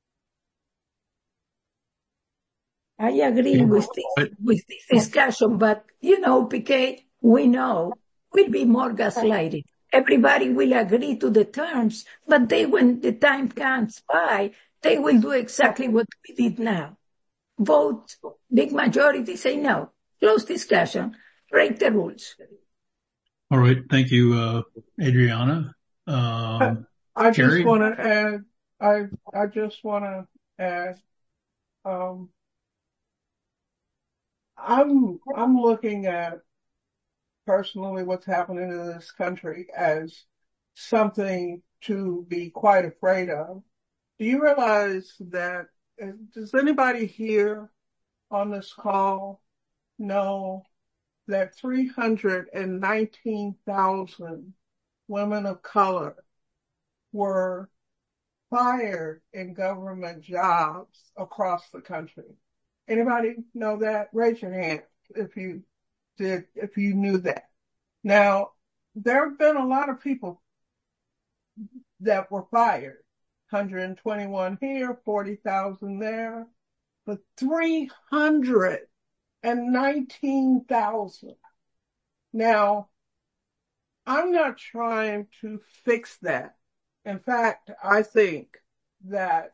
I agree with this discussion, but, PK, we know will be more gaslighting. Everybody will agree to the terms, but when the time comes by, they will do exactly what we did now. Vote, big majority say no. Close discussion, break the rules. All right. Thank you, Adriana. I just Carrie? want to add, I just want to add, I'm looking at personally what's happening in this country as something to be quite afraid of. Do you realize that, does anybody here on this call know that 319,000 women of color were fired in government jobs across the country? Anybody know that? Raise your hand if you knew that. Now, there have been a lot of people that were fired. 121 here, 40,000 there, but 319,000. Now, I'm not trying to fix that. In fact, I think that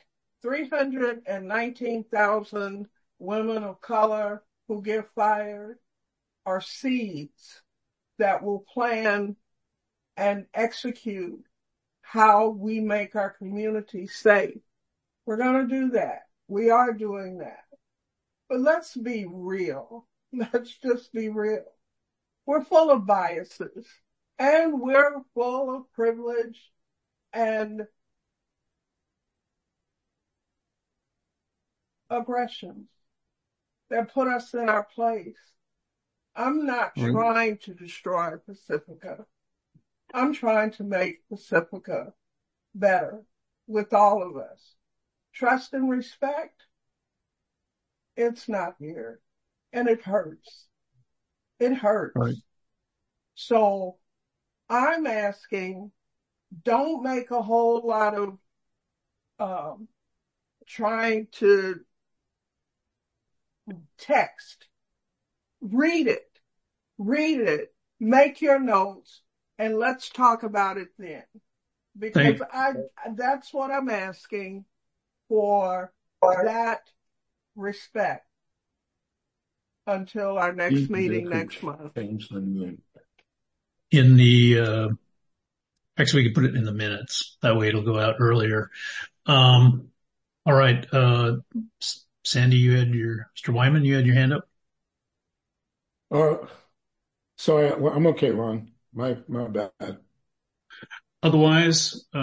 319,000 women of color who get fired are seeds that will plan and execute how we make our community safe. We're going to do that. We are doing that. But let's be real. Let's just be real. We're full of biases and we're full of privilege and aggressions that put us in our place. I'm not trying to destroy Pacifica. I'm trying to make Pacifica better with all of us. Trust and respect, it's not here. And it hurts. It hurts. Right. So I'm asking, don't make a whole lot of trying to text. Read it, make your notes, and let's talk about it then. Because that's what I'm asking for, that respect until our next meeting next month. In the, actually we could put it in the minutes. That way it'll go out earlier. All right. Sandy, Mr. Wyman, you had your hand up? Sorry, I'm okay, Ron. My bad. Otherwise,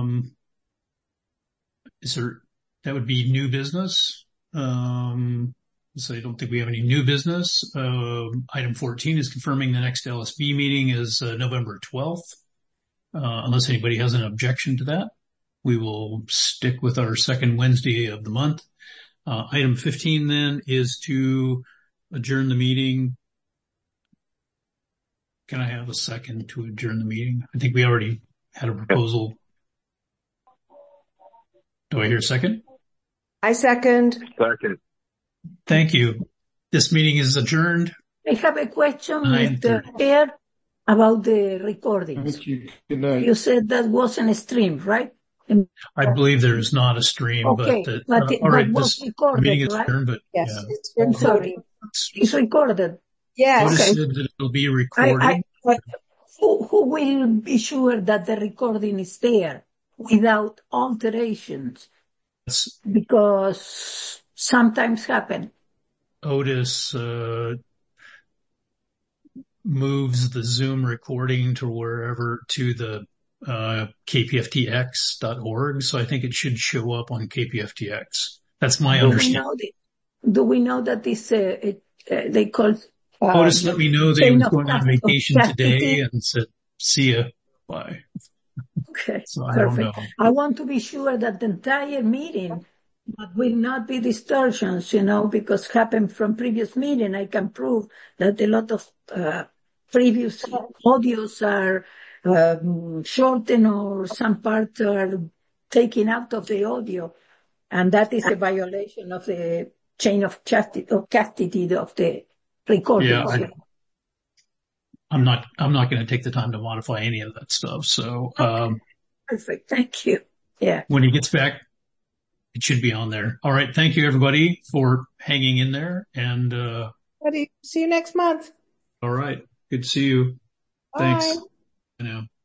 that would be new business. So I don't think we have any new business. Item 14 is confirming the next LSB meeting is November 12th. Unless anybody has an objection to that, we will stick with our second Wednesday of the month. Item 15 then is to adjourn the meeting. Can I have a second to adjourn the meeting? I think we already had a proposal. Do I hear a second? I second. Second. Thank you. This meeting is adjourned. I have a question, Mr. Chair, about the recordings. You said that wasn't streamed, right? I believe there's not a stream, okay, but all right, this meeting is adjourned, but yes, yeah. it's recorded. It's recorded. Yes. Notice that it'll be recorded. Who will be sure that the recording is there without alterations? Because sometimes happen. Otis moves the Zoom recording to the kpftx.org. So I think it should show up on KPFTX. That's my understanding. Do we know that this, they call... Otis let me know that he was going on vacation today and said, see ya, bye. Okay, so I perfect. don't know. I want to be sure that the entire meeting will not be distortions, because happened from previous meeting. I can prove that a lot of previous audios are shortened or some parts are taken out of the audio. And that is a violation of the chain of custody of the recording. Yeah, I'm not going to take the time to modify any of that stuff. So, perfect. Thank you. Yeah. When he gets back, it should be on there. All right. Thank you, everybody, for hanging in there. And see you next month. All right. Good to see you. Bye. Thanks. I know.